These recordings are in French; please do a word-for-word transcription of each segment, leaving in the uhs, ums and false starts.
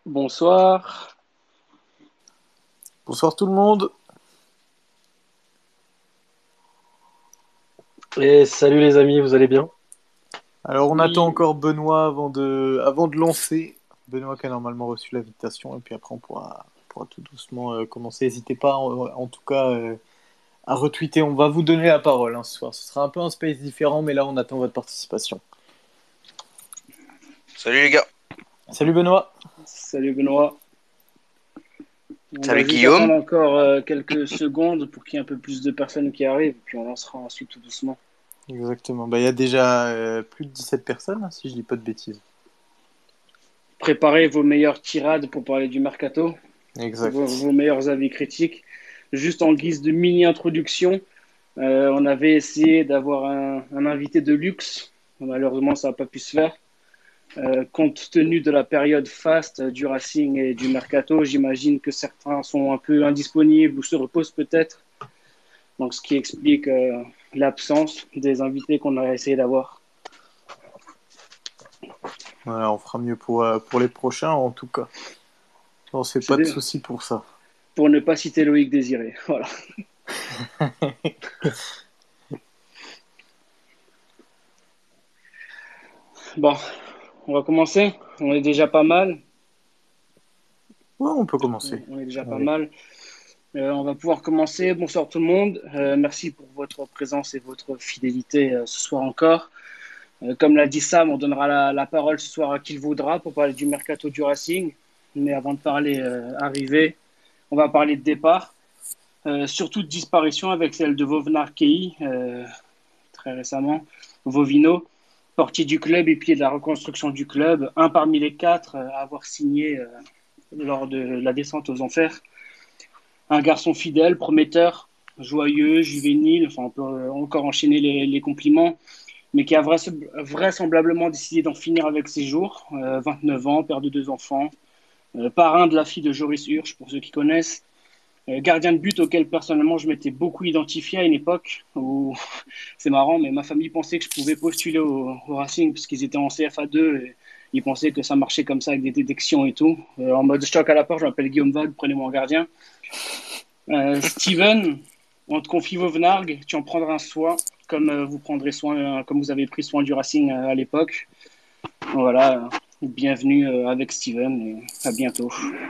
Bonsoir. Bonsoir tout le monde. Et salut les amis, vous allez bien? Alors on attend Oui, encore Benoît avant de, avant de lancer. Benoît qui a normalement reçu l'invitation et puis après on pourra, on pourra tout doucement euh, commencer. N'hésitez pas en, en tout cas euh, à retweeter. On va vous donner la parole hein, ce soir. Ce sera un peu un space différent mais là on attend votre participation. Salut les gars. Salut Benoît. salut Benoît. On va Salut juste Guillaume. attendre encore euh, quelques secondes pour qu'il y ait un peu plus de personnes qui arrivent, puis on lancera ensuite tout doucement. Exactement. Bah, il y a déjà euh, plus de dix-sept personnes hein, si je dis pas de bêtises. Préparez vos meilleures tirades pour parler du mercato, vos, Exact. vos meilleurs avis critiques. Juste en guise de mini-introduction, euh, on avait essayé d'avoir un, un invité de luxe. Malheureusement, ça n'a pas pu se faire. Euh, compte tenu de la période faste du Racing et du Mercato, j'imagine que certains sont un peu indisponibles ou se reposent peut-être. Donc, ce qui explique euh, l'absence des invités qu'on a essayé d'avoir. Voilà, on fera mieux pour, euh, pour les prochains en tout cas. On se fait pas de C'était soucis pour ça. pour ne pas citer Loïc Désiré. Voilà. Bon, on va commencer. On est déjà pas mal. Ouais, on peut commencer. On est déjà pas Allez. mal. Euh, on va pouvoir commencer. Bonsoir tout le monde. Euh, merci pour votre présence et votre fidélité euh, ce soir encore. Euh, comme l'a dit Sam, on donnera la, la parole ce soir à qui le voudra pour parler du mercato du Racing. Mais avant de parler euh, arrivée, on va parler de départ. Euh, surtout de disparition avec celle de Vovnar Kei, euh, très récemment, Vovino, portier du club et pied de la reconstruction du club, un parmi les quatre euh, à avoir signé euh, lors de la descente aux enfers. Un garçon fidèle, prometteur, joyeux, juvénile, enfin on peut euh, encore enchaîner les, les compliments, mais qui a vraisemblablement décidé d'en finir avec ses jours. Euh, vingt-neuf ans, père de deux enfants, euh, parrain de la fille de Joris Hurch, pour ceux qui connaissent. Euh, gardien de but auquel personnellement je m'étais beaucoup identifié à une époque où c'est marrant, mais ma famille pensait que je pouvais postuler au, au Racing parce qu'ils étaient en C F A deux et ils pensaient que ça marchait comme ça avec des détections et tout. Euh, en mode stock à la porte, je m'appelle Guillaume Vague, prenez-moi en gardien. Euh, Steven, on te confie Vauvenargues, tu en prendras soin comme euh, vous prendrez soin, euh, comme vous avez pris soin du Racing euh, à l'époque. Voilà, euh, bienvenue euh, avec Steven et à bientôt.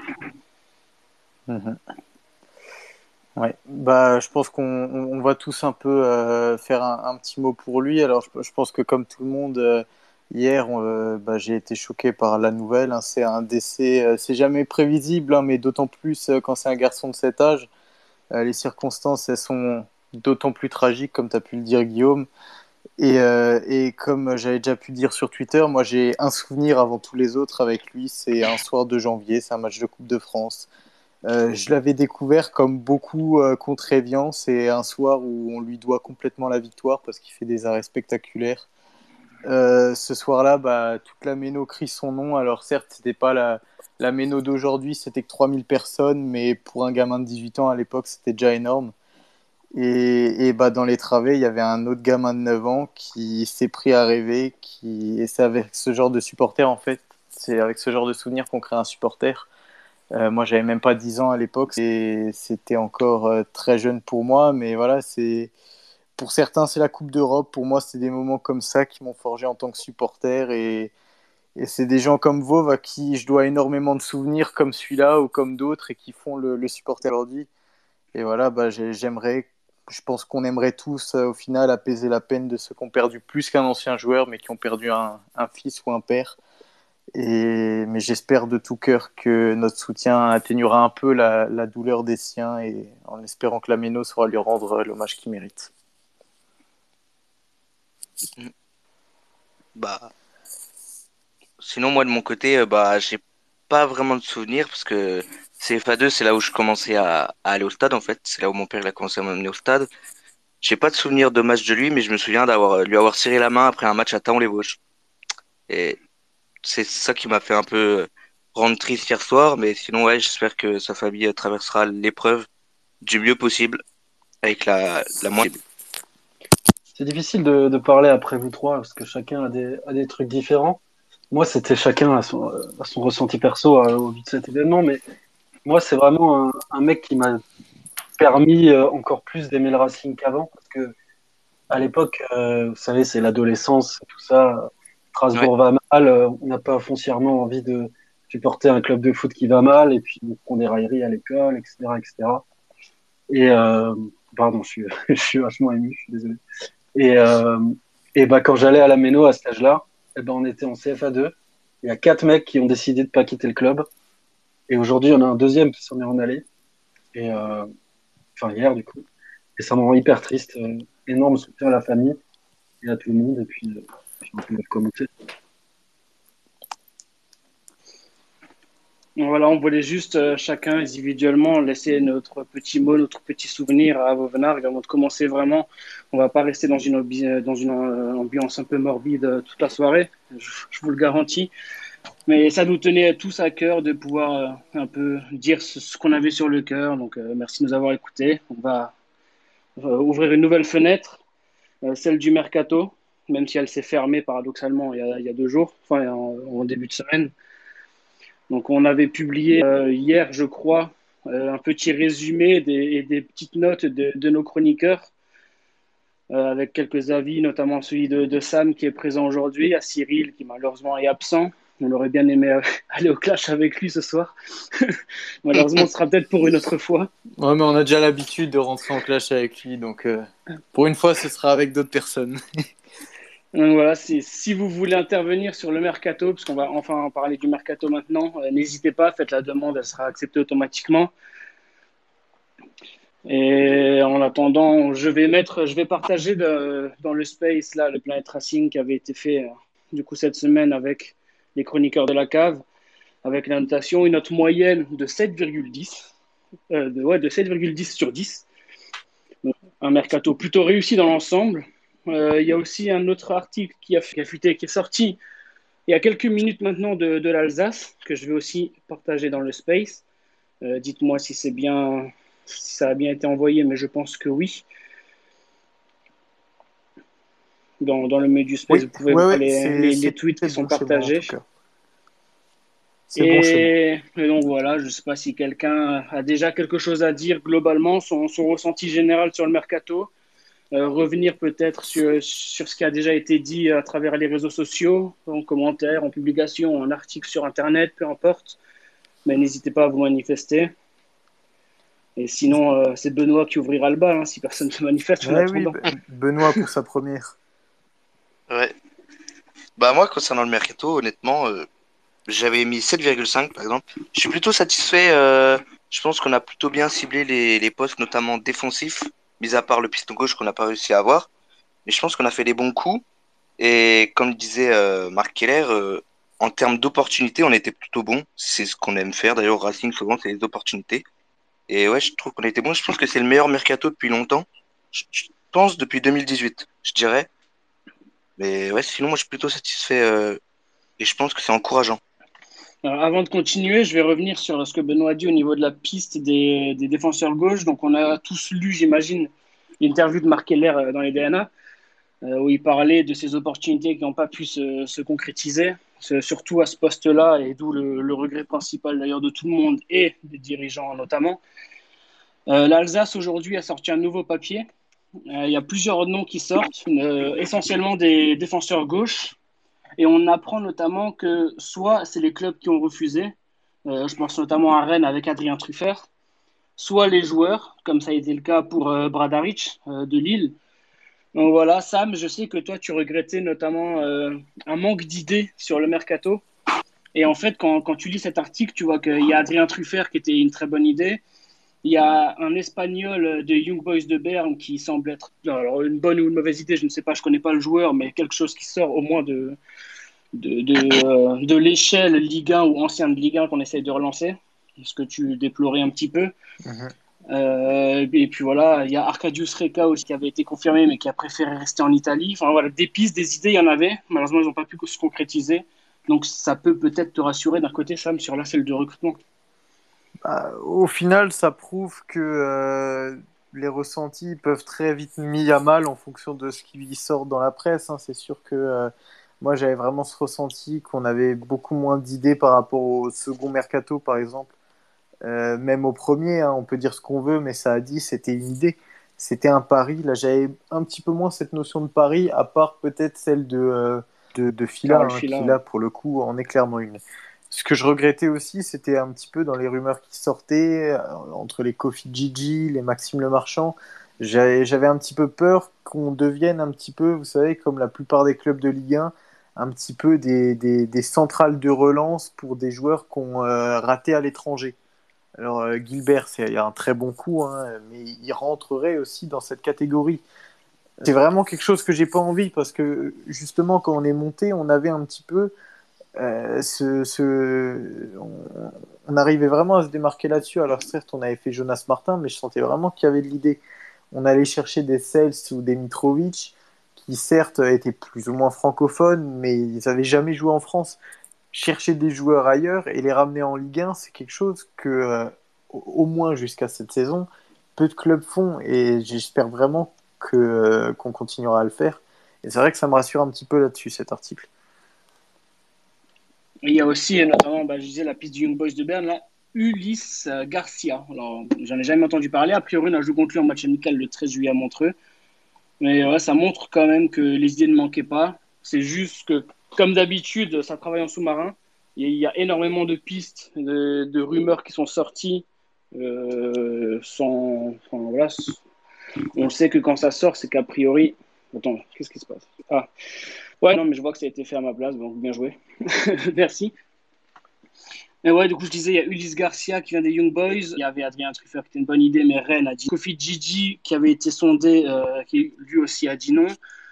Mhm. Ouais, bah, je pense qu'on on- on va tous un peu euh, faire un, un petit mot pour lui. Alors, je, je pense que comme tout le monde, euh, hier, on, euh, bah, j'ai été choqué par la nouvelle, hein. C'est un décès, euh, c'est jamais prévisible, hein, mais d'autant plus euh, quand c'est un garçon de cet âge. Euh, les circonstances, elles sont d'autant plus tragiques, comme tu as pu le dire, Guillaume. Et, euh, et comme j'avais déjà pu dire sur Twitter, moi j'ai un souvenir avant tous les autres avec lui, c'est un soir de janvier, c'est un match de Coupe de France. Euh, je l'avais découvert comme beaucoup euh, contre Evian. C'est un soir où on lui doit complètement la victoire parce qu'il fait des arrêts spectaculaires. Euh, ce soir-là, bah, toute la méno crie son nom. Alors certes, c'était pas la, la méno d'aujourd'hui, c'était que trois mille personnes, mais pour un gamin de dix-huit ans à l'époque, c'était déjà énorme. Et, et bah, dans les travées, il y avait un autre gamin de neuf ans qui s'est pris à rêver. Qui... Et c'est avec ce genre de supporter, en fait, c'est avec ce genre de souvenir qu'on crée un supporter. Euh, moi, j'avais même pas dix ans à l'époque et c'était encore euh, très jeune pour moi. Mais voilà, c'est pour certains, c'est la Coupe d'Europe. Pour moi, c'est des moments comme ça qui m'ont forgé en tant que supporter. Et, et c'est des gens comme Vauve à qui je dois énormément de souvenirs, comme celui-là ou comme d'autres, et qui font le, le supporter aujourd'hui. Et voilà, bah, j'ai- j'aimerais, je pense qu'on aimerait tous, euh, au final, apaiser la peine de ceux qui ont perdu plus qu'un ancien joueur, mais qui ont perdu un, un fils ou un père. Et, mais j'espère de tout cœur que notre soutien atténuera un peu la, la douleur des siens et en espérant que la Méno saura lui rendre l'hommage qu'il mérite. Bah, sinon moi de mon côté, euh, bah j'ai pas vraiment de souvenirs parce que C F A deux, c'est là où je commençais à, à aller au stade en fait. C'est là où mon père il a commencé à m'emmener au stade. J'ai pas de souvenir de match de lui, mais je me souviens d'avoir lui avoir serré la main après un match à Taon-les-Vosges. Et c'est ça qui m'a fait un peu euh, rendre triste hier soir. Mais sinon ouais, j'espère que sa famille euh, traversera l'épreuve du mieux possible avec la la moins. C'est difficile de, de parler après vous trois parce que chacun a des, a des trucs différents. moi, c'était chacun à son, à son ressenti perso à- au vu de cet événement, mais moi, c'est vraiment un, un mec qui m'a permis euh, encore plus d'aimer le Racing qu'avant, parce que à l'époque, euh, vous savez, c'est l'adolescence, tout ça. Ouais, Strasbourg va mal, euh, on n'a pas foncièrement envie de supporter un club de foot qui va mal, et puis on prend des railleries à l'école, et cetera, et cetera. Et cetera. Et euh, pardon, je suis, je suis vachement ému, je suis désolé. Et, euh, et bah, quand j'allais à la Méno à cet âge-là, eh ben, on était en C F A deux. Il y a quatre mecs qui ont décidé de pas quitter le club. Et aujourd'hui, il y en a un deuxième qui s'en est en allé. Et, euh, enfin, hier, du coup. Et ça me rend hyper triste. Euh, énorme soutien à la famille et à tout le monde. Et puis, euh, puis on peut recommencer. Donc voilà, on voulait juste euh, chacun individuellement laisser notre petit mot, notre petit souvenir à Vauvenargues avant de commencer vraiment. On va pas rester dans une, ambi- euh, dans une euh, ambiance un peu morbide euh, toute la soirée, je, je vous le garantis. Mais ça nous tenait tous à cœur de pouvoir euh, un peu dire ce, ce qu'on avait sur le cœur. Donc euh, merci de nous avoir écoutés. On va euh, ouvrir une nouvelle fenêtre, euh, celle du mercato, même si elle s'est fermée paradoxalement il y a, il y a deux jours, enfin en, en début de semaine. Donc on avait publié euh, hier, je crois, euh, un petit résumé des, et des petites notes de, de nos chroniqueurs, euh, avec quelques avis, notamment celui de, de Sam qui est présent aujourd'hui, à Cyril qui malheureusement est absent. On aurait bien aimé euh, aller au clash avec lui ce soir. Malheureusement, ce sera peut-être pour une autre fois. Ouais, mais on a déjà l'habitude de rentrer en clash avec lui, donc euh, pour une fois, ce sera avec d'autres personnes. Donc voilà, si, si vous voulez intervenir sur le mercato, parce qu'on va enfin parler du mercato maintenant, euh, n'hésitez pas, faites la demande, elle sera acceptée automatiquement. Et en attendant, je vais mettre, je vais partager de- dans le space là le Planet Racing qui avait été fait euh, du coup cette semaine avec les chroniqueurs de la cave, avec la notation, une note moyenne de sept virgule dix, euh, de, ouais, de sept virgule dix sur dix. Donc, un mercato plutôt réussi dans l'ensemble. Euh, il y a aussi un autre article qui a, qui a fuité, qui est sorti il y a quelques minutes maintenant de, de l'Alsace, que je vais aussi partager dans le space. Euh, dites-moi si c'est bien, si ça a bien été envoyé, mais je pense que oui. Dans, dans le milieu du space, Oui, vous pouvez ouais, voir ouais, les, c'est les, c'est les tweets qui c'est sont bon chez moi en partagés. tout cas. C'est bon chez moi. Et, et donc voilà, je ne sais pas si quelqu'un a déjà quelque chose à dire globalement, son, son ressenti général sur le mercato. Euh, revenir peut-être sur, sur ce qui a déjà été dit à travers les réseaux sociaux, en commentaire, en publication, en article sur Internet, peu importe. Mais n'hésitez pas à vous manifester. Et sinon, euh, c'est Benoît qui ouvrira le bal, hein, si personne ne se manifeste en Ouais, oui, attendant. Be- Benoît pour sa première. ouais. Bah moi, concernant le mercato, honnêtement, euh, j'avais mis sept virgule cinq par exemple. Je suis plutôt satisfait. Euh, je pense qu'on a plutôt bien ciblé les, les postes, notamment défensifs, mis à part le piston gauche qu'on n'a pas réussi à avoir. Mais je pense qu'on a fait les bons coups. Et comme disait euh, Marc Keller, euh, en termes d'opportunités, on était plutôt bon. C'est ce qu'on aime faire. D'ailleurs, au Racing, souvent, c'est les opportunités. Et ouais, je trouve qu'on a été bon. Je pense que c'est le meilleur mercato depuis longtemps. Je, je pense depuis deux mille dix-huit, je dirais. Mais ouais, sinon, moi, je suis plutôt satisfait. Euh, et je pense que c'est encourageant. Alors, avant de continuer, je vais revenir sur ce que Benoît a dit au niveau de la piste des, des défenseurs gauche. Donc, on a tous lu, j'imagine, l'interview de Marc Keller euh, dans les D N A, euh, où il parlait de ces opportunités qui n'ont pas pu se, se concrétiser, C'est surtout à ce poste-là, et d'où le, le regret principal d'ailleurs de tout le monde et des dirigeants notamment. Euh, L'Alsace aujourd'hui a sorti un nouveau papier. Euh, il y a plusieurs noms qui sortent, euh, essentiellement des défenseurs gauche. Et on apprend notamment que soit c'est les clubs qui ont refusé, euh, je pense notamment à Rennes avec Adrien Truffert, soit les joueurs, comme ça a été le cas pour euh, Bradaric euh, de Lille. Donc voilà, Sam, je sais que toi tu regrettais notamment euh, un manque d'idées sur le mercato. Et en fait, quand, quand tu lis cet article, tu vois qu'il y a Adrien Truffert qui était une très bonne idée. Il y a un Espagnol de Young Boys de Berne qui semble être alors, une bonne ou une mauvaise idée, je ne sais pas, je ne connais pas le joueur, mais quelque chose qui sort au moins de, de, de, euh, de l'échelle Ligue un ou ancienne Ligue un qu'on essaye de relancer, ce que tu déplorais un petit peu. Mhm. Euh, et puis voilà, il y a Arkadiusz Reka aussi qui avait été confirmé mais qui a préféré rester en Italie. Enfin voilà, des pistes, des idées, il y en avait. Malheureusement, ils n'ont pas pu se concrétiser. Donc ça peut peut-être te rassurer d'un côté, Sam, sur la celle de recrutement. Bah, au final, ça prouve que euh, les ressentis peuvent très vite mis à mal en fonction de ce qui sort dans la presse, hein. C'est sûr que euh, moi j'avais vraiment ce ressenti qu'on avait beaucoup moins d'idées par rapport au second mercato, par exemple. Euh, même au premier, hein, on peut dire ce qu'on veut, mais ça a dit, c'était une idée. C'était un pari. Là, j'avais un petit peu moins cette notion de pari, à part peut-être celle de, euh, de, de Fila, Carole hein, qui Fila. là, pour le coup, en est clairement une. Ce que je regrettais aussi, c'était un petit peu dans les rumeurs qui sortaient, euh, entre les Kofi Gigi, les Maxime Le Marchand, j'avais, j'avais un petit peu peur qu'on devienne un petit peu, vous savez, comme la plupart des clubs de Ligue un, un petit peu des, des, des centrales de relance pour des joueurs qui ont euh, raté à l'étranger. Alors, euh, Gilbert, c'est, il y a un très bon coup, hein, mais il rentrerait aussi dans cette catégorie. C'est vraiment quelque chose que j'ai pas envie parce que justement, quand on est monté, on avait un petit peu euh, ce, ce... On, on arrivait vraiment à se démarquer là-dessus. Alors, certes, on avait fait Jonas Martin, mais je sentais vraiment qu'il y avait de l'idée. On allait chercher des Sels ou des Mitrovic qui, certes, étaient plus ou moins francophones, mais ils n'avaient jamais joué en France. Chercher des joueurs ailleurs et les ramener en Ligue un, c'est quelque chose que, euh, au moins jusqu'à cette saison, peu de clubs font et j'espère vraiment que, euh, qu'on continuera à le faire. Et c'est vrai que ça me rassure un petit peu là-dessus, cet article. Et il y a aussi, euh, notamment, bah, je disais, la piste du Young Boys de Berne, là, Ulysse euh, Garcia. Alors, j'en ai jamais entendu parler. A priori, on a joué contre lui en match amical le treize juillet à Montreux. Mais ouais, ça montre quand même que les idées ne manquaient pas. C'est juste que, comme d'habitude, ça travaille en sous-marin. Il y a énormément de pistes, de, de rumeurs qui sont sorties. Euh, sans, enfin, voilà. On sait que quand ça sort, c'est qu'a priori. Attends, qu'est-ce qui se passe? Ah, ouais, non, mais je vois que ça a été fait à ma place, donc bien joué. Merci. Mais ouais, du coup, je disais, il y a Ulysse Garcia qui vient des Young Boys. Il y avait Adrien Truffert qui était une bonne idée, mais Rennes a dit. Kofi Gigi qui avait été sondé, euh, qui lui aussi a dit non.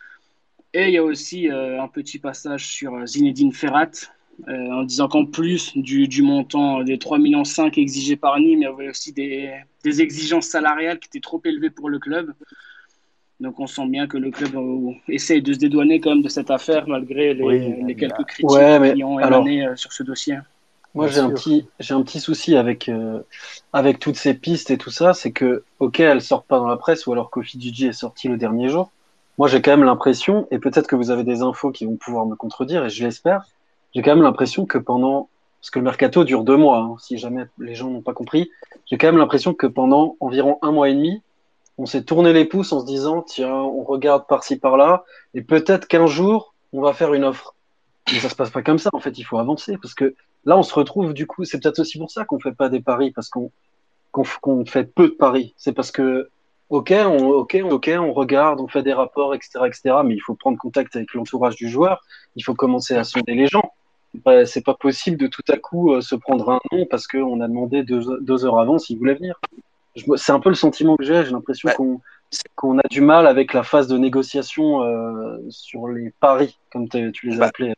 Et il y a aussi euh, un petit passage sur Zinedine Ferrat, euh, en disant qu'en plus du, du montant des trois virgule cinq millions exigés par Nîmes, il y avait aussi des, des exigences salariales qui étaient trop élevées pour le club. Donc on sent bien que le club euh, essaye de se dédouaner quand même de cette affaire, malgré Oui, les, les quelques bah, critiques Ouais, mais qui ont alors, émané euh, sur ce dossier. moi bien j'ai un sûr. petit, j'ai un petit souci avec, euh, avec toutes ces pistes et tout ça, c'est que, ok, elles sortent pas dans la presse, ou alors Kofi Gigi est sorti le dernier jour. Moi j'ai quand même l'impression, et peut-être que vous avez des infos qui vont pouvoir me contredire, et je l'espère, j'ai quand même l'impression que pendant, parce que le mercato dure deux mois, hein, si jamais les gens n'ont pas compris, j'ai quand même l'impression que pendant environ un mois et demi, on s'est tourné les pouces en se disant, tiens, on regarde par-ci par-là, et peut-être qu'un jour, on va faire une offre. Mais ça se passe pas comme ça. En fait, il faut avancer parce que là, on se retrouve du coup. C'est peut-être aussi pour ça qu'on fait pas des paris parce qu'on qu'on qu'on fait peu de paris. C'est parce que ok, on, ok, on- ok, on regarde, on fait des rapports, et cetera, et cetera. Mais il faut prendre contact avec l'entourage du joueur. Il faut commencer à sonder les gens. C'est pas, c'est pas possible de tout à coup euh, se prendre un nom parce qu'on a demandé deux, deux heures avant s'il voulait venir. Je me- C'est un peu le sentiment que j'ai. J'ai l'impression Bah, qu'on qu'on a du mal avec la phase de négociation euh, sur les paris, comme t'es- tu les as bah, appelés.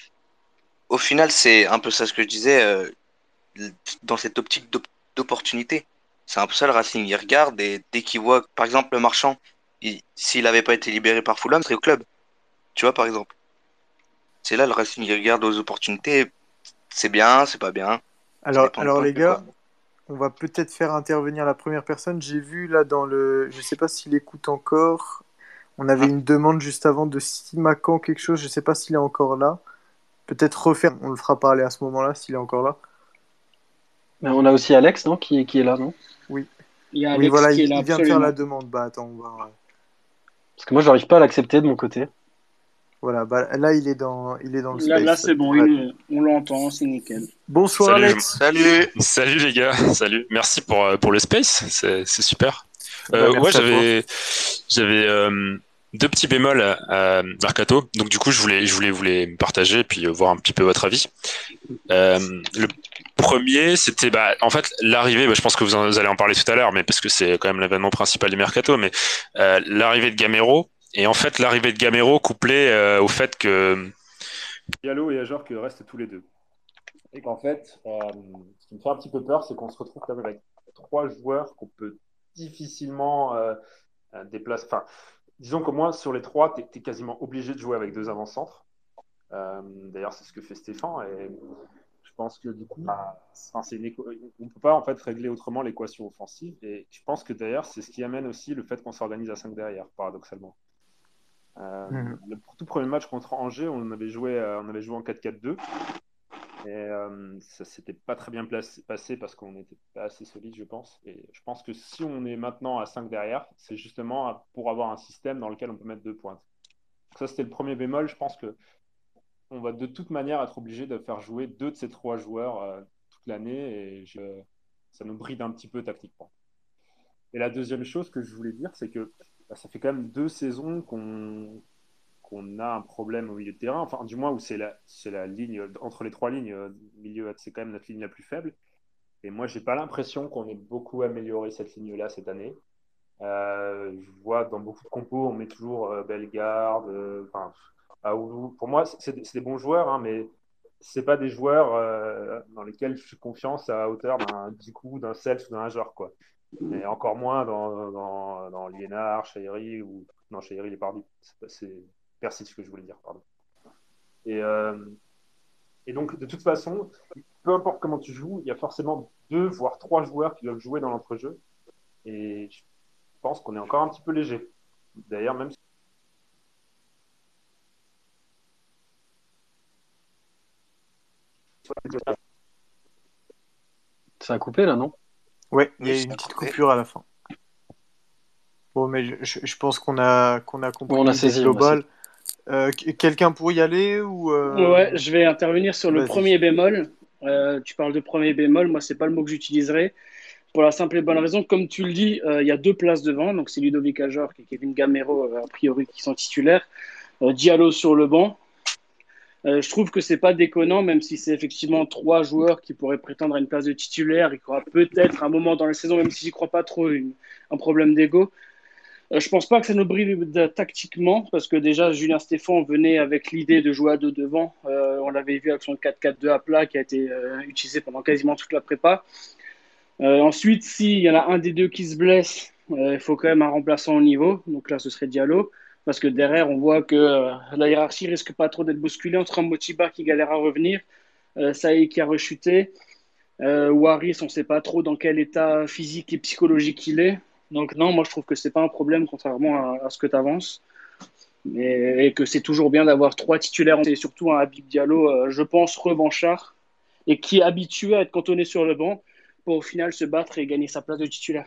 au final, c'est un peu ça ce que je disais, euh, dans cette optique d'op- d'opportunité. C'est un peu ça le Racing. Il regarde et dès qu'il voit, par exemple, le Marchand, il- s'il n'avait pas été libéré par Fulham, il serait au club. Tu vois, par exemple. C'est là le Racing, il regarde aux opportunités. C'est bien, c'est pas bien. Ça Alors, dépend du alors point de les vue, quoi. gars, on va peut-être faire intervenir la première personne. J'ai vu là dans le, je sais pas s'il écoute encore. On avait Hein. une demande juste avant de Simacan quelque chose. Je sais pas s'il est encore là. Peut-être refaire. On le fera parler à ce moment-là s'il est encore là. Mais on a aussi Alex, non, qui, qui est là, non? Oui. Il y a Oui, Alex voilà, qui est il, là il vient de faire la absolument. demande. Bah attends, on va. Parce que moi, j'arrive pas à l'accepter de mon côté. Voilà, bah là il est dans, il est dans le Là, là space. Ça c'est bon, devrait être- il- on l'entend, c'est nickel. Bonsoir Salut, je- Alex. Salut! salut les gars, salut. Merci pour, euh, pour le space, c'est c'est super. Bah Euh, ouais, merci à toi. j'avais j'avais euh, deux petits bémols à, à Mercato, donc du coup je voulais je voulais vous les partager et puis euh, voir un petit peu votre avis. Euh, le premier, c'était bah en fait l'arrivée, bah, je pense que vous, en- vous allez en parler tout à l'heure, mais parce que c'est quand même l'événement principal du Mercato, mais euh, l'arrivée de Gamero et en fait l'arrivée de Gamero couplée euh, au fait que Diallo et Ajorc restent tous les deux. Et qu'en fait, euh, ce qui me fait un petit peu peur, c'est qu'on se retrouve quand même avec trois joueurs qu'on peut difficilement euh, euh, déplacer. Enfin, disons qu'au moins sur les trois, tu es, quasiment obligé de jouer avec deux avant-centres. Euh, D'ailleurs, c'est ce que fait Stéphane. Et je pense que du coup, bah, enfin, c'est une équa- on ne peut pas en fait régler autrement l'équation offensive. Et je pense que d'ailleurs, c'est ce qui amène aussi le fait qu'on s'organise à cinq derrière, paradoxalement. Euh, Mhm. le tout premier match contre Angers, on avait joué, euh, on avait joué en quatre quatre deux. Et euh, ça s'était pas très bien placé- passé parce qu'on n'était pas assez solide, je pense. Et je pense que si on est maintenant à cinq derrière, c'est justement pour avoir un système dans lequel on peut mettre deux pointes. Donc ça, c'était le premier bémol. Je pense que on va de toute manière être obligé de faire jouer deux de ces trois joueurs euh, toute l'année et je, ça nous bride un petit peu tactiquement. Et la deuxième chose que je voulais dire, c'est que bah, ça fait quand même deux saisons qu'on qu'on a un problème au milieu de terrain, enfin du moins où c'est la, c'est la ligne, entre les trois lignes, euh, milieu, c'est quand même notre ligne la plus faible. Et moi, j'ai pas l'impression qu'on ait beaucoup amélioré cette ligne-là cette année. Euh, je vois dans beaucoup de compos, on met toujours euh, Bellegarde, euh, enfin, Aoulou. Pour moi, c'est des, c'est des bons joueurs, hein, mais c'est pas des joueurs euh, dans lesquels je fais confiance à hauteur d'un Djikou, d'un Self ou d'un Ajor, quoi. Et encore moins dans, dans, dans Liénard, Chahiri ou. Non, Chahiri, il est parti. C'est, c'est Persis que je voulais dire, pardon. Et, euh, et donc, de toute façon, peu importe comment tu joues, il y a forcément deux, voire trois joueurs qui doivent jouer dans l'entrejeu. Et je pense qu'on est encore un petit peu léger. D'ailleurs, même si Ça a coupé là, non? Ouais, il y Oui, a eu c'est une petite coupé. coupure à la fin. Bon, mais je, je- je pense qu'on a, qu'on a compris Bon, on a l'idée saisi, on a globale. saisi. Euh, qu- quelqu'un pour y aller ou euh, Ouais, je vais intervenir sur le vas-y. premier bémol. Euh, tu parles de premier bémol, moi, c'est pas le mot que j'utiliserai. Pour la simple et bonne raison, comme tu le dis, euh, il y a deux places devant. Donc, c'est Ludovic Ajorc et Kevin Gamero, euh, a priori, qui sont titulaires. Euh, Diallo sur le banc. Euh, je trouve que c'est pas déconnant, même si c'est effectivement trois joueurs qui pourraient prétendre à une place de titulaire et qu'il y aura peut-être un moment dans la saison, même si j'y crois pas trop, une- un problème d'ego. Euh, je pense pas que ça nous bride de- tactiquement, parce que déjà, Julien Stéphan venait avec l'idée de jouer à deux devant. Euh, on l'avait vu avec son quatre quatre deux à plat qui a été euh, utilisé pendant quasiment toute la prépa. Euh, ensuite, s'il y en a un des deux qui se blesse, euh, il faut quand même un remplaçant au niveau. Donc là, ce serait Diallo. Parce que derrière, on voit que euh, la hiérarchie risque pas trop d'être bousculée entre un Motiba qui galère à revenir, euh, Saï qui a rechuté, euh, Waris, on ne sait pas trop dans quel état physique et psychologique il est. Donc non, moi je trouve que c'est pas un problème, contrairement à, à ce que tu avances. Et, et que c'est toujours bien d'avoir trois titulaires, et surtout un Habib Diallo, euh, je pense, revanchard, et qui est habitué à être cantonné sur le banc pour au final se battre et gagner sa place de titulaire.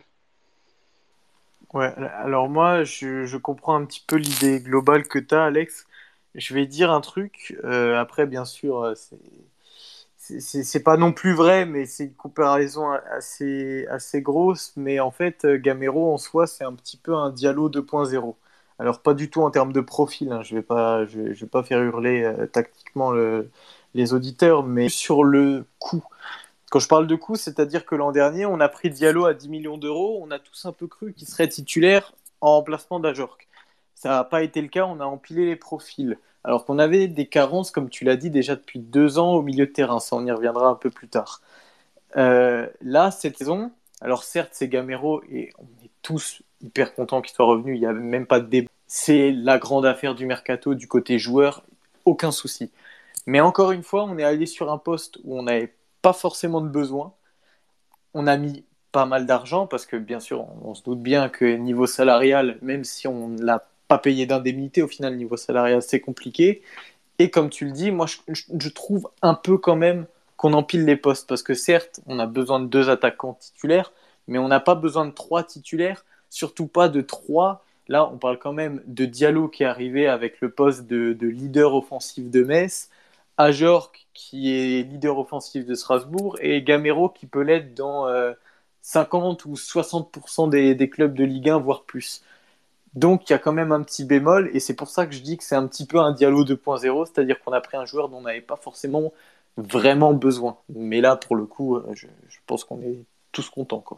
Ouais, alors moi, je, je comprends un petit peu l'idée globale que tu as, Alex. Je vais dire un truc. Euh, après, bien sûr, euh, c'est c'est c'est- c'est pas non plus vrai, mais c'est une comparaison assez, assez grosse. Mais en fait, euh, Gamero, en soi, c'est un petit peu un Diallo deux point zéro. Alors, pas du tout en termes de profil, hein, je vais pas, je vais, je vais pas faire hurler euh, tactiquement le- les auditeurs, mais sur le coup. Quand je parle de coût, c'est-à-dire que l'an dernier, on a pris Diallo à dix millions d'euros, on a tous un peu cru qu'il serait titulaire en remplacement d'Ajorc. Ça n'a pas été le cas, on a empilé les profils. Alors qu'on avait des carences, comme tu l'as dit, déjà depuis deux ans au milieu de terrain. Ça, on y reviendra un peu plus tard. Euh, là, cette saison, alors certes, c'est Gamero et on est tous hyper contents qu'il soit revenu. Il n'y a même pas de débat. C'est la grande affaire du mercato du côté joueur, aucun souci. Mais encore une fois, on est allé sur un poste où on n'avait pas forcément de besoin. On a mis pas mal d'argent parce que bien sûr, on se doute bien que niveau salarial, même si on ne l'a pas payé d'indemnité, au final, niveau salarial, c'est compliqué. Et comme tu le dis, moi, je, je trouve un peu quand même qu'on empile les postes parce que certes, on a besoin de deux attaquants titulaires, mais on n'a pas besoin de trois titulaires, surtout pas de trois. Là, on parle quand même de Diallo qui est arrivé avec le poste de, de leader offensif de Metz, Ajorc qui est leader offensif de Strasbourg et Gamero qui peut l'être dans euh, cinquante ou soixante pour cent des, des clubs de Ligue un, voire plus. Donc il y a quand même un petit bémol et c'est pour ça que je dis que c'est un petit peu un Diallo deux point zéro, c'est-à-dire qu'on a pris un joueur dont on n'avait pas forcément vraiment besoin. Mais là, pour le coup, euh, je, je pense qu'on est tous contents, quoi.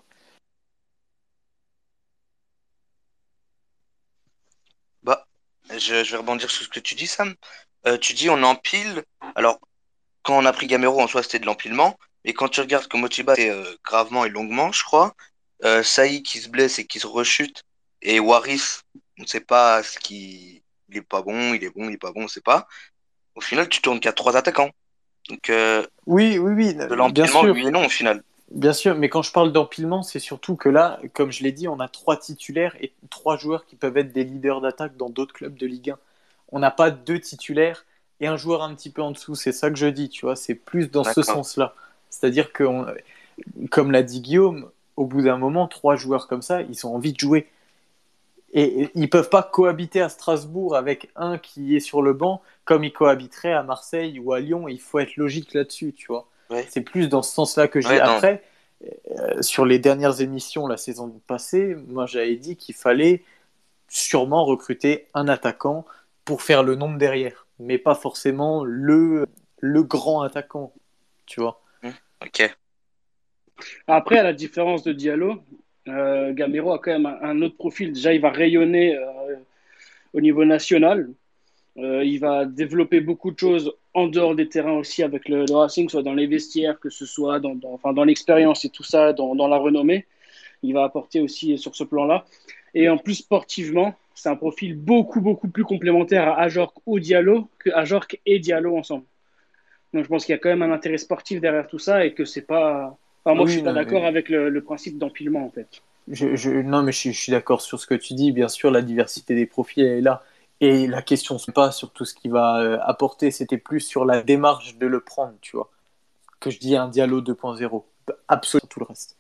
Bah, je, je vais rebondir sur ce que tu dis, Sam. Euh, tu dis on empile. Alors, quand on a pris Gamero, en soi, c'était de l'empilement. Mais quand tu regardes que Mochiba, c'est euh, gravement et longuement, je crois. Euh, Saï qui se blesse et qui se rechute. Et Waris, on ne sait pas ce qui. Il est pas bon, il est bon, il est pas bon, on ne sait pas. Au final, tu tournes qu'à trois attaquants. Donc, euh, Oui, oui, oui, de bien l'empilement, oui sûr. et non, au final. Bien sûr, mais quand je parle d'empilement, c'est surtout que là, comme je l'ai dit, on a trois titulaires et trois joueurs qui peuvent être des leaders d'attaque dans d'autres clubs de Ligue un. On n'a pas deux titulaires et un joueur un petit peu en dessous. C'est ça que je dis, tu vois. C'est plus dans ce D'accord. sens-là. C'est-à-dire que, on- comme l'a dit Guillaume, au bout d'un moment, trois joueurs comme ça, ils ont envie de jouer. Et et ils peuvent pas cohabiter à Strasbourg avec un qui est sur le banc comme ils cohabiteraient à Marseille ou à Lyon. Il faut être logique là-dessus, tu vois. Ouais. C'est plus dans ce sens-là que je dis. Ouais, non. Après, euh, sur les dernières émissions la saison passée, moi j'avais dit qu'il fallait sûrement recruter un attaquant pour faire le nombre derrière, mais pas forcément le, le grand attaquant, tu vois. Hmm, ok. Après, à la différence de Diallo, euh, Gamero a quand même un, un autre profil. Déjà, il va rayonner euh, au niveau national. Euh, il va développer beaucoup de choses en dehors des terrains aussi avec le, le Racing, soit dans les vestiaires, que ce soit dans, dans, enfin, dans l'expérience et tout ça, dans, dans la renommée. Il va apporter aussi sur ce plan-là. Et en plus, sportivement, c'est un profil beaucoup, beaucoup plus complémentaire à Ajorc ou Diallo que Ajorc et Diallo ensemble. Donc, je pense qu'il y a quand même un intérêt sportif derrière tout ça et que c'est pas. Enfin, moi, je Oui, suis pas non, d'accord mais avec le, le principe d'empilement, en fait. je, je- non, mais je, je suis d'accord sur ce que tu dis. Bien sûr, la diversité des profils elle est là. Et la question, c'est pas sur tout ce qu'il va euh, apporter, c'était plus sur la démarche de le prendre, tu vois. Que je dis un Diallo deux point zéro. Absolument tout le reste.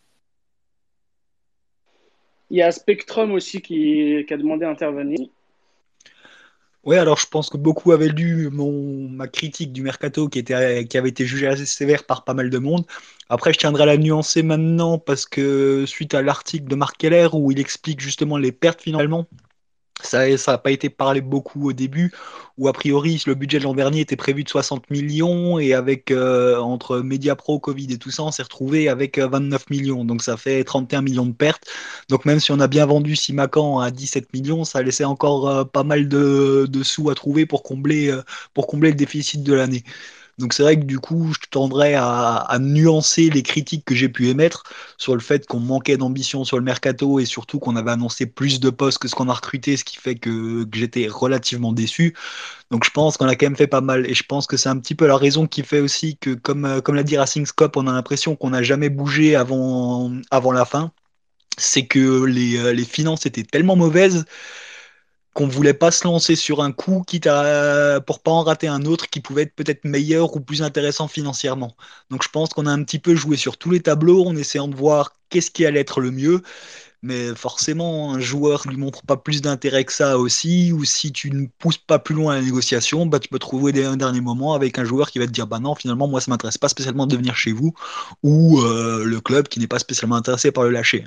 Il y a Spectrum aussi qui, qui a demandé à intervenir. Ouais, alors je pense que beaucoup avaient lu mon, ma critique du mercato qui était, qui avait été jugée assez sévère par pas mal de monde. Après, je tiendrai à la nuancer maintenant parce que suite à l'article de Marc Keller où il explique justement les pertes finalement, ça ça n'a pas été parlé beaucoup au début, où a priori le budget de l'an dernier était prévu de soixante millions et avec euh, entre Mediapro, Covid et tout ça, on s'est retrouvé avec euh, vingt-neuf millions. Donc ça fait trente et un millions de pertes. Donc même si on a bien vendu Simacan à dix-sept millions, ça laissait encore euh, pas mal de, de sous à trouver pour combler, euh, pour combler le déficit de l'année. Donc c'est vrai que du coup, je tendrais à, à nuancer les critiques que j'ai pu émettre sur le fait qu'on manquait d'ambition sur le mercato et surtout qu'on avait annoncé plus de postes que ce qu'on a recruté, ce qui fait que, que j'étais relativement déçu. Donc je pense qu'on a quand même fait pas mal et je pense que c'est un petit peu la raison qui fait aussi que, comme, euh, comme l'a dit Racing Scope, on a l'impression qu'on n'a jamais bougé avant, avant la fin. C'est que les, euh, les finances étaient tellement mauvaises qu'on voulait pas se lancer sur un coup, quitte à pour pas en rater un autre qui pouvait être peut-être meilleur ou plus intéressant financièrement. Donc je pense qu'on a un petit peu joué sur tous les tableaux en essayant de voir qu'est-ce qui allait être le mieux. Mais forcément, un joueur lui montre pas plus d'intérêt que ça aussi, ou si tu ne pousses pas plus loin la négociation, bah, tu peux te trouver des, un dernier moment avec un joueur qui va te dire bah non, finalement, moi, ça m'intéresse pas spécialement de venir chez vous, ou euh, le club qui n'est pas spécialement intéressé par le lâcher.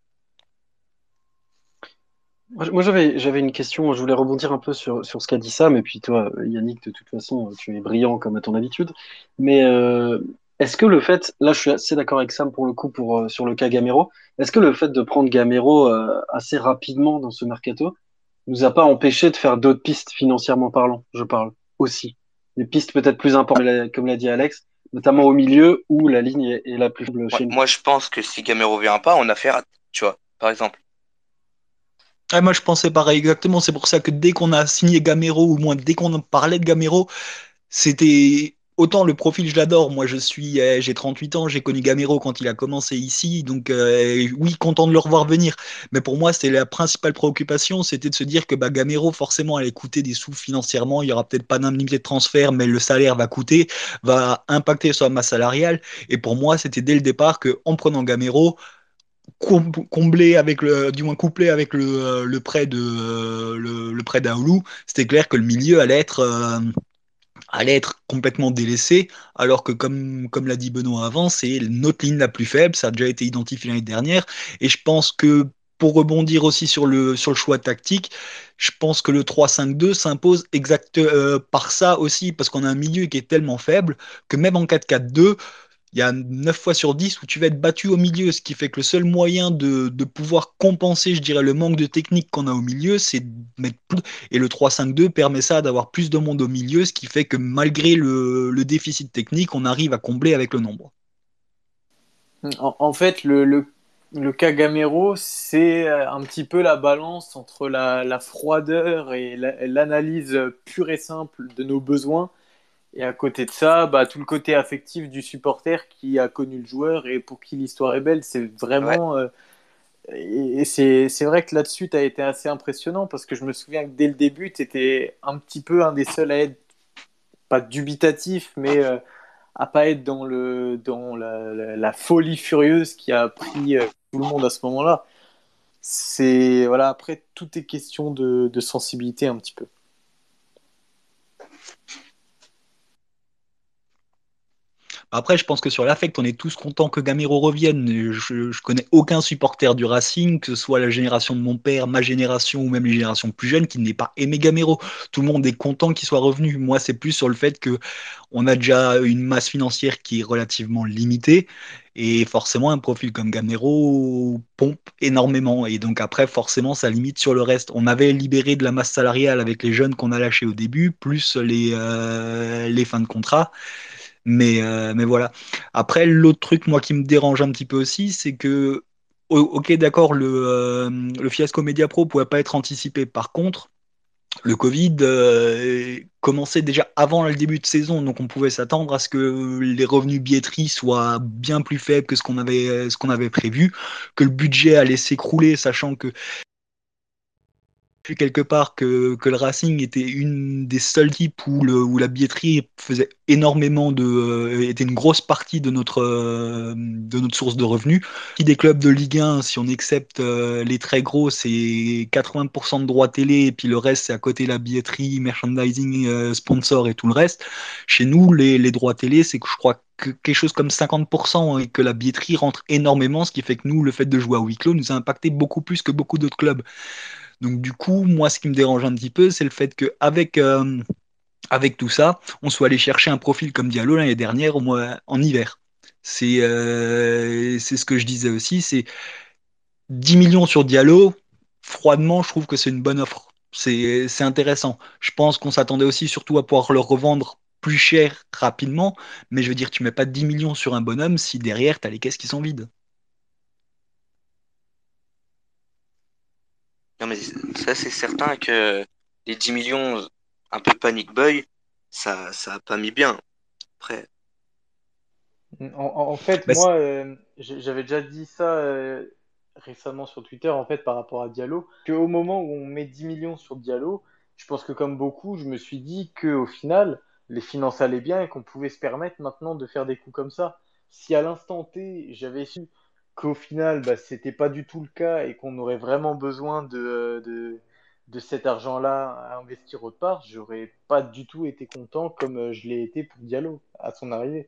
Moi, moi, j'avais, j'avais une question. Je voulais rebondir un peu sur, sur ce qu'a dit Sam. Et puis toi, Yannick, de toute façon, tu es brillant comme à ton habitude. Mais euh, est-ce que le fait, là, je suis assez d'accord avec Sam pour le coup pour, euh, sur le cas Gamero. Est-ce que le fait de prendre Gamero euh, assez rapidement dans ce mercato nous a pas empêché de faire d'autres pistes financièrement parlant, je parle aussi. Des pistes peut-être plus importantes, comme l'a comme l'a dit Alex, notamment au milieu où la ligne est, est la plus faible Ouais, chez nous. moi, je pense que si Gamero vient pas, on a fait, rat- tu vois, par exemple. Ah, moi, je pensais pareil exactement. C'est pour ça que dès qu'on a signé Gamero, ou moins dès qu'on en parlait de Gamero, c'était autant le profil, je l'adore. Moi, je suis, euh, j'ai trente-huit ans, j'ai connu Gamero quand il a commencé ici, donc euh, oui, content de le revoir venir. Mais pour moi, c'était la principale préoccupation, c'était de se dire que bah, Gamero, forcément, allait coûter des sous financièrement. Il y aura peut-être pas d'indemnité de transfert, mais le salaire va coûter, va impacter sur la masse salariale. Et pour moi, c'était dès le départ que, en prenant Gamero, com- comblé avec le, du moins couplé avec le, euh, le prêt de euh, le, le prêt d'Aoulou, c'était clair que le milieu allait être euh, allait être complètement délaissé, alors que comme, comme l'a dit Benoît avant, c'est notre ligne la plus faible, ça a déjà été identifié l'année dernière, et je pense que pour rebondir aussi sur le, sur le choix tactique, je pense que le trois cinq deux s'impose exact euh, par ça aussi, parce qu'on a un milieu qui est tellement faible que même en quatre quatre deux, il y a neuf fois sur dix où tu vas être battu au milieu, ce qui fait que le seul moyen de, de pouvoir compenser, je dirais, le manque de technique qu'on a au milieu, c'est de mettre plus. Et le trois cinq deux permet ça d'avoir plus de monde au milieu, ce qui fait que malgré le, le déficit technique, on arrive à combler avec le nombre. En, en fait, le, le, le cas Gamero, c'est euh, un petit peu la balance entre la, la froideur et la- l'analyse pure et simple de nos besoins Et à côté de ça, bah, tout le côté affectif du supporter qui a connu le joueur et pour qui l'histoire est belle, c'est Ouais. vraiment. euh, et et c'est, c'est vrai que là-dessus, tu as été assez impressionnant parce que je me souviens que dès le début, tu étais un petit peu un des seuls à être, pas dubitatif, mais euh, à pas être dans, le, dans la, la- la folie furieuse qui a pris euh, tout le monde à ce moment-là. C'est, voilà, après, tout est question de, de sensibilité un petit peu. Après, je pense que sur l'affect, on est tous contents que Gamero revienne. Je, je connais aucun supporter du Racing, que ce soit la génération de mon père, ma génération ou même les générations plus jeunes, qui n'ait pas aimé Gamero. Tout le monde est content qu'il soit revenu. Moi, c'est plus sur le fait que on a déjà une masse financière qui est relativement limitée. Et forcément, un profil comme Gamero pompe énormément. Et donc après, forcément, ça limite sur le reste. On avait libéré de la masse salariale avec les jeunes qu'on a lâchés au début, plus les, euh, les fins de contrat. Mais, euh, mais voilà. Après, l'autre truc, moi, qui me dérange un petit peu aussi, c'est que, o- ok, d'accord, le, euh, le fiasco Mediapro ne pouvait pas être anticipé. Par contre, le Covid euh, commençait déjà avant le début de saison, donc on pouvait s'attendre à ce que les revenus billetterie soient bien plus faibles que ce qu'on avait, ce qu'on avait prévu, que le budget allait s'écrouler, sachant que vu quelque part que, que le Racing était une des seules équipes où, le, où la billetterie faisait énormément de, euh, était une grosse partie de notre, euh, de notre source de revenus. Qui des clubs de Ligue un, si on accepte euh, les très gros, c'est quatre-vingts pour cent de droits télé, et puis le reste, c'est à côté la billetterie, merchandising, euh, sponsor et tout le reste. Chez nous, les, les droits télé, c'est que je crois que quelque chose comme cinquante pour cent et que la billetterie rentre énormément, ce qui fait que nous, le fait de jouer à huis clos nous a impacté beaucoup plus que beaucoup d'autres clubs. Donc du coup, moi, ce qui me dérange un petit peu, c'est le fait qu'avec euh, avec tout ça, on soit allé chercher un profil comme Diallo l'année dernière au mois, en hiver. C'est euh, c'est ce que je disais aussi, c'est dix millions sur Diallo. Froidement, je trouve que c'est une bonne offre. C'est c'est intéressant. Je pense qu'on s'attendait aussi surtout à pouvoir le revendre plus cher rapidement, mais je veux dire, tu mets pas dix millions sur un bonhomme si derrière, tu as les caisses qui sont vides. Non, mais ça, c'est certain que les dix millions, un peu panic boy, ça, ça a pas mis bien. Après, En, en- en fait, Bah, c'est- moi, euh, j- j'avais déjà dit ça euh, récemment sur Twitter, en fait, par rapport à Diallo, qu'au moment où on met dix millions sur Diallo, je pense que comme beaucoup, je me suis dit qu'au final, les finances allaient bien et qu'on pouvait se permettre maintenant de faire des coups comme ça. Si à l'instant T, j'avais su qu'au final, bah, c'était pas du tout le cas et qu'on aurait vraiment besoin de, de, de cet argent-là à investir autre part, j'aurais pas du tout été content comme euh, je l'ai été pour Diallo à son arrivée.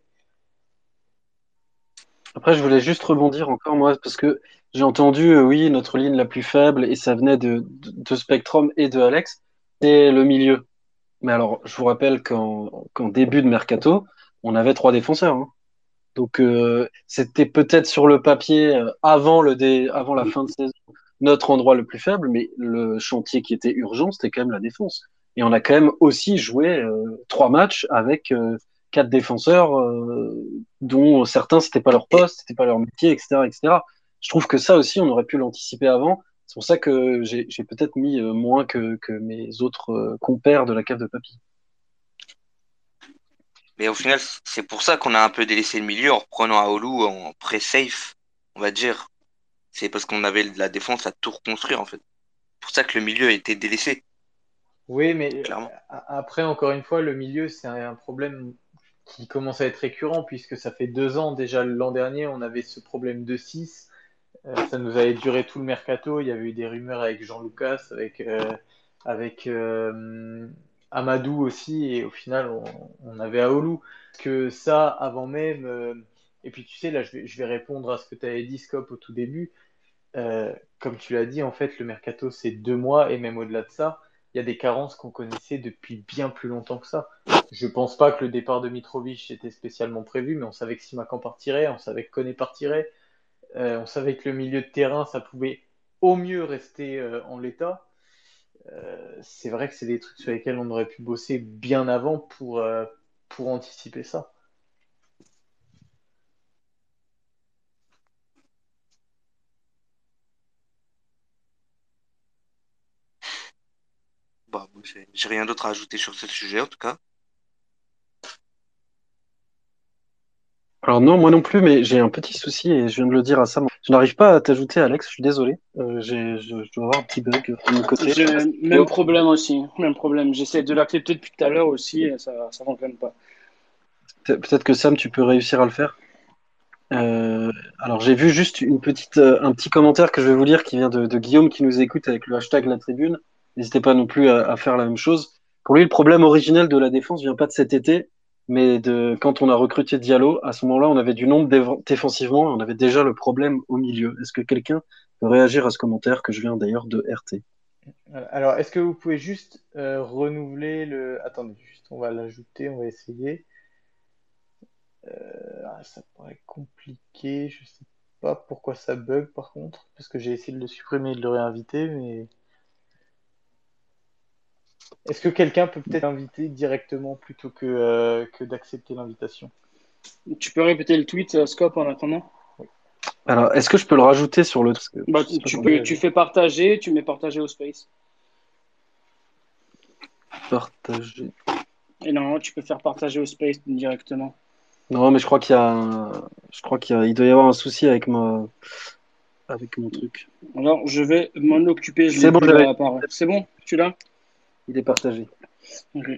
Après, je voulais juste rebondir encore, moi, parce que j'ai entendu, euh, oui, notre ligne la plus faible, et ça venait de, de, de Spectrum et de Alex, c'est le milieu. Mais alors, je vous rappelle qu'en qu'en début de mercato, on avait trois défenseurs, hein. Donc, euh, c'était peut-être sur le papier, euh, avant le dé, avant la fin de saison, notre endroit le plus faible, mais le chantier qui était urgent, c'était quand même la défense. Et on a quand même aussi joué euh, trois matchs avec euh, quatre défenseurs, euh, dont certains, c'était pas leur et, poste, c'était pas leur métier, et cetera, et cetera. Je trouve que ça aussi, on aurait pu l'anticiper avant. C'est pour ça que j'ai j'ai peut-être mis euh, moins que, que mes autres euh, compères de la cave de papy. mais au final, c'est pour ça qu'on a un peu délaissé le milieu en reprenant Aoulou en pré-safe, on va dire. C'est parce qu'on avait de la défense à tout reconstruire, en fait. C'est pour ça que le milieu a été délaissé, Oui, mais euh, clairement. a- après, encore une fois, le milieu, c'est un un problème qui commence à être récurrent puisque ça fait deux ans déjà. L'an dernier, on avait ce problème de six. Euh, ça nous avait duré tout le mercato. Il y avait eu des rumeurs avec Jean Lucas, avec, euh, avec euh, Amadou aussi. Et au final, on, on avait Aoulou. Que ça, avant même. euh, et puis, tu sais, là, je vais, je vais répondre à ce que tu avais dit, Scop, au tout début. Euh, comme tu l'as dit, en fait, le mercato, c'est deux mois et même au-delà de ça, il y a des carences qu'on connaissait depuis bien plus longtemps que ça. Je pense pas que le départ de Mitrovic était spécialement prévu, mais on savait que Simakan partirait, on savait que Koné partirait, euh, on savait que le milieu de terrain, ça pouvait au mieux rester euh, en l'état. Euh, c'est vrai que c'est des trucs sur lesquels on aurait pu bosser bien avant pour, euh, pour anticiper ça. Bah, moi, j'ai j'ai rien d'autre à ajouter sur ce sujet, en tout cas. Alors non, moi non plus, mais j'ai un petit souci et je viens de le dire à Sam. Je n'arrive pas à t'ajouter, Alex. Je suis désolé. Euh, j'ai, je, je dois avoir un petit bug de mon côté. J'ai même problème aussi, même problème. J'essaie de l'accepter depuis tout à l'heure aussi et ça ça fonctionne pas. Peut-être que Sam, tu peux réussir à le faire. Euh, alors j'ai vu juste une petite, euh, un petit commentaire que je vais vous lire qui vient de, de Guillaume qui nous écoute avec le hashtag La Tribune. N'hésitez pas non plus à, à faire la même chose. Pour lui, le problème originel de la défense vient pas de cet été, mais de quand on a recruté Diallo. À ce moment-là, on avait du nombre dév- défensivement, et on avait déjà le problème au milieu. Est-ce que quelqu'un peut réagir à ce commentaire que je viens d'ailleurs de R T? Euh, Alors, est-ce que vous pouvez juste euh, renouveler le... Attendez, juste, on va l'ajouter, on va essayer. Euh, ah, ça paraît compliqué, je sais pas pourquoi ça bug par contre, parce que j'ai essayé de le supprimer et de le réinviter, mais... Est-ce que quelqu'un peut peut-être inviter directement plutôt que, euh, que d'accepter l'invitation? Tu peux répéter le tweet, euh, Scope, en attendant? Alors, est-ce que je peux le rajouter sur le... parce que Bah, je sais pas tu comment peux, tu fais partager, tu mets partager au space. partager. Et non, tu peux faire partager au space directement. Non, mais je crois qu'il y a, un- je crois qu'il y a, il doit y avoir un souci avec ma, avec mon truc. Alors, je vais m'en occuper, je C'est l'ai bon, plus j'avais- là, par- C'est bon, tu l'as? Il est partagé. Ok.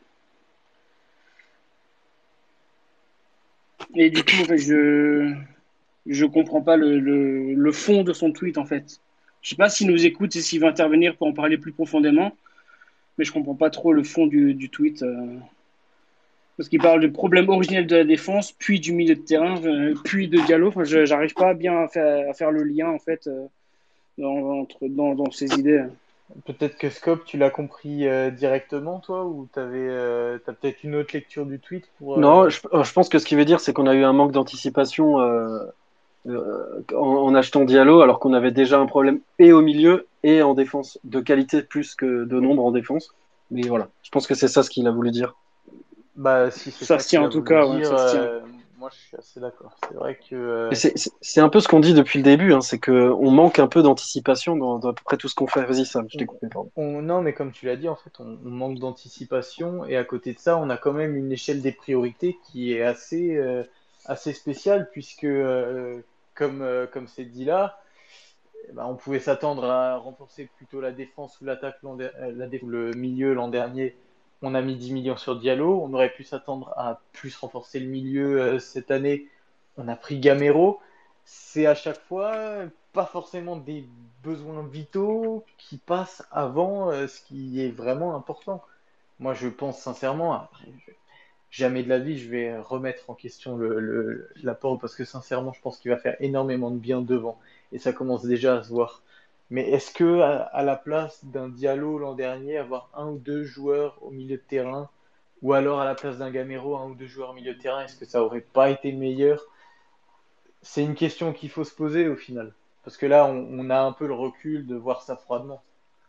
Et du coup, en fait, je je comprends pas le, le, le fond de son tweet, en fait. Je sais pas s'il nous écoute et s'il va intervenir pour en parler plus profondément, mais je comprends pas trop le fond du, du tweet. euh, parce qu'il parle du problème originel de la défense, puis du milieu de terrain, euh, puis de Diallo. Enfin, je j'arrive pas bien à faire, à faire le lien, en fait, euh, dans, entre, dans, dans ces idées. Peut-être que Scope, tu l'as compris euh, directement, toi, ou t'avais, euh, t'as peut-être une autre lecture du tweet pour... euh, Non, je, euh, je pense que ce qu'il veut dire, c'est qu'on a eu un manque d'anticipation euh, euh, en, en achetant Diallo, alors qu'on avait déjà un problème et au milieu et en défense, de qualité plus que de nombre en défense. Mais voilà, je pense que c'est ça ce qu'il a voulu dire. Bah, si c'est Ça ça se tient qu'il a en tout voulu cas, ouais, dire, ça se tient. euh, moi je suis assez d'accord. C'est vrai que... euh, Et c'est c'est- c'est un peu ce qu'on dit depuis le début, hein, c'est qu'on manque un peu d'anticipation dans, dans à peu près tout ce qu'on fait. Vas-y, Sam, je t'ai coupé, pardon. On- non, mais comme tu l'as dit, en fait, on, on manque d'anticipation et à côté de ça, on a quand même une échelle des priorités qui est assez, euh, assez spéciale puisque, euh, comme, euh, comme c'est dit là, eh ben, on pouvait s'attendre à renforcer plutôt la défense ou l'attaque, l'an der- euh, la dé- le milieu l'an dernier. On a mis dix millions sur Diallo. On aurait pu s'attendre à plus renforcer le milieu euh, cette année. On a pris Gamero. C'est à chaque fois pas forcément des besoins vitaux qui passent avant euh, ce qui est vraiment important. Moi, je pense sincèrement, après, je- jamais de la vie, je vais remettre en question le, le- l'apport parce que sincèrement, je pense qu'il va faire énormément de bien devant et ça commence déjà à se voir. Mais est-ce que à, à la place d'un Diallo l'an dernier, avoir un ou deux joueurs au milieu de terrain, ou alors à la place d'un Gamero, un ou deux joueurs au milieu de terrain, est-ce que ça aurait pas été meilleur? C'est une question qu'il faut se poser au final. Parce que là, on, on a un peu le recul de voir ça froidement.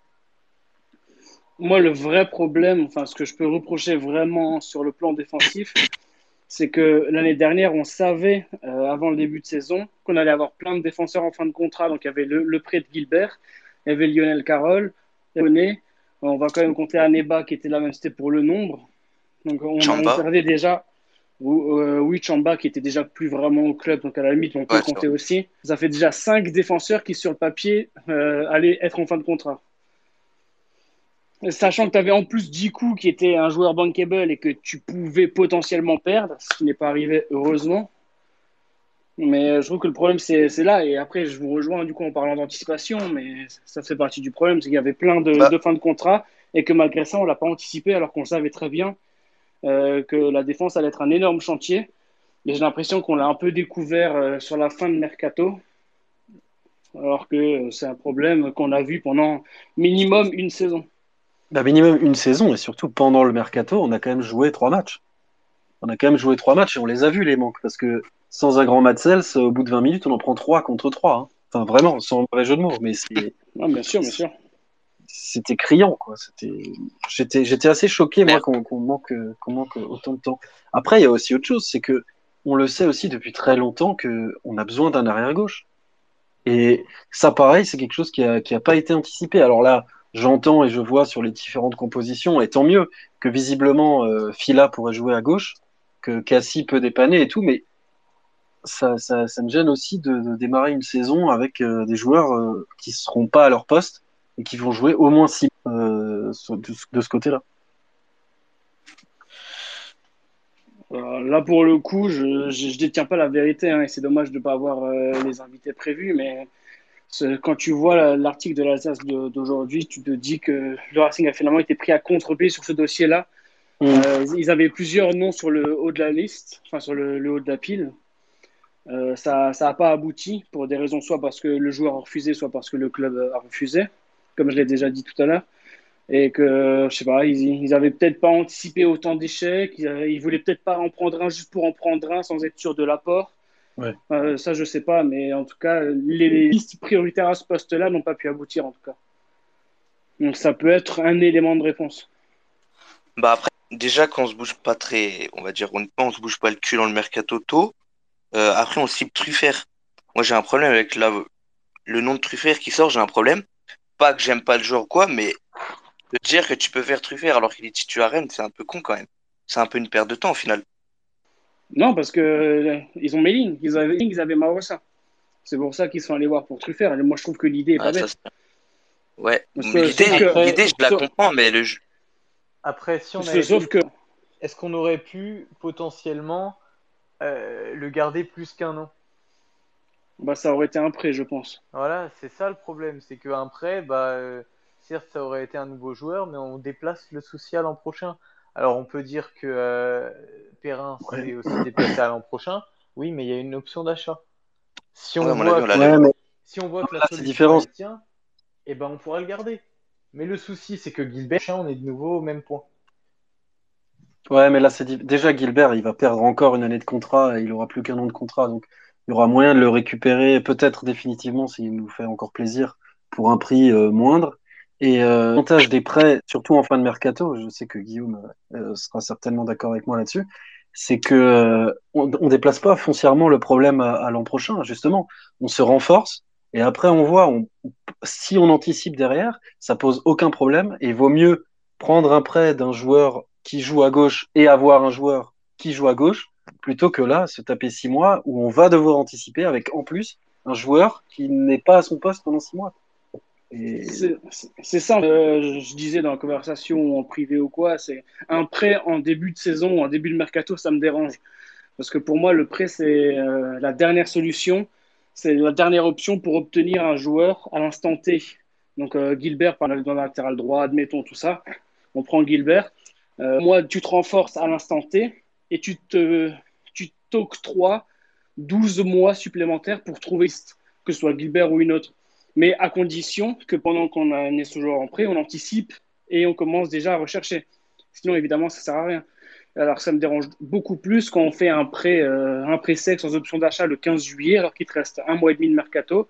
Moi, le vrai problème, enfin, ce que je peux reprocher vraiment sur le plan défensif, c'est que l'année dernière, on savait, euh, avant le début de saison, qu'on allait avoir plein de défenseurs en fin de contrat. Donc, il y avait le, le prêt de Gilbert, il y avait Lionel Carroll, René. On va quand même compter Aneba qui était là, même si c'était pour le nombre. Donc, on, on Chamba. perdait déjà. Ou- euh, oui, Chamba qui était déjà plus vraiment au club, donc à la limite, on peut Ouais, le c'est compter vrai. aussi. Ça fait déjà cinq défenseurs qui, sur le papier, euh, allaient être en fin de contrat. Sachant que tu avais en plus Djikou qui était un joueur bankable et que tu pouvais potentiellement perdre, ce qui n'est pas arrivé heureusement. Mais euh, je trouve que le problème c'est c'est là. Et après, je vous rejoins du coup en parlant d'anticipation, mais ça fait partie du problème, c'est qu'il y avait plein de, Bah, de fins de contrat et que malgré ça, on l'a pas anticipé alors qu'on savait très bien euh, que la défense allait être un énorme chantier. Et j'ai l'impression qu'on l'a un peu découvert euh, sur la fin de Mercato, alors que euh, c'est un problème qu'on a vu pendant minimum une saison. Bah, minimum une saison et surtout pendant le mercato, on a quand même joué trois matchs. On a quand même joué trois matchs et on les a vus les manques parce que sans un grand Matsels, au bout de vingt minutes, on en prend trois contre trois, hein. Enfin vraiment, sans mauvais jeu de mots, mais c'est Ah, bien sûr, bien sûr. c'était criant quoi. C'était j'étais j'étais assez choqué moi mais qu'on qu'on manque qu'on manque autant de temps. Après, il y a aussi autre chose, c'est que on le sait aussi depuis très longtemps que on a besoin d'un arrière gauche. Et ça, pareil, c'est quelque chose qui a, qui a pas été anticipé. Alors là, j'entends et je vois sur les différentes compositions, et tant mieux que visiblement euh, Fila pourrait jouer à gauche, que Cassie peut dépanner et tout, mais ça, ça, ça me gêne aussi de, de démarrer une saison avec euh, des joueurs euh, qui seront pas à leur poste et qui vont jouer au moins six euh, sur- de, de ce côté-là. Euh, là, pour le coup, je ne détiens pas la vérité, hein, et c'est dommage de ne pas avoir euh, les invités prévus, mais c'est- quand tu vois la- l'article de l'Alsace de- d'aujourd'hui, tu te dis que le Racing a finalement été pris à contre-pied sur ce dossier-là. Mm. Euh, ils avaient plusieurs noms sur le haut de la liste, enfin sur le, le haut de la pile. Euh, ça n'a pas abouti pour des raisons, soit parce que le joueur a refusé, soit parce que le club a refusé, comme je l'ai déjà dit tout à l'heure. Et que, je sais pas, ils, ils avaient peut-être pas anticipé autant d'échecs, ils, avaient- ils voulaient peut-être pas en prendre un juste pour en prendre un sans être sûr de l'apport. Ouais. Euh, ça, je sais pas, mais en tout cas, les listes prioritaires à ce poste-là n'ont pas pu aboutir, en tout cas. Donc, ça peut être un élément de réponse. Bah après, déjà quand on se bouge pas très, on va dire, on, on se bouge pas le cul dans le mercato tôt, euh, après on cible Truffert. Moi j'ai un problème avec la, le nom de Truffert qui sort, j'ai un problème. Pas que j'aime pas le joueur ou quoi, mais de dire que tu peux faire Truffert alors qu'il est titulaire à Rennes, c'est un peu con quand même. C'est un peu une perte de temps au final. Non, parce que euh, ils ont Méline, ils avaient, ils avaient Marossa. C'est pour ça qu'ils sont allés voir pour Truffert. Et moi, je trouve que l'idée est pas Ouais, ça, bête. c'est- ouais. Sauf, sauf L'idée, que, Après, l'idée, je la sauf, comprends, mais le jeu. après, si on avait sauf pu, que est-ce qu'on aurait pu potentiellement euh, le garder plus qu'un an? bah, ça aurait été un prêt, je pense. Voilà, c'est ça le problème, c'est qu'un prêt, bah, euh, certes, ça aurait été un nouveau joueur, mais on déplace le souci à l'an prochain. Alors, on peut dire que euh, Perrin Ouais. s'est aussi déplacé à l'an prochain. Oui, mais il y a une option d'achat. Si Ouais, on à mon avis, voit on que l'a la, Ouais, le. mais si on voit que la là, c'est solution différent. elle tient, eh ben on pourra le garder. Mais le souci, c'est que Gilbert, on est de nouveau au même point. Ouais, mais là, c'est di- déjà Gilbert, il va perdre encore une année de contrat et il aura plus qu'un an de contrat. Donc, il y aura moyen de le récupérer, peut-être définitivement, s'il nous fait encore plaisir, pour un prix euh, moindre. Et euh, l'avantage des prêts, surtout en fin de mercato, je sais que Guillaume euh, sera certainement d'accord avec moi là-dessus, c'est que euh, on, on déplace pas foncièrement le problème à, à l'an prochain, justement. On se renforce et après on voit, on, si on anticipe derrière, ça pose aucun problème et il vaut mieux prendre un prêt d'un joueur qui joue à gauche et avoir un joueur qui joue à gauche, plutôt que là, se taper six mois où on va devoir anticiper avec en plus un joueur qui n'est pas à son poste pendant six mois. Et C'est c'est ça, euh, je je disais dans la conversation en privé ou quoi, c'est un prêt en début de saison, en début de mercato, ça me dérange. Parce que pour moi, le prêt, c'est euh, la dernière solution, c'est la dernière option pour obtenir un joueur à l'instant T. Donc euh, Gilbert, par exemple, dans le latéral droit, admettons tout ça, on prend Gilbert. Euh, moi, tu te renforces à l'instant T et tu te, tu t'octroies douze mois supplémentaires pour trouver, que ce soit Gilbert ou une autre. Mais à condition que pendant qu'on est ce joueur en prêt, on anticipe et on commence déjà à rechercher. Sinon, évidemment, ça ne sert à rien. Alors, ça me dérange beaucoup plus quand on fait un prêt, euh, un prêt sec sans option d'achat le quinze juillet, alors qu'il te reste un mois et demi de mercato,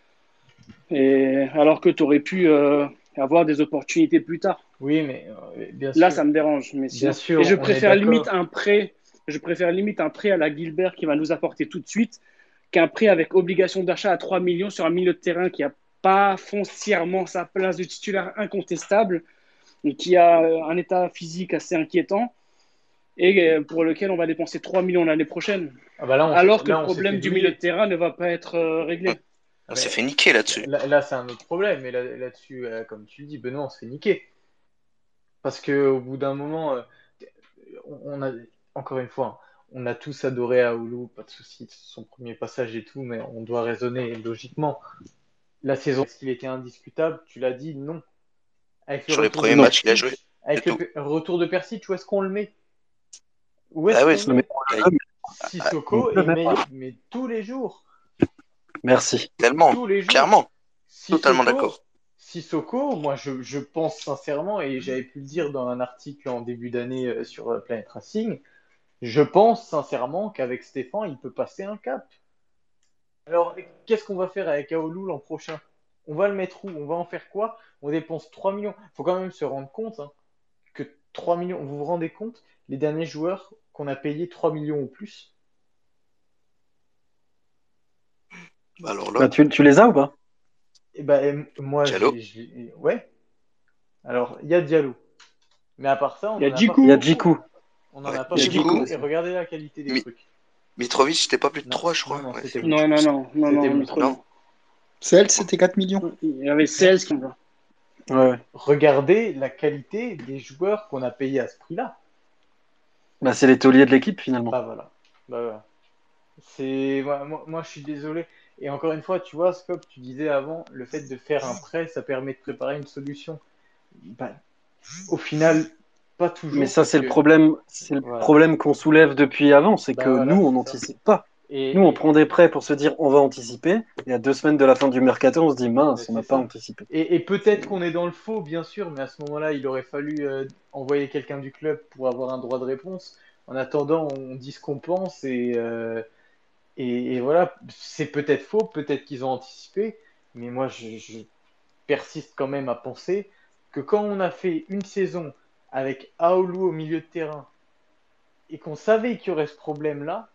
et alors que tu aurais pu euh, avoir des opportunités plus tard. Oui, mais euh, bien Là, sûr, ça me dérange. Mais bien sinon... Et sûr, je on est préfère limite d'accord. un prêt, je préfère limite un prêt à la Gilbert qui va nous apporter tout de suite qu'un prêt avec obligation d'achat à trois millions sur un milieu de terrain qui n'a pas foncièrement sa place de titulaire incontestable, et qui a un état physique assez inquiétant et pour lequel on va dépenser trois millions l'année prochaine. Ah bah là, on, s- Alors que le là, on s'est fait problème du milieu de douiller. terrain ne va pas être euh, réglé. Ah, On s'est mais fait niquer là-dessus. là, là, c'est un autre problème. Mais là, là-dessus, euh, comme tu le dis, Benoît, on se fait niquer. Parce que au bout d'un moment, euh, on on a, encore une fois, hein, on a tous adoré Aoulou, pas de souci, son premier passage et tout, mais on doit raisonner logiquement. La saison, est-ce qu'il était indiscutable? Tu l'as dit, non. Avec le Sur les retour de premiers non. matchs qu'il a Persic, joué, c'est avec le tout. pe- retour de Persic, où est-ce qu'on le met? Où Bah est-ce ouais, qu'on le c'est- Non, mais met? on il y le a- met. ah, On Sissoko, le et met mais, pas. mais tous les jours. Merci. tellement, Tous les jours. clairement, totalement Sissoko, d'accord. Sissoko, moi je, je pense sincèrement, et j'avais pu le dire dans un article en début d'année euh, sur euh, Planet Racing, je pense sincèrement qu'avec Stéphane, il peut passer un cap. Alors, qu'est-ce qu'on va faire avec Aoulou l'an prochain? On va le mettre où? On va en faire quoi? On dépense trois millions. Il faut quand même se rendre compte hein, que trois millions, vous vous rendez compte, les derniers joueurs qu'on a payés trois millions ou plus? Bah alors Bah, là, tu, tu les as ou pas? Eh ben, moi, Diallo, j'ai, j'ai- ouais. Alors, il y a Diallo. Mais à part ça, on Il y n'en a a pas Il fait y a Djikou, beaucoup. Djikou. On n'en ouais. a pas Il y a fait Djikou beaucoup. Djikou, Et aussi. regardez la qualité des Mi- trucs. Mitrovic, c'était pas plus de Non, trois, je crois. non, non, Ouais, c'était c'est- bon. Non, non, non, non, C'était non, bon. Mitro, Non. non. Celle, c'était quatre millions. Il y avait seize qui me va. Ouais, ouais. Regardez la qualité des joueurs qu'on a payés à ce prix-là. Bah, c'est les tauliers de l'équipe finalement. Bah voilà. Bah, voilà. C'est moi, moi, moi, je suis désolé. Et encore une fois, tu vois, Scop, tu disais avant, le fait de faire un prêt, ça permet de préparer une solution. Bah, au final, pas toujours. Mais ça, parce c'est le que- problème, c'est le Voilà. problème qu'on soulève depuis avant, c'est Bah que voilà, nous, on c'est ça. n'anticipe pas. Et, Nous, on et- prend des prêts pour se dire on va anticiper, et à deux semaines de la fin du mercato, on se dit mais mince, on n'a c'est pas ça. anticipé. Et, et peut-être qu'on est dans le faux, bien sûr, mais à ce moment-là, il aurait fallu euh, envoyer quelqu'un du club pour avoir un droit de réponse. En attendant, on dit ce qu'on pense et, euh, et, et voilà, c'est peut-être faux, peut-être qu'ils ont anticipé, mais moi, je, je persiste quand même à penser que quand on a fait une saison avec Aoulou au milieu de terrain et qu'on savait qu'il y aurait ce problème-là,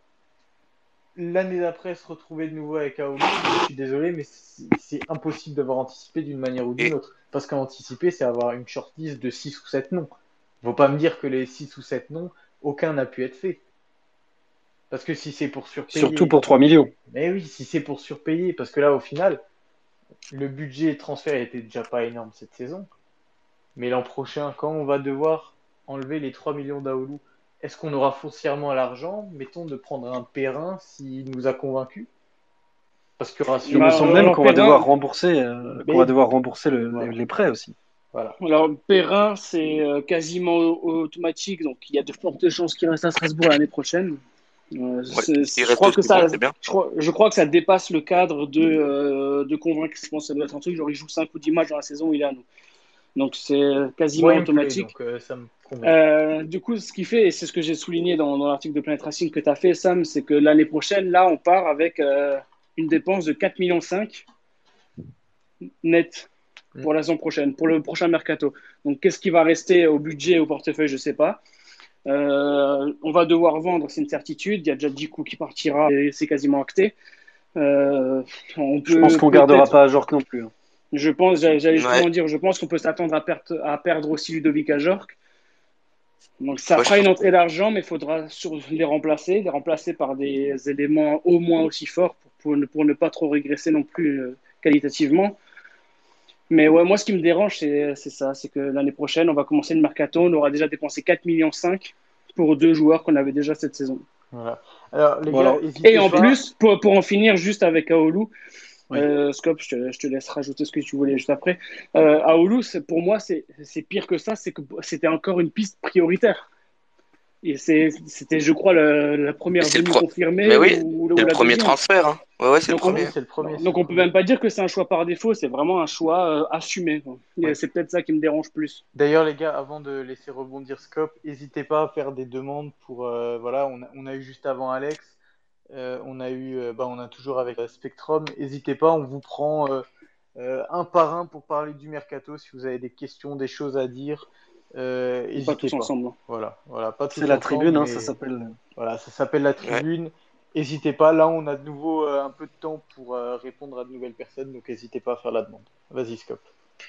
l'année d'après se retrouver de nouveau avec Aoulou, je suis désolé, mais c'est c'est impossible d'avoir anticipé d'une manière ou d'une Et autre. Parce qu'anticiper, c'est avoir une shortlist de six ou sept noms. Il ne faut pas me dire que les six ou sept noms, aucun n'a pu être fait. Parce que si c'est pour Surtout surpayer, pour trois millions. mais oui, si c'est pour surpayer, parce que là, au final, le budget transfert était déjà pas énorme cette saison. Mais l'an prochain, quand on va devoir enlever les trois millions d'Aoulou, est-ce qu'on aura foncièrement l'argent, mettons, de prendre un Perrin s'il nous a convaincus? Parce qu'il y aura Il me Bah, sûrement. semble alors, même alors, qu'on va Perrin, devoir rembourser, euh, qu'on va Mais devoir rembourser le- voilà, les prêts aussi. voilà. alors, Perrin, c'est euh, quasiment au- automatique, donc il y a de fortes chances qu'il reste à Strasbourg l'année prochaine. Euh, ouais, c'est- s'il c'est- je reste crois que aussi bon, ça, c'est bien. je crois, je crois que ça dépasse le cadre de, euh, de convaincre. Je pense que ça doit être un truc, genre il joue cinq ou dix matchs dans la saison, il est à nous. Donc c'est quasiment Moi, il me plaît, automatique. donc euh, ça me convient. Euh, du coup, ce qui fait, et c'est ce que j'ai souligné dans, dans l'article de Planet Racing que tu as fait, Sam, c'est que l'année prochaine, là, on part avec euh, une dépense de quatre virgule cinq millions net Mm. pour la saison prochaine, pour le prochain mercato. Donc, qu'est-ce qui va rester au budget, au portefeuille, je ne sais pas. Euh, on va devoir vendre, c'est une certitude. Il y a déjà Djikou qui partira, et c'est quasiment acté. Euh, on Je pense peut qu'on gardera peut-être, pas à Jork non plus. hein. je pense, j'allais j'allais justement Ouais, dire, je pense qu'on peut s'attendre à, perte- à perdre aussi Ludovic Ajorc. Donc ça ouais, je fera une pense entrée d'argent, mais il faudra sur- les remplacer, les remplacer par des éléments au moins aussi forts pour, pour ne, pour ne pas trop régresser non plus euh, qualitativement. Mais ouais, moi, ce qui me dérange, c'est c'est ça, c'est que l'année prochaine, on va commencer le mercato, on aura déjà dépensé quatre virgule cinq millions pour deux joueurs qu'on avait déjà cette saison. Voilà. Alors, les Bon, gars, alors, Et n'hésitez en pas. plus, pour, pour en finir juste avec Aoulou, oui. euh, Scop, je te, je te laisse rajouter ce que tu voulais juste après. Euh, Aoulou, c'est- pour moi, c'est c'est pire que ça, c'est que c'était encore une piste prioritaire. Et c'est- c'était, je crois, la, la mais première c'est le venue pro... Mais confirmée oui, ou, c'est ou le la premier deuxième. transfert, hein. Ouais, ouais, c'est le Donc on, Oui, premier. c'est le premier, c'est le donc on peut premier. même pas dire que c'est un choix par défaut, c'est vraiment un choix euh, assumé. quoi. Et Ouais. c'est peut-être ça qui me dérange plus. D'ailleurs, les gars, avant de laisser rebondir Scope, n'hésitez pas à faire des demandes pour. euh, voilà, on a, on a eu juste avant Alex, euh, on a eu, euh, bah, on a toujours avec euh, Spectrum. N'hésitez pas, on vous prend euh, euh, un par un pour parler du mercato. Si vous avez des questions, des choses à dire, euh, Et pas n'hésitez tous pas. ensemble. hein. Voilà, voilà, pas C'est tous la ensemble, tribune, hein, ça mais s'appelle. voilà, ça s'appelle la Ouais. tribune. N'hésitez pas, là, on a de nouveau euh, un peu de temps pour euh, répondre à de nouvelles personnes, donc n'hésitez pas à faire la demande. Vas-y, Scope.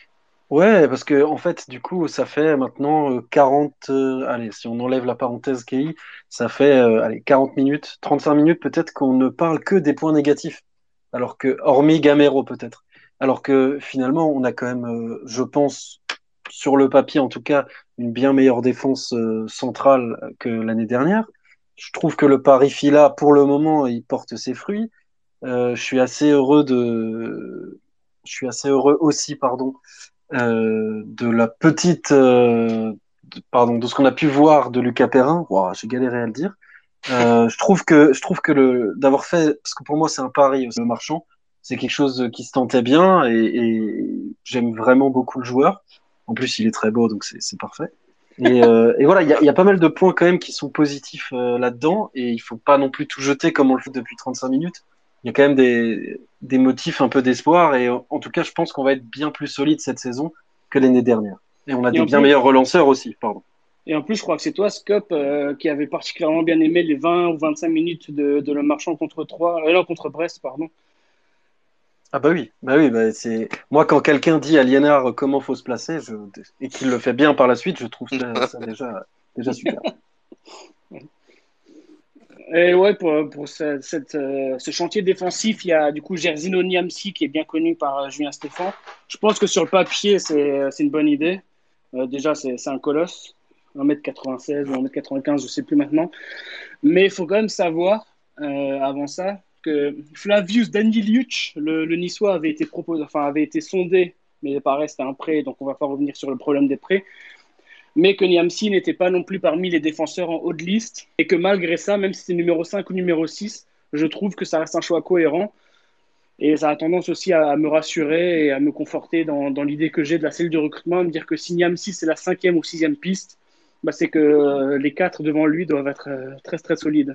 Ouais, parce que en fait, du coup, ça fait maintenant euh, quarante. euh, allez, si on enlève la parenthèse K I, ça fait euh, allez, quarante minutes, trente-cinq minutes peut-être qu'on ne parle que des points négatifs. Alors que, hormis Gamero peut-être. Alors que finalement, on a quand même, euh, je pense, sur le papier en tout cas, une bien meilleure défense euh, centrale que l'année dernière. Je trouve que le pari Fila, pour le moment, il porte ses fruits. Euh, je suis assez heureux de, je suis assez heureux aussi, pardon, euh, de la petite, euh, de- pardon, de ce qu'on a pu voir de Lucas Perrin. Ouah, j'ai galéré à le dire. Euh, je trouve que, je trouve que le, d'avoir fait, parce que pour moi c'est un pari aussi, le marchand, c'est quelque chose qui se tentait bien et, et j'aime vraiment beaucoup le joueur. En plus, il est très beau, donc c'est c'est parfait. Et, euh, et voilà, il y a, il y a pas mal de points quand même qui sont positifs euh, là-dedans et il faut pas non plus tout jeter comme on le fait depuis trente-cinq minutes. Il y a quand même des, des motifs un peu d'espoir et en tout cas, je pense qu'on va être bien plus solide cette saison que l'année dernière. Et on a Et des en bien plus, meilleurs relanceurs aussi, pardon. et en plus, je crois que c'est toi, Scop, euh, qui avait particulièrement bien aimé les vingt ou vingt-cinq minutes de, de le marchand contre trois, euh, non, contre Brest, pardon. Ah bah oui, bah oui, bah c'est moi quand quelqu'un dit à Liénard comment faut se placer, je... et qu'il le fait bien par la suite, je trouve ça, ça déjà déjà super. Et ouais, pour, pour ce, cette, euh, ce chantier défensif, il y a du coup Gersino Niamsi qui est bien connu par euh, Julien Stéphan. Je pense que sur le papier, c'est c'est une bonne idée. Euh, déjà, c'est c'est un colosse, un mètre quatre-vingt-seize ou un mètre quatre-vingt-quinze, je sais plus maintenant. Mais il faut quand même savoir, euh, avant ça, que Flavius Daniliuc, le, le Niçois, avait été proposé, enfin avait été sondé, mais pareil, c'était un prêt, donc on va pas revenir sur le problème des prêts. Mais que Niamsi n'était pas non plus parmi les défenseurs en haut de liste, et que malgré ça, même si c'est numéro cinq ou numéro six, je trouve que ça reste un choix cohérent, et ça a tendance aussi à, à me rassurer et à me conforter dans, dans l'idée que j'ai de la cellule de recrutement, à me dire que si Niamsi c'est la cinquième ou sixième piste, bah, c'est que euh, les quatre devant lui doivent être euh, très très solides.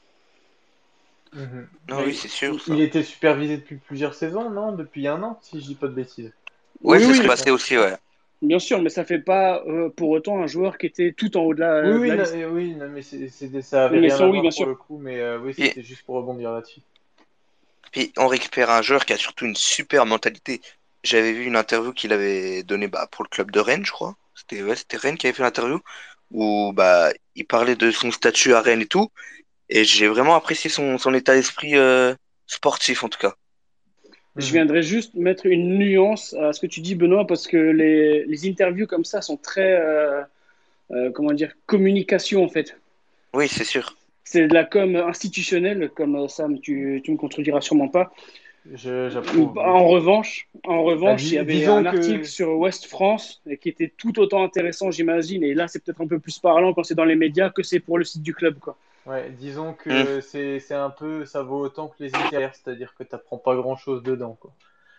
Mhm. Non, Mais oui, c'est sûr, ça. il était supervisé depuis plusieurs saisons, non? Depuis un an, si je dis pas de bêtises. Ouais, Oui, c'est ce oui, qui passé aussi, ouais. bien sûr, mais ça fait pas euh, pour autant un joueur qui était tout en haut de la, Oui, de oui, la non, liste. euh, oui, non, mais c'est, c'est- ça avait Mais rien à sinon, oui, voir bien pour sûr. le coup, mais euh, oui, Puis, c'était juste pour rebondir là-dessus. puis on récupère un joueur qui a surtout une super mentalité. J'avais vu une interview qu'il avait donnée bah, pour le club de Rennes, je crois. C'était ouais, c'était Rennes qui avait fait l'interview, où bah, il parlait de son statut à Rennes et tout. Et j'ai vraiment apprécié son, son état d'esprit euh, sportif, en tout cas. Je Mhm. viendrais juste mettre une nuance à ce que tu dis, Benoît, parce que les, les interviews comme ça sont très, euh, euh, comment dire, communication en fait. Oui, c'est sûr. C'est de la com institutionnelle, comme euh, Sam, tu, tu me contrediras sûrement pas. Je, j'approuve, oui. En revanche, en Bah, revanche, il y dis- avait disons un article que, sur Ouest France qui était tout autant intéressant, j'imagine, et là c'est peut-être un peu plus parlant quand c'est dans les médias que c'est pour le site du club, quoi. ouais, disons Hmm. que c'est, c'est un peu, ça vaut autant que les intérieurs, c'est-à-dire que t'apprends pas grand-chose dedans, quoi.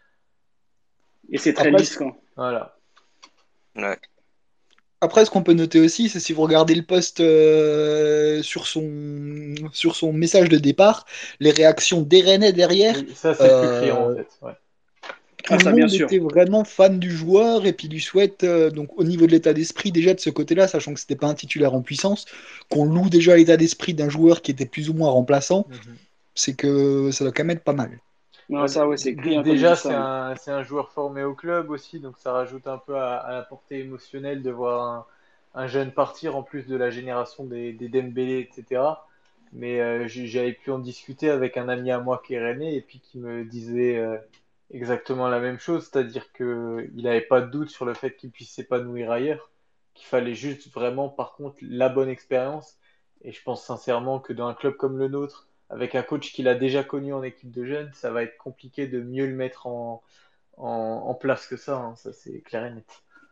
Et c'est très Après, lisse, quoi. Voilà. Ouais. Après, ce qu'on peut noter aussi, c'est si vous regardez le post euh, sur son, sur son message de départ, les réactions des Rennais derrière, Oui, ça c'est le plus criant en euh, fait. Ouais. tout Ah, le ça, bien monde sûr. était vraiment fan du joueur et puis lui souhaite, euh, donc au niveau de l'état d'esprit, déjà de ce côté-là, sachant que c'était pas un titulaire en puissance, qu'on loue déjà l'état d'esprit d'un joueur qui était plus ou moins remplaçant, Mhm. c'est que ça doit quand même être pas mal. Non, Bah, ça, ouais, c'est d- écrit, d- hein, comme dit déjà, c'est Sam. un, c'est un joueur formé au club aussi, donc ça rajoute un peu à, à la portée émotionnelle de voir un, un jeune partir en plus de la génération des, des Dembélé, et cetera. Mais euh, j'ai- j'avais pu en discuter avec un ami à moi qui est rennais et puis qui me disait euh, exactement la même chose, c'est-à-dire que il n'avait pas de doute sur le fait qu'il puisse s'épanouir ailleurs, qu'il fallait juste vraiment, par contre, la bonne expérience. Et je pense sincèrement que dans un club comme le nôtre, avec un coach qu'il a déjà connu en équipe de jeunes, ça va être compliqué de mieux le mettre en, en, en place que ça, hein, ça c'est clair et net.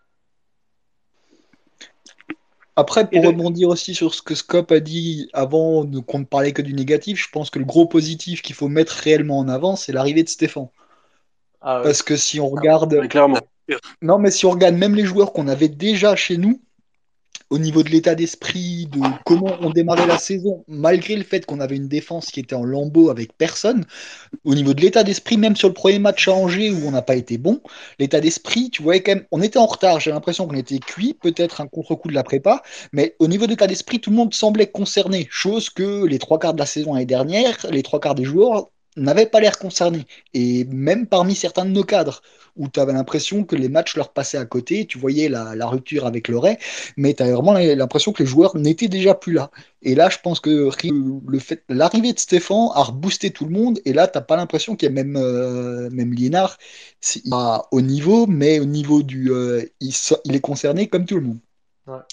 Après, Et pour de... rebondir aussi sur ce que Scop a dit avant, de- qu'on ne parlait que du négatif, je pense que le gros positif qu'il faut mettre réellement en avant, c'est l'arrivée de Stéphane. Ah oui, Parce que si on regarde, Ouais, clairement. non, mais si on regarde même les joueurs qu'on avait déjà chez nous, au niveau de l'état d'esprit, de comment on démarrait la saison, malgré le fait qu'on avait une défense qui était en lambeaux avec personne, au niveau de l'état d'esprit, même sur le premier match à Angers où on n'a pas été bon, l'état d'esprit, tu voyais quand même, on était en retard, j'ai l'impression qu'on était cuit, peut-être un contre-coup de la prépa, mais au niveau de l'état d'esprit, tout le monde semblait concerné, chose que les trois quarts de la saison l'année dernière, les trois quarts des joueurs n'avaient pas l'air concernés. Et même parmi certains de nos cadres, où tu avais l'impression que les matchs leur passaient à côté, tu voyais la, la rupture avec le Ray, mais tu avais vraiment l'impression que les joueurs n'étaient déjà plus là. Et là, je pense que le fait, l'arrivée de Stéphane a reboosté tout le monde. Et là, t'as pas l'impression qu'il y a même, euh, même Liénard c'est- il a au niveau, mais au niveau du, euh, il, so- il est concerné comme tout le monde. ouais.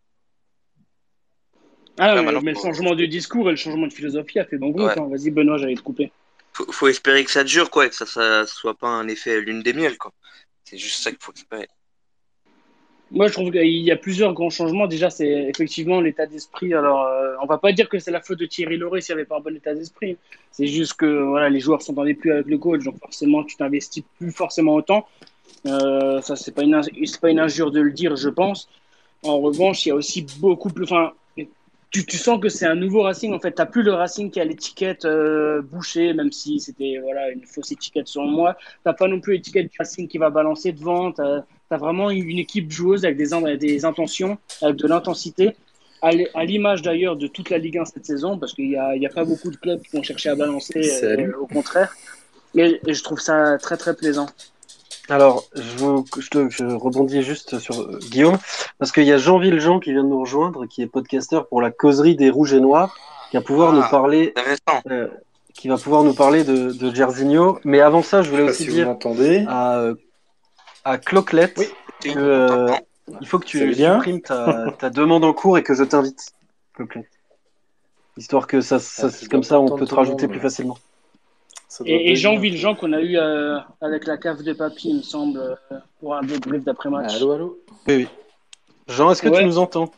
Ah, Ouais, non, mais, maintenant, mais le faut, changement de discours et le changement de philosophie a fait bon groupe, ouais. hein. Vas-y, Benoît, j'allais te couper. Faut, faut espérer que ça dure, quoi, et que ça, ça soit pas un effet lune des miel, quoi. C'est juste ça qu'il faut espérer. Moi, je trouve qu'il y a plusieurs grands changements. Déjà, c'est effectivement l'état d'esprit. Alors, euh, on va pas dire que c'est la faute de Thierry Lauré s'il n'y avait pas un bon état d'esprit. C'est juste que voilà, les joueurs s'entendaient plus avec le coach, donc forcément, tu t'investis plus forcément autant. Euh, ça, c'est pas une, c'est pas une injure de le dire, je pense. En revanche, il y a aussi beaucoup plus. Enfin, tu, tu sens que c'est un nouveau Racing. En fait, t'as plus le Racing qui a l'étiquette euh, bouchée, même si c'était voilà une fausse étiquette selon moi. T'as pas non plus l'étiquette du Racing qui va balancer devant. T'as as vraiment une équipe joueuse avec des, des intentions, avec de l'intensité. À l'image d'ailleurs de toute la Ligue un cette saison, parce qu'il n'y a, il y a pas beaucoup de clubs qui vont chercher à balancer, Salut. euh, au contraire. Mais je trouve ça très très plaisant. Alors, je, vous, je, te, je rebondis juste sur euh, Guillaume, parce qu'il y a Jean Valjean qui vient de nous rejoindre, qui est podcasteur pour la causerie des Rouges et Noirs. qui va pouvoir nous Ah, parler, intéressant. euh, qui va pouvoir nous parler de, de Jairzinho. Mais avant ça, je Je sais voulais pas aussi si vous dire m'entendez. à, euh, à Cloquelette Oui. Si, que on euh, t'entend. il faut que tu Salut bien. supprimes ta, ta demande en cours et que je t'invite, Cloquelette. Histoire que ça, ça Ah, je comme dois ça, pas on entendre peut te tout le rajouter monde, plus moi. facilement. Ça doit Et, et Jean bugger un peu. Valjean qu'on a eu euh, avec la cave de papy, il me semble, euh, pour un débrief d'après-match. Allô, allô. Oui, oui. Jean, est-ce que tu Ouais, nous entends?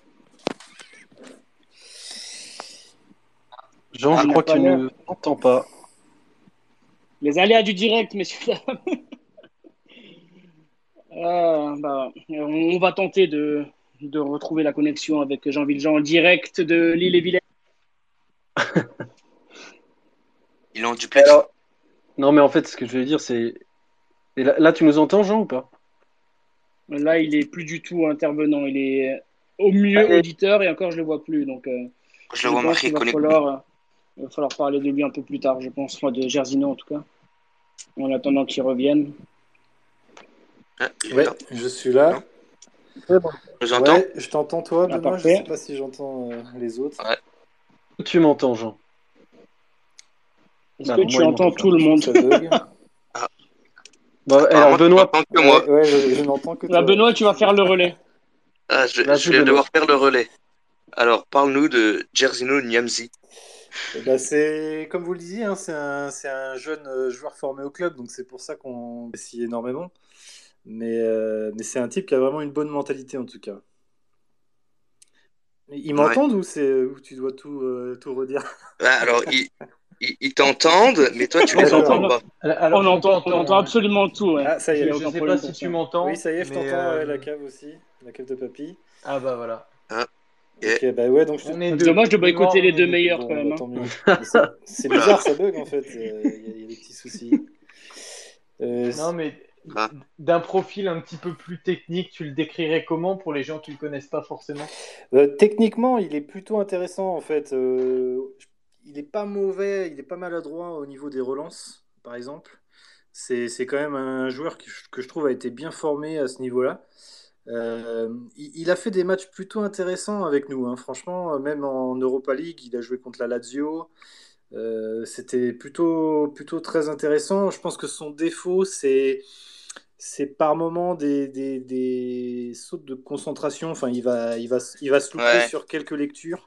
Jean, il je n'a crois que pas tu l'air. ne m'entends pas. Les aléas du direct, messieurs. dames. Euh, bah, on va tenter de, de retrouver la connexion avec Jean Valjean en direct de l'île et Vilaine. Ils l'ont Et dupliqué. alors, non, mais en fait, ce que je veux dire, c'est. Et là, là, tu nous entends, Jean, ou pas? Là, il est plus du tout intervenant. Il est au mieux Allez. auditeur et encore, je le vois plus. Donc, euh, Je le je vois pense marqué qu'il va connecté. falloir, euh, il va falloir parler de lui un peu plus tard, je pense, enfin, de Jairzinho en tout cas, en attendant qu'il revienne. Ah, il est Ouais, là. je suis là. Non. C'est bon. Tu nous entends? Ouais, je t'entends toi, Ah, Benoît. Je parfait. sais pas si j'entends euh, les autres. Ouais. Tu m'entends, Jean? Est-ce Bah que non, tu moi, il entends m'entend pas. tout le Je trouve monde? que ça bug. Ah, Bah, alors, apparemment, tu Benoît, n'entends que moi. Ouais, ouais, je, je n'entends que Bah, toi, Benoît, tu vas faire effectivement. le relais. Ah, je, je vas-y, vais Benoît. devoir faire le relais. Alors, parle-nous de Jairzinho Niamzi. Eh ben, c'est comme vous le disiez, hein, c'est un, c'est un jeune euh, joueur formé au club, donc c'est pour ça qu'on apprécie énormément. Mais, euh, mais c'est un type qui a vraiment une bonne mentalité en tout cas. Ils Ouais. m'entendent ou c'est où tu dois tout, euh, tout redire? Ah, alors, ils, ils, ils t'entendent, mais toi, tu On les D'accord. entends t'entend, pas. Alors, on on entend, on t'entend, entend hein. absolument tout, ouais. Ah, ça y Il n'y est. a Je aucun sais pas problème si pour tu ça. Oui, m'entends, ça y est, je mais t'entends, ouais, la euh, cave aussi, la cave de papy. ah bah voilà. Ah, Ok, et... bah ouais, donc je te... On est C'est deux. dommage de Benoît, boycotter les on est deux deux. meilleurs quand Bon, bah même. tant Hein. mieux. Mais c'est c'est Oula. bizarre, ça bug en fait. Il y, a il y a des petits soucis. Euh, Non, mais Ah. d'un profil un petit peu plus technique, tu le décrirais comment pour les gens qui le connaissent pas forcément? Euh, techniquement, il est plutôt intéressant en fait. Euh, il est pas mauvais, il est pas maladroit au niveau des relances, par exemple. C'est, c'est quand même un joueur que je, que je trouve a été bien formé à ce niveau-là. Euh, il, il a fait des matchs plutôt intéressants avec nous, hein. Franchement, même en Europa League, il a joué contre la Lazio. Euh, c'était plutôt, plutôt très intéressant. Je pense que son défaut, c'est c'est par moment des, des, des sautes de concentration. Enfin, il va, il va, il va se louper Ouais. sur quelques lectures.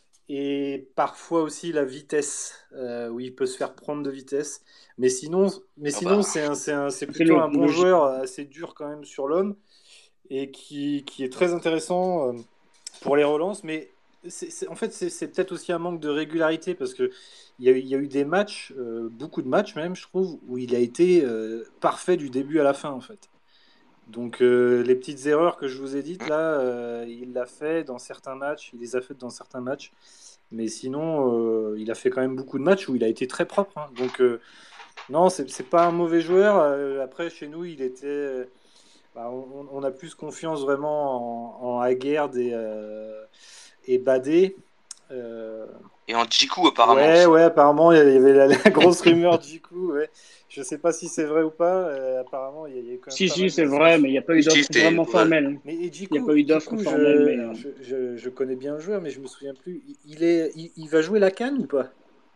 Et parfois aussi la vitesse, euh, où il peut se faire prendre de vitesse. Mais sinon, mais Ah sinon bah. c'est un- c'est un- c'est C'est plutôt le, un bon logique. joueur, assez dur quand même sur l'homme, et qui, qui est très intéressant euh, pour les relances. Mais c'est, c'est- en fait, c'est c'est peut-être aussi un manque de régularité, parce que il y a, eu- il y a eu des matchs, euh, beaucoup de matchs même, je trouve, où il a été euh, parfait du début à la fin, en fait. Donc euh, les petites erreurs que je vous ai dites là, euh, il l'a fait dans certains matchs, il les a faites dans certains matchs, mais sinon euh, il a fait quand même beaucoup de matchs où il a été très propre, hein. Donc euh, non, c'est c'est pas un mauvais joueur. Euh, après chez nous, il était, euh, bah, on, on a plus confiance vraiment en, en Aguerd et, euh, et Badé. Euh, Et en Djikou, apparemment Ouais, aussi. ouais, apparemment, il y avait la, la grosse rumeur du coup. Ouais. Je sais pas si c'est vrai ou pas. Euh, apparemment, il y, a il y a quand même Si, pas si, mal c'est vrai, mais il n'y a d'insinuations. pas eu Si, d'offre c'était vraiment vrai. formelle. Mais et Il n'y a Djikou, pas eu d'offre Djikou, formelle, mais je, euh, je, je, je connais bien le joueur, mais je me souviens plus. Il, il est, il, il va jouer la CAN ou pas?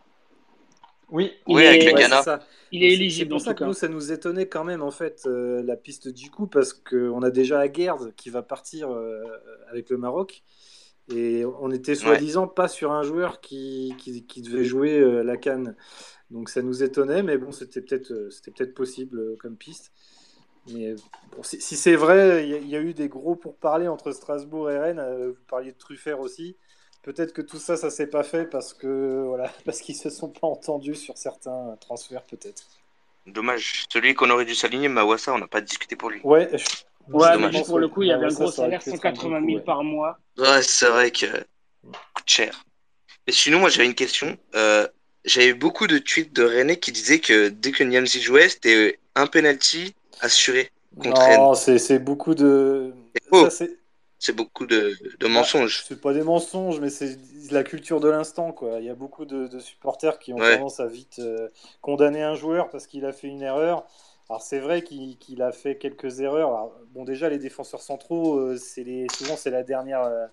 Oui, il Oui, avec le Ouais, est, c'est Ghana. ça. il Donc est c'est c'est éligible pour en ça tout que nous, cas. ça nous étonnait quand même en fait euh, la piste de Djikou, parce qu'on a déjà Aguerd qui va partir euh, avec le Maroc. Et on était Ouais. soi-disant pas sur un joueur qui, qui, qui devait jouer euh, la CAN. Donc ça nous étonnait, mais bon, c'était peut-être euh, c'était peut-être possible euh, comme piste. Mais bon, si, si c'est vrai, il y, a- il y a eu des gros pourparlers entre Strasbourg et Rennes. Euh, vous parliez de Truffert aussi. Peut-être que tout ça, ça s'est pas fait parce que voilà, parce qu'ils se sont pas entendus sur certains transferts, peut-être. Dommage. Celui qu'on aurait dû s'aligner, Mawassa, on n'a pas discuté pour lui. Ouais, je, C'est Ouais, je mais dommage. lui, pense pour le ouais. coup, il y avait un Mawassa, gros ça aurait salaire, pu être un bon 180 coup. 000 Ouais. par mois. Ouais, c'est vrai que coûte cher. Et sinon, moi, j'avais une question. Euh, j'avais beaucoup de tweets de René qui disaient que dès que Niamzi jouait, c'était un penalty assuré contre Rennes. Non, c'est c'est beaucoup de C'est ça, faux. c'est C'est beaucoup de, de bah, mensonges. c'est pas des mensonges, mais c'est la culture de l'instant, quoi. Il y a beaucoup de, de supporters qui ont Ouais, tendance à vite euh, condamner un joueur parce qu'il a fait une erreur. Alors c'est vrai qu'il qu'il a fait quelques erreurs. Alors, bon, déjà les défenseurs centraux, euh, c'est les souvent c'est la dernière euh,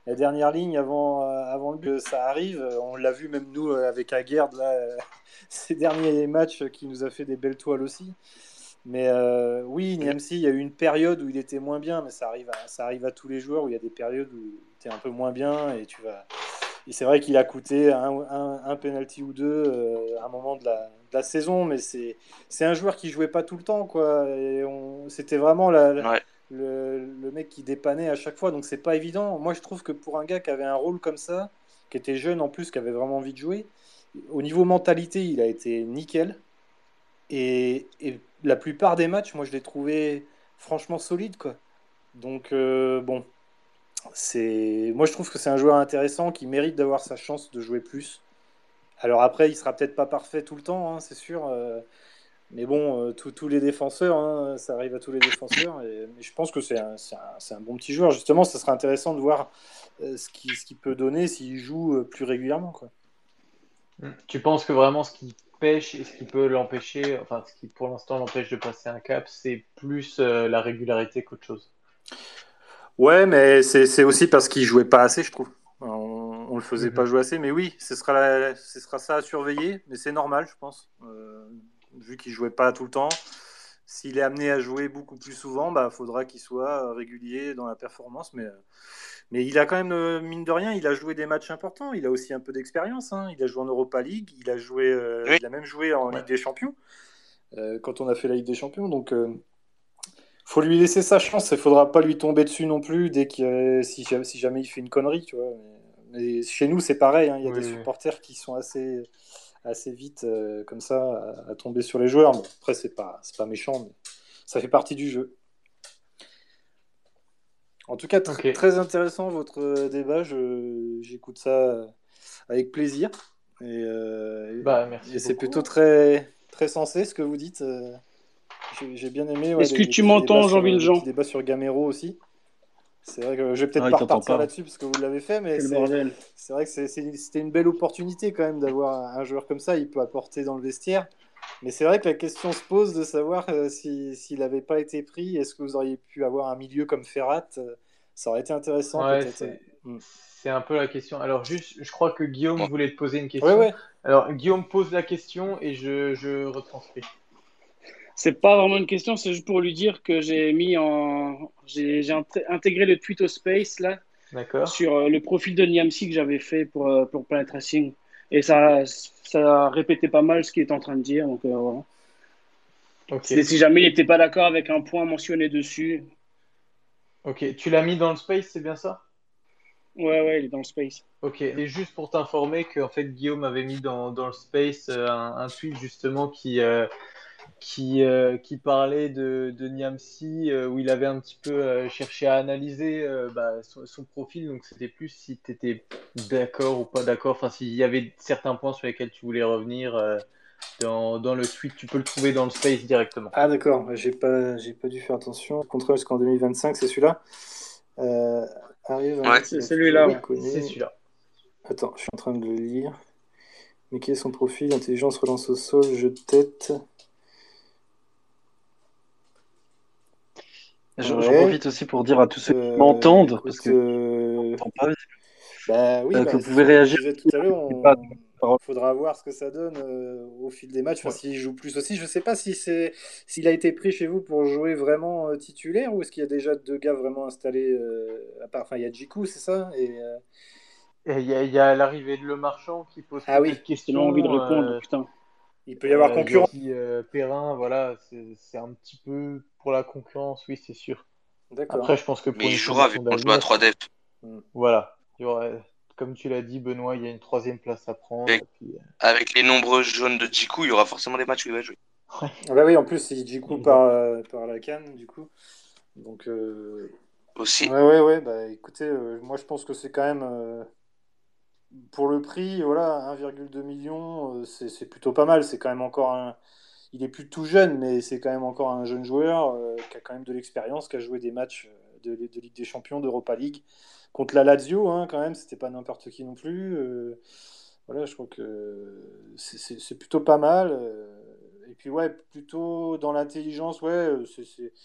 la dernière ligne avant, euh, avant que ça arrive. On l'a vu même nous euh, avec Aguerd, là, euh, ces derniers matchs qui nous a fait des belles toiles aussi. Mais euh, oui, Niamsi, il y a eu une période où il était moins bien, mais ça arrive à, ça arrive à tous les joueurs où il y a des périodes où tu es un peu moins bien et tu vas. Et c'est vrai qu'il a coûté un, un, un penalty ou deux euh, à un moment de la, de la saison, mais c'est, c'est un joueur qui jouait pas tout le temps, quoi. Et on, c'était vraiment la, la- Ouais. le, le mec qui dépannait à chaque fois, donc c'est pas évident. Moi, je trouve que pour un gars qui avait un rôle comme ça, qui était jeune en plus, qui avait vraiment envie de jouer, au niveau mentalité, il a été nickel. Et, et la plupart des matchs, moi, je l'ai trouvé franchement solide, quoi. Donc, euh, bon, c'est... moi, je trouve que c'est un joueur intéressant qui mérite d'avoir sa chance de jouer plus. Alors après, il sera peut-être pas parfait tout le temps, hein, c'est sûr. euh, mais bon, euh, tous tous les défenseurs, hein, ça arrive à tous les défenseurs. Et, mais je pense que c'est un, c'est un- c'est un bon petit joueur. Justement, ça sera intéressant de voir euh, ce qu'il ce qu'il peut donner s'il joue euh, plus régulièrement, quoi. Tu penses que vraiment ce qui pêche et ce qui peut l'empêcher, enfin ce qui pour l'instant l'empêche de passer un cap, c'est plus euh, la régularité qu'autre chose. Ouais, mais c'est c'est aussi parce qu'il jouait pas assez, je trouve. On, on le faisait pas Mhm. jouer assez, mais oui, ce sera, la- ce sera ça à surveiller, mais c'est normal, je pense. Euh, vu qu'il jouait pas tout le temps, s'il est amené à jouer beaucoup plus souvent, bah, faudra qu'il soit euh, régulier dans la performance. Mais, euh, mais il a quand même, euh, mine de rien, il a joué des matchs importants. Il a aussi un peu d'expérience, hein. Il a joué en Europa League, il a joué, euh, Oui. il a même joué en Ouais. Ligue des Champions euh, quand on a fait la Ligue des Champions. Donc, euh, faut lui laisser sa chance. Il faudra pas lui tomber dessus non plus dès qu'il, euh, si, ja- si jamais il fait une connerie, tu vois. Mais, mais chez nous, c'est pareil, hein. Il y a Oui, des oui. supporters qui sont assez, assez vite euh, comme ça à, à tomber sur les joueurs. Bon, après, c'est pas, c'est pas méchant, mais ça fait partie du jeu. En tout cas, tr- Ok. très intéressant votre euh, débat. Je, j'écoute ça euh, avec plaisir. Et, euh, Bah et merci c'est plutôt beaucoup. très, très sensé ce que vous dites. Euh, J'ai, j'ai bien aimé ouais, Est-ce les, que les tu petits débats m'entends, sur, euh, les petits Jean-Valjean? débats sur Gamero aussi. C'est vrai que je vais peut-être Ah, il pas t'entend repartir pas. là-dessus parce que vous l'avez fait, mais Quel c'est, bordel. c'est vrai que c'est, c'est- c'était une belle opportunité quand même d'avoir un joueur comme ça. Il peut apporter dans le vestiaire. Mais c'est vrai que la question se pose de savoir euh, si, s'il n'avait pas été pris, est-ce que vous auriez pu avoir un milieu comme Ferrat? Euh, Ça aurait été intéressant Ouais, peut-être. Ouais. c'est Mm. c'est un peu la question. Alors juste, je crois que Guillaume Bon. voulait te poser une Ouais, question. ouais. Alors Guillaume pose la question et je, je retranscris. C'est pas vraiment une question, c'est juste pour lui dire que j'ai mis en. J'ai j'ai intré- intégré le tweet au Space là, D'accord? sur euh, le profil de Niamsi que j'avais fait pour, euh, pour Planet Racing. Et ça, ça a répété pas mal ce qu'il est en train de dire. Donc euh, voilà. Ok. C'était si jamais il n'était pas d'accord avec un point mentionné dessus. Ok. Tu l'as mis dans le space, c'est bien ça? Ouais, ouais, il est dans le Space. Ok. Et juste pour t'informer que en fait Guillaume avait mis dans, dans le space euh, un, un tweet justement qui euh, qui, euh, qui parlait de, de Niamsi, euh, où il avait un petit peu euh, cherché à analyser euh, bah, son, son profil. Donc, c'était plus si tu étais d'accord ou pas d'accord. Enfin, s'il y avait certains points sur lesquels tu voulais revenir euh, dans, dans le tweet, tu peux le trouver dans le space directement. Ah d'accord, ouais, j'ai pas, j'ai pas dû faire attention. Contrôle jusqu'en deux mille vingt-cinq, c'est celui-là. Euh, arrive un Ouais. mec C'est qu'il a toujours celui-là, Oui, ouais. c'est reconnu. celui-là. Attends, je suis en train de le lire. Mais quel est son profil? Intelligence, relance au sol, jeu de tête. Je- J'en Ouais. profite aussi pour dire à tous ceux qui Euh, bah m'entendent, parce écoute, que euh, j'entends pas, bah oui, euh, que bah vous c'est pouvez ce que je réagir. disais tout à l'heure. C'est pas de On parole. faudra voir ce que ça donne euh, au fil des matchs. Enfin, Ouais. s'il joue plus aussi, je sais pas si c'est s'il a été pris chez vous pour jouer vraiment euh, titulaire ou est-ce qu'il y a déjà deux gars vraiment installés euh, à part. Enfin, il y a Djikou, c'est ça? Et euh, Et il y a, il y a l'arrivée de Le Marchand qui pose ah peut-être oui, J'ai tellement envie de question. répondre, Euh, putain. il peut y avoir euh, il y a concurrence. aussi euh, Perrin, voilà, c'est c'est un petit peu pour la concurrence, oui, c'est sûr. D'accord. Après, je pense que Mais pour il une jouera vu solution qu'on joue à d'avenir, trois def. Hmm. voilà. Il y aurait, comme tu l'as dit, Benoît, il y a une troisième place à prendre. Avec, Et puis, avec les nombreux jaunes de Djikou, il y aura forcément des matchs où il va jouer. euh, Ah bah oui, en plus, c'est Djikou par, exact. euh, par la canne, du coup. Donc, euh, Aussi. ouais, ouais, ouais, bah écoutez, euh, moi je pense que c'est quand même, euh, pour le prix, voilà, un virgule deux million, euh, c'est c'est plutôt pas mal. C'est quand même encore un. Il est plus tout jeune, mais c'est quand même encore un jeune joueur euh, qui a quand même de l'expérience, qui a joué des matchs euh, de, de Ligue des Champions, d'Europa League. Contre la Lazio, hein, quand même, c'était pas n'importe qui non plus. Euh, voilà, je crois que c'est c'est- c'est plutôt pas mal. euh, Et puis, ouais, plutôt dans l'intelligence, ouais, euh, c'est c'est-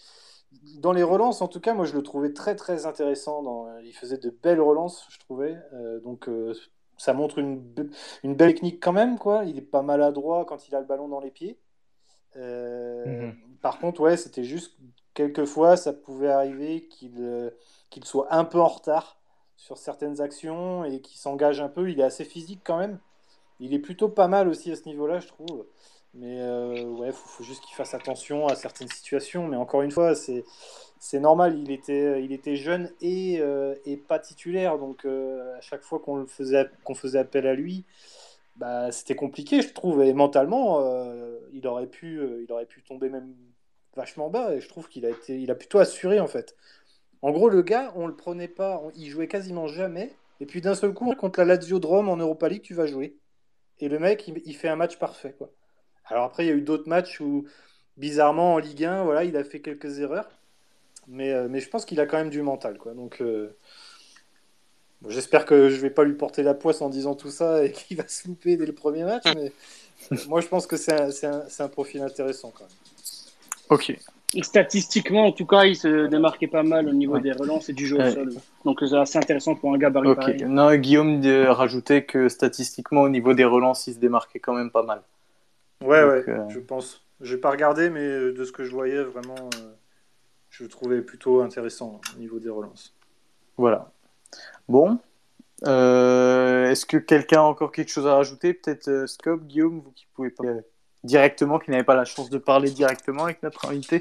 dans les relances, en tout cas, moi je le trouvais très très intéressant. Dans... Il faisait de belles relances, je trouvais. Euh, donc euh, ça montre une, be- une belle technique quand même, quoi. Il est pas maladroit quand il a le ballon dans les pieds. Euh, Mhm. Par contre, ouais, c'était juste quelquefois, ça pouvait arriver qu'il euh, qu'il soit un peu en retard sur certaines actions et qu'il s'engage un peu. Il est assez physique quand même. Il est plutôt pas mal aussi à ce niveau-là, je trouve. Mais euh, ouais, faut, faut juste qu'il fasse attention à certaines situations. Mais encore une fois, c'est c'est normal. Il était il était jeune et euh, et pas titulaire. Donc euh, à chaque fois qu'on le faisait qu'on faisait appel à lui, bah c'était compliqué, je trouve. Et mentalement, euh, il aurait pu euh, il aurait pu tomber même vachement bas. Et je trouve qu'il a été il a plutôt assuré en fait. En gros, le gars, on le prenait pas, on- il jouait quasiment jamais. Et puis d'un seul coup, contre la Lazio de Rome en Europa League, tu vas jouer. Et le mec, il, il fait un match parfait, quoi. Alors après, il y a eu d'autres matchs où, bizarrement, en Ligue un, voilà, il a fait quelques erreurs. Mais, euh, mais je pense qu'il a quand même du mental, quoi. Donc, euh, bon, j'espère que je vais pas lui porter la poisse en disant tout ça et qu'il va se louper dès le premier match. Mais euh, moi, je pense que c'est un, c'est un, c'est un profil intéressant, quand même. Ok. Et statistiquement, en tout cas, il se démarquait pas mal au niveau Ouais. des relances et du jeu au Euh, sol. Donc c'est assez intéressant pour un gabarit ok. pareil. Non, Guillaume de rajoutait que statistiquement, au niveau des relances, il se démarquait quand même pas mal. Ouais, Donc, ouais, euh, je pense. Je n'ai pas regardé, mais euh, de ce que je voyais, vraiment, euh, je le trouvais plutôt intéressant au niveau des relances. voilà. Bon. Euh, est-ce que quelqu'un a encore quelque chose à rajouter? Peut-être euh, Scope, Guillaume, vous qui pouvez pas euh, directement, qui n'avez pas la chance de parler directement avec notre invité.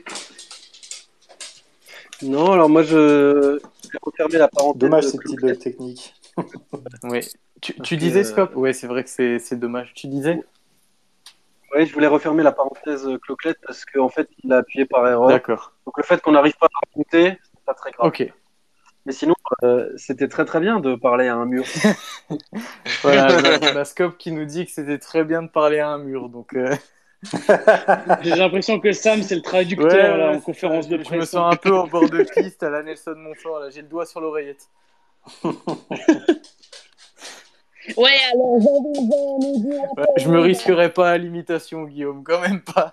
Non, alors moi, je vais refermer la parenthèse Dommage de ces petits Cloquet, bugs techniques. Oui. Tu, parce tu que disais, euh, Scope? Ouais, c'est vrai que c'est c'est dommage. Tu disais? ouais, je voulais refermer la parenthèse Cloquet parce qu'en fait, il a appuyé par erreur. D'accord. Donc le fait qu'on n'arrive pas à raconter, c'est pas très grave. Ok. Mais sinon, euh, c'était très très bien de parler à un mur. Voilà, bah, bah, Scope qui nous dit que c'était très bien de parler à un mur. Donc, euh, J'ai l'impression que Sam, c'est le ouais, traducteur là, ouais, en c'est ça. conférence de Je, je me presse. sens un peu en bord de piste à la Nelson Montfort. Là, j'ai le doigt sur l'oreillette. Ouais, alors j'en nous dit Ouais, je me risquerais pas à l'imitation, Guillaume, quand même pas.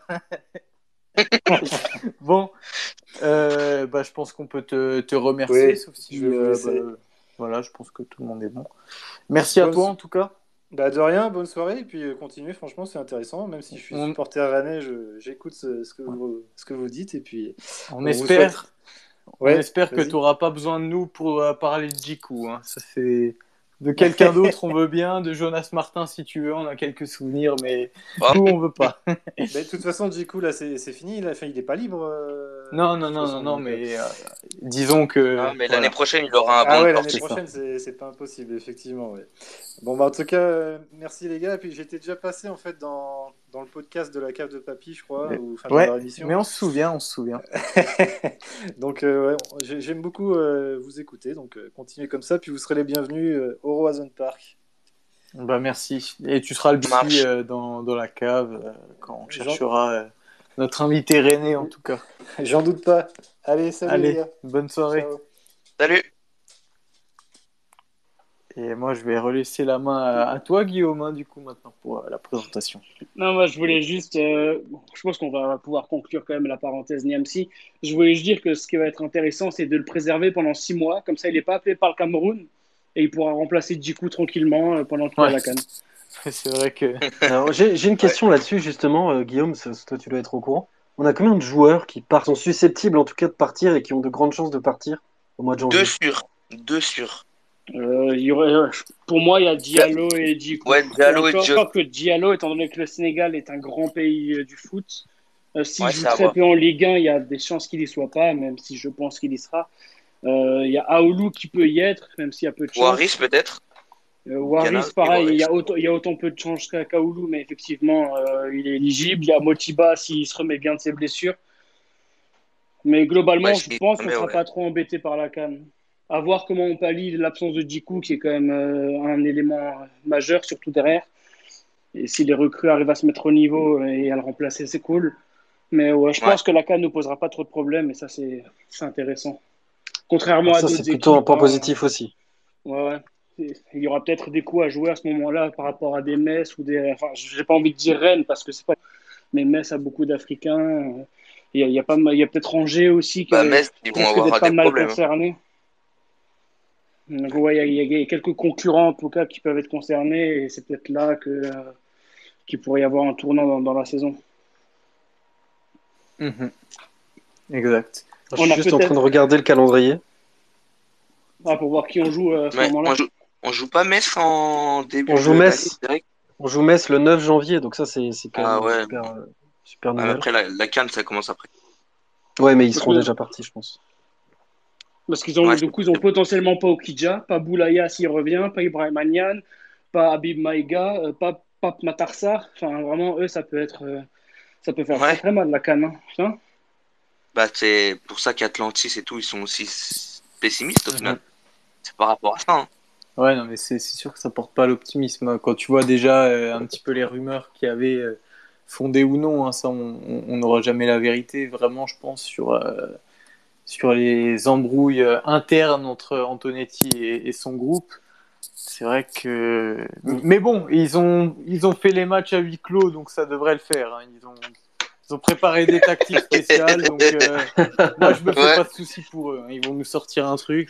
Bon, euh, bah, je pense qu'on peut te, te remercier, Oui, sauf si je vais vous euh, laisser. bah, voilà, je pense que tout le monde est bon. Merci à Bonne toi so- en tout cas. Bah, de rien, bonne soirée, et puis euh, continuez, franchement, c'est intéressant. Même si je suis On, supporter rennais, je- j'écoute ce, ce que vous, ce que vous dites, et puis on on vous souhaite. espère, on Ouais, espère que tu vas-y. n'auras pas besoin de nous pour euh, parler de Jiku. Hein. Ça, c'est de quelqu'un d'autre, on veut bien, de Jonas Martin si tu veux, on a quelques souvenirs, mais Oh, nous on veut pas. Mais de toute façon, du coup, là, c'est c'est fini. Là, enfin, il n'est pas libre, euh, Non, de non, toute non, non, façon. non, Donc, euh, mais euh, disons que non, mais l'année voilà, prochaine, il aura un Ah bon de ouais, l'année portée. c'est ça. prochaine, c'est c'est pas impossible, effectivement. Ouais. Bon, bah, en tout cas, euh, merci les gars. Et puis j'étais déjà passé en fait dans, dans le podcast de la cave de Papy, je crois, Euh, ou enfin dans Ouais, leur mais émission. on se souvient, on se souvient. Donc, euh, ouais, j'ai- j'aime beaucoup euh, vous écouter. Donc, euh, continuez comme ça. Puis vous serez les bienvenus euh, au Roazhon Park. Bah merci. Et tu seras le Ça bienvenu marche. euh, dans, dans la cave euh, quand on J'en cherchera euh, notre invité René en tout cas. j'en doute pas. Allez, salut les Allez, gars. bonne soirée. Ciao. Salut. Et moi je vais relaisser la main à, à toi Guillaume hein, du coup maintenant pour euh, la présentation. Non, moi je voulais juste, euh, bon, je pense qu'on va pouvoir conclure quand même la parenthèse Niamsi. Je voulais juste dire que ce qui va être intéressant, c'est de le préserver pendant six mois. Comme ça, il n'est pas appelé par le Cameroun et il pourra remplacer Djikou tranquillement euh, pendant qu'il est à Ouais, la CAN. c'est vrai que Alors, j'ai j'ai une question là-dessus, justement, euh, Guillaume, ça- toi tu dois être au courant. On a combien de joueurs qui partent, sont susceptibles en tout cas de partir et qui ont de grandes chances de partir au mois de Deux janvier? sur. Deux sur. Euh, il y aurait, euh, pour moi, il y a Dia- Diallo et Djikou. Ouais, Et Diallo et encore Diop. que Diallo, étant donné que le Sénégal est un grand pays euh, du foot, euh, s'il Ouais, joue c'est à très voir. peu en Ligue un, il y a des chances qu'il y soit pas, même si je pense qu'il y sera. Euh, Il y a Aoulou qui peut y être, même s'il y a peu de Waris, chance. peut-être. Euh, Il y en a Waris, aussi, pareil, il y Waris. a autant, il y a autant peu de chances qu'à Kaoulou, mais effectivement, euh, il est éligible. Il y a Motiba s'il se remet bien de ses blessures. Mais Ouais, globalement, je si, pense qu'on ne mais sera ouais. pas trop embêté par la CAN. À voir comment on pallie l'absence de Djikou, qui est quand même euh, un élément majeur, surtout derrière. Et si les recrues arrivent à se mettre au niveau et à le remplacer, c'est cool. Mais ouais, je Ouais. pense que la CAN ne posera pas trop de problèmes, et ça, c'est c'est intéressant. Contrairement Alors à ça, c'est d'autres plutôt un équipes, point hein, positif aussi. ouais, ouais. Il y aura peut-être des coups à jouer à ce moment-là par rapport à des Metz ou des. Enfin, j'ai pas envie de dire Rennes parce que c'est pas. Mais Metz a beaucoup d'Africains. Il y a, il y a, pas mal- il y a peut-être Angers aussi qui, Bah, avait- Metz, ils qui vont risque d'être avoir pas des mal problèmes, hein. concerné. Donc, ouais, il y, a, il y a- il y a quelques concurrents en tout cas qui peuvent être concernés et c'est peut-être là que euh, qu'il pourrait y avoir un tournant dans, dans la saison. Mhm. Exact. Je On suis a juste en train de peut-être regarder le calendrier. ah, pour voir qui on joue euh, à ce Ouais, moment-là. on joue, on joue pas Metz en début On joue de- d'année Metz. direct. On joue Metz le neuf janvier, donc ça, c'est c'est quand Ah même ouais. super, euh, super Ouais, mais nouvelle. après, la, la CAN, ça commence après. Ouais, mais ils Parce seront que déjà partis, je pense. Parce qu'ils ont, Ouais, du c'est coup, ils ont possible. potentiellement pas Okidja, pas Boulaya s'il revient, pas Ibrahim Agnan, pas Habib Maïga, euh, pas Pape Matarsar. Enfin, vraiment, eux, ça peut être, euh, ça peut faire très Ouais, très mal la canne. Hein. Putain. bah c'est pour ça qu'Atlantis et tout, ils sont aussi s- pessimistes au Mhm. final. C'est par rapport à ça, hein. Ouais, non, mais c'est c'est sûr que ça porte pas à l'optimisme, hein. Quand tu vois déjà euh, un petit peu les rumeurs qu'il y avait, euh, fondées ou non, hein, ça, on on- on n'aura jamais la vérité, vraiment, je pense, sur, euh, sur les embrouilles euh, internes entre Antonetti et, et son groupe. C'est vrai que. Mais bon, ils ont, ils ont fait les matchs à huis clos, donc ça devrait le faire, hein. Ils ont, ils ont préparé des tactiques spéciales, donc euh, moi, je me fais Ouais, pas de soucis pour eux, hein. Ils vont nous sortir un truc.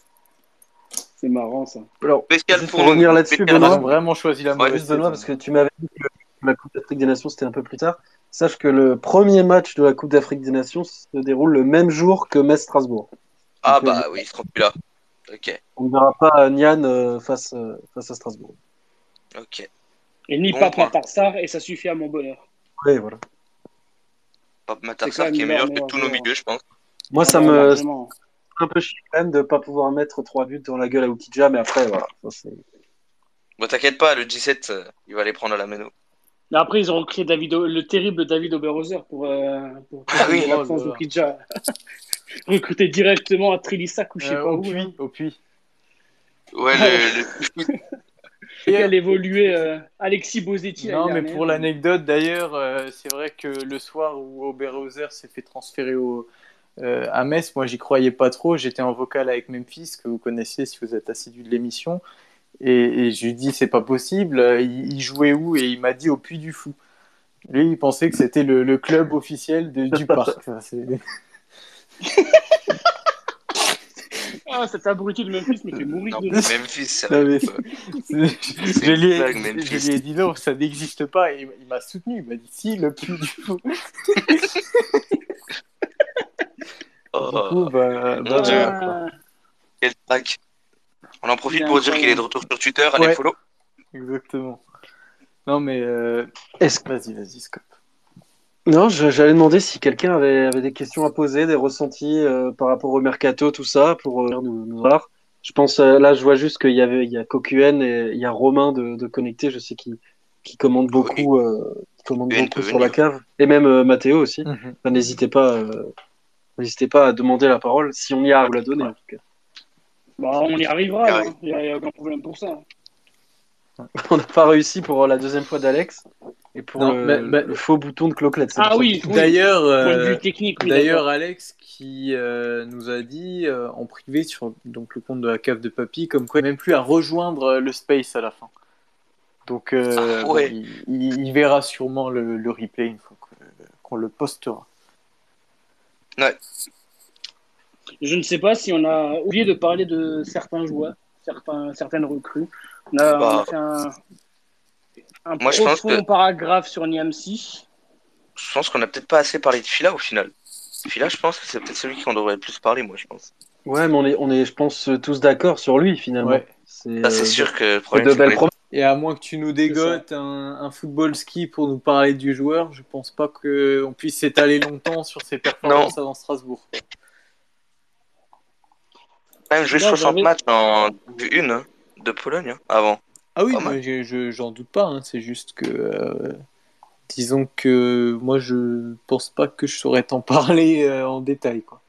C'est marrant ça. Alors, spécial juste pour pour nous. revenir là-dessus, Spécial Ils ont Benoît, Strasbourg. vraiment choisi la Ouais, mauvaise juste Benoît, saison. parce que tu m'avais dit que la Coupe d'Afrique des Nations, c'était un peu plus tard. Sache que le premier match de la Coupe d'Afrique des Nations se déroule le même jour que Metz-Strasbourg. ah Donc, euh, bah oui, ils seront plus là. Ok, on ne verra pas Nian euh, face, euh, face à Strasbourg. ok. Et ni Bon Pape point. Matarsar, et ça suffit à mon bonheur. Oui, voilà. Pape C'est quand Matarsar même qui est leur meilleur que meilleur tous nos joueur. milieux, je pense. Moi, Ah ça bah, me largement. fait un peu chier quand même de ne pas pouvoir mettre trois buts dans la gueule à Oukidja, mais après, voilà. Ça, c'est- Bon, t'inquiète pas, le dix-sept, euh, il va les prendre à la mano. Mais après, ils ont recréé David, O- le terrible David Oberhauser pour, euh, pour Ah combler oui, Oh l'absence là là. d'Okidja. Recruté directement à Trélissac ou je sais Euh, pas au où. Là. puits, au puits. ouais, Ah le, ouais. le... Quel évolué euh, Alexis Bozetti l'année Non, mais dernière. pour l'anecdote, d'ailleurs, euh, c'est vrai que le soir où Oberhauser s'est fait transférer au, euh, à Metz, moi, j'y croyais pas trop. J'étais en vocal avec Memphis, que vous connaissez si vous êtes assidu de l'émission. Et, et je lui dis, c'est pas possible. Euh, Il, il jouait où? Et il m'a dit au Puy du Fou. Lui, il pensait que c'était le, le club officiel de- du parc. Enfin, c'est- Ah, cet abruti de Memphis me fait mourir Non, de rire. Memphis, Non, sérieux. mais quoi. c'est- C'est je, une lui ai, blague, je Memphis. lui ai dit non, ça n'existe pas. Et il m'a soutenu. Il m'a dit si, le Puy du Fou. Oh, Du coup, bah, mon bah Dieu, voilà, quoi. Ah, quel track. On en il profite est pour dire qu'il est de incroyable. retour sur Twitter, allez Ouais, follow. exactement. Non, mais euh, Est-ce vas-y, vas-y, Scop. Non, je- j'allais demander si quelqu'un avait, avait des questions à poser, des ressentis euh, par rapport au mercato, tout ça, pour euh, nous, nous voir. Je pense, euh, là, je vois juste qu'il y avait, il y a Coquen et il y a Romain de, de Connecté, je sais qui qui commande Oui, beaucoup, euh, qui commande U N peut beaucoup sur la venir. cave, et même euh, Mathéo aussi. Mhm. Enfin, n'hésitez pas, euh, n'hésitez pas à demander la parole si on y a à vous la donner Ouais. en tout cas. Bah, on y Il arrivera, là. arrive. Il n'y a, il y a aucun problème pour ça. On n'a pas réussi pour la deuxième fois d'Alex et pour Non, bah, le, bah, le faux bouton de Cloclette. C'est Ah pour ça que- oui, oui. d'ailleurs, Point de euh, vue technique, oui, d'ailleurs, d'accord. Alex qui euh, nous a dit euh, en privé sur donc le compte de la cave de Papy, comme quoi il n'est même plus à rejoindre euh, le space à la fin. Donc, euh, Ah bon, ouais. il, il- il verra sûrement le, le replay une fois que- qu'on le postera. Ouais. Je ne sais pas si on a oublié de parler de certains joueurs, certains, certaines recrues. On a, on a Bah, fait un, un moi, je pense que profond paragraphe sur Niamsi. je pense qu'on a peut-être pas assez parlé de Fila au final. Fila, je pense que c'est peut-être celui qu'on devrait le plus parler, moi, je pense. Ouais, mais on est, on est, je pense, tous d'accord sur lui finalement. Ouais. C'est Ça, c'est euh, sûr que le c'est problème, de c'est qu'on belles est. promesses. Et à moins que tu nous C'est ça. dégotes un, un football ski pour nous parler du joueur, je pense pas qu'on puisse s'étaler longtemps sur ses Non, performances avant Strasbourg. quoi. quand même joué Là, soixante j'avais. matchs en une hein, de Pologne hein, avant. Ah oui, Pas mal. mais je- je- j'en doute pas, hein, c'est juste que euh, disons que moi je pense pas que je saurais t'en parler euh, en détail quoi.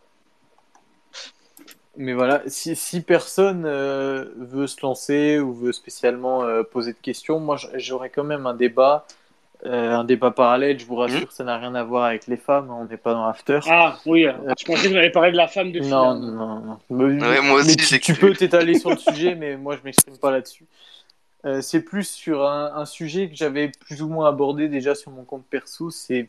Mais voilà, si, si personne euh, veut se lancer ou veut spécialement euh, poser de questions, moi j- j'aurais quand même un débat, euh, un débat parallèle. Je vous Hmm. rassure, ça n'a rien à voir avec les femmes, hein, on n'est pas dans l'after. Ah oui, Euh, je pensais que vous allez parler de la femme de non, Fila. non, moi. non, non. Mais, Ouais, moi mais aussi, tu, j'ai tu cru. peux t'étaler sur le sujet, mais moi je m'exprime pas là-dessus. Euh, c'est plus sur un, un sujet que j'avais plus ou moins abordé déjà sur mon compte perso, c'est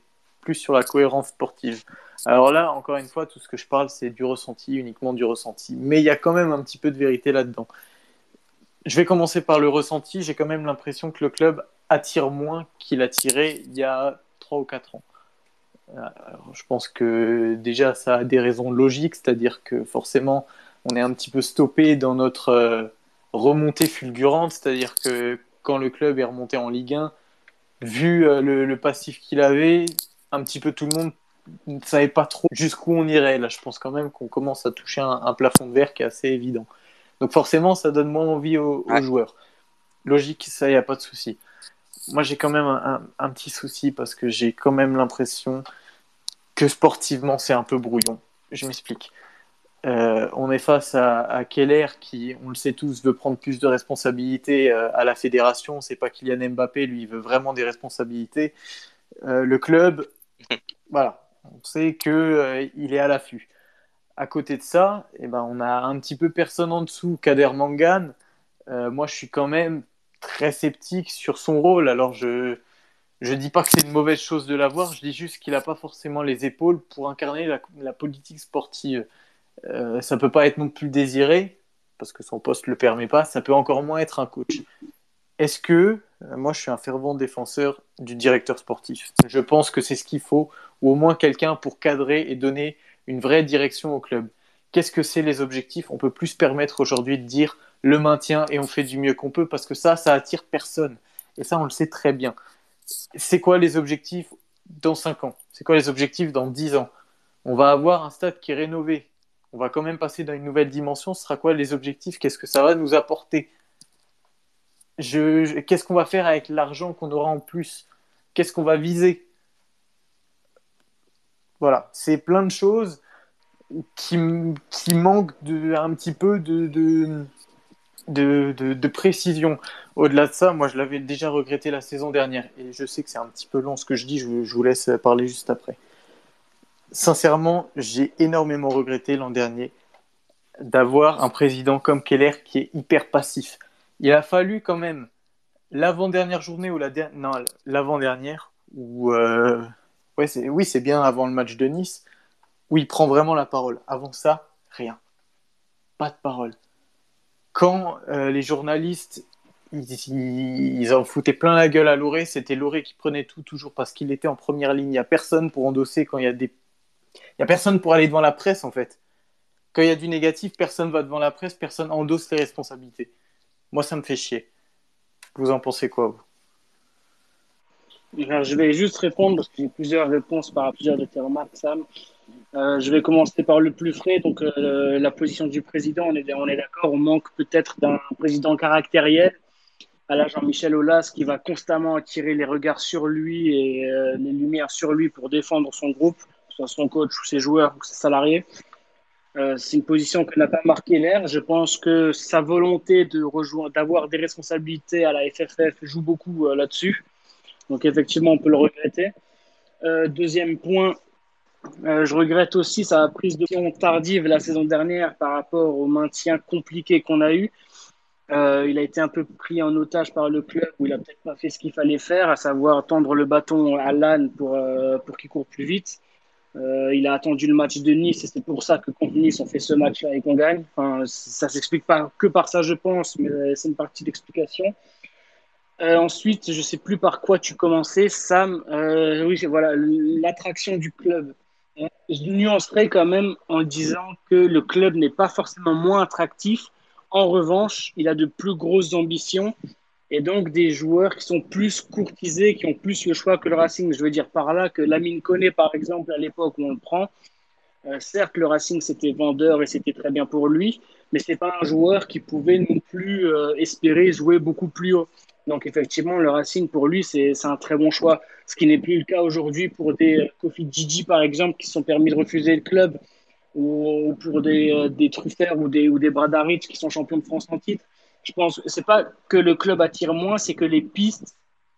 plus sur la cohérence sportive. Alors là, encore une fois, tout ce que je parle, c'est du ressenti, uniquement du ressenti. Mais il y a quand même un petit peu de vérité là-dedans. Je vais commencer par le ressenti. J'ai quand même l'impression que le club attire moins qu'il attirait il y a trois ou quatre ans. Alors, je pense que déjà, ça a des raisons logiques, c'est-à-dire que forcément, on est un petit peu stoppé dans notre euh, remontée fulgurante, c'est-à-dire que quand le club est remonté en Ligue un, vu euh, le, le passif qu'il avait, un petit peu tout le monde ne savait pas trop jusqu'où on irait. Là, je pense quand même qu'on commence à toucher un, un plafond de verre qui est assez évident. Donc forcément, ça donne moins envie aux, aux Ouais. joueurs. Logique, ça, il n'y a pas de souci. Moi, j'ai quand même un, un, un petit souci parce que j'ai quand même l'impression que sportivement, c'est un peu brouillon. Je m'explique. Euh, on est face à, à Keller qui, on le sait tous, veut prendre plus de responsabilités euh, à la fédération. C'est pas Kylian Mbappé, lui, il veut vraiment des responsabilités. Euh, le club, voilà, on sait qu'il euh, est à l'affût. À côté de ça, eh ben, on a un petit peu personne en dessous, Kader Mangane. Euh, moi, je suis quand même très sceptique sur son rôle. Alors, je je dis pas que c'est une mauvaise chose de l'avoir, je dis juste qu'il n'a pas forcément les épaules pour incarner la, la politique sportive. Euh, ça peut pas être non plus désiré, parce que son poste le permet pas, ça peut encore moins être un coach. Est-ce que, euh, moi je suis un fervent défenseur du directeur sportif. Je pense que c'est ce qu'il faut, ou au moins quelqu'un pour cadrer et donner une vraie direction au club. Qu'est-ce que c'est les objectifs? On peut plus se permettre aujourd'hui de dire le maintien et on fait du mieux qu'on peut, parce que ça, ça attire personne. Et ça, on le sait très bien. C'est quoi les objectifs dans cinq ans? C'est quoi les objectifs dans dix ans? On va avoir un stade qui est rénové. On va quand même passer dans une nouvelle dimension. Ce sera quoi les objectifs? Qu'est-ce que ça va nous apporter? je, je, Qu'est-ce qu'on va faire avec l'argent qu'on aura en plus? Qu'est-ce qu'on va viser? Voilà, c'est plein de choses qui, qui manquent de, un petit peu de, de, de, de, de précision. Au-delà de ça, moi je l'avais déjà regretté la saison dernière et je sais que c'est un petit peu long ce que je dis, je, je vous laisse parler juste après. Sincèrement, j'ai énormément regretté l'an dernier d'avoir un président comme Keller qui est hyper passif. Il a fallu quand même l'avant-dernière journée ou la der... non, l'avant-dernière où euh... ouais, c'est... oui, c'est bien avant le match de Nice où il prend vraiment la parole. Avant ça, rien. Pas de parole. Quand euh, les journalistes ils, ils, ils en foutaient plein la gueule à Loré, c'était Loré qui prenait tout toujours parce qu'il était en première ligne. Il n'y a personne pour endosser quand il y a des il n'y a personne pour aller devant la presse, en fait. Quand il y a du négatif, personne va devant la presse, personne endosse les responsabilités. Moi, ça me fait chier. Vous en pensez quoi, vous? Alors, je vais juste répondre parce que j'ai plusieurs réponses par plusieurs de tes remarques, Sam. Euh, je vais commencer par le plus frais. Donc, euh, la position du président, on est, on est d'accord. On manque peut-être d'un président caractériel à la Jean-Michel Aulas qui va constamment attirer les regards sur lui et euh, les lumières sur lui pour défendre son groupe, que ce soit son coach ou ses joueurs ou ses salariés. Euh, c'est une position que n'a pas marqué l'air. Je pense que sa volonté de rejoindre, d'avoir des responsabilités à la F F F joue beaucoup euh, là-dessus. Donc effectivement, on peut le regretter. Euh, deuxième point, euh, je regrette aussi sa prise de décision tardive la saison dernière par rapport au maintien compliqué qu'on a eu. Euh, il a été un peu pris en otage par le club où il a peut-être pas fait ce qu'il fallait faire, à savoir tendre le bâton à l'âne pour, euh, pour qu'il court plus vite. Euh, il a attendu le match de Nice et c'est pour ça que contre Nice, on fait ce match-là et qu'on gagne. Enfin, ça s'explique pas que par ça, je pense, mais c'est une partie d'explication. Euh, ensuite, je sais plus par quoi tu commençais, Sam. Euh, oui, voilà, l'attraction du club. Je nuancerais quand même en disant que le club n'est pas forcément moins attractif. En revanche, il a de plus grosses ambitions et donc des joueurs qui sont plus courtisés, qui ont plus le choix que le Racing. Je veux dire par là que Lamine Koné, par exemple, à l'époque où on le prend, euh, certes, le Racing, c'était vendeur et c'était très bien pour lui, mais ce n'est pas un joueur qui pouvait non plus euh, espérer jouer beaucoup plus haut. Donc, effectivement, le Racing, pour lui, c'est un très bon choix. Ce qui n'est plus le cas aujourd'hui pour des euh, Kofi Gigi, par exemple, qui se sont permis de refuser le club, ou, ou pour des, euh, des Truffert ou des, ou des Bradaric qui sont champions de France en titre. Je pense que ce n'est pas que le club attire moins, c'est que les pistes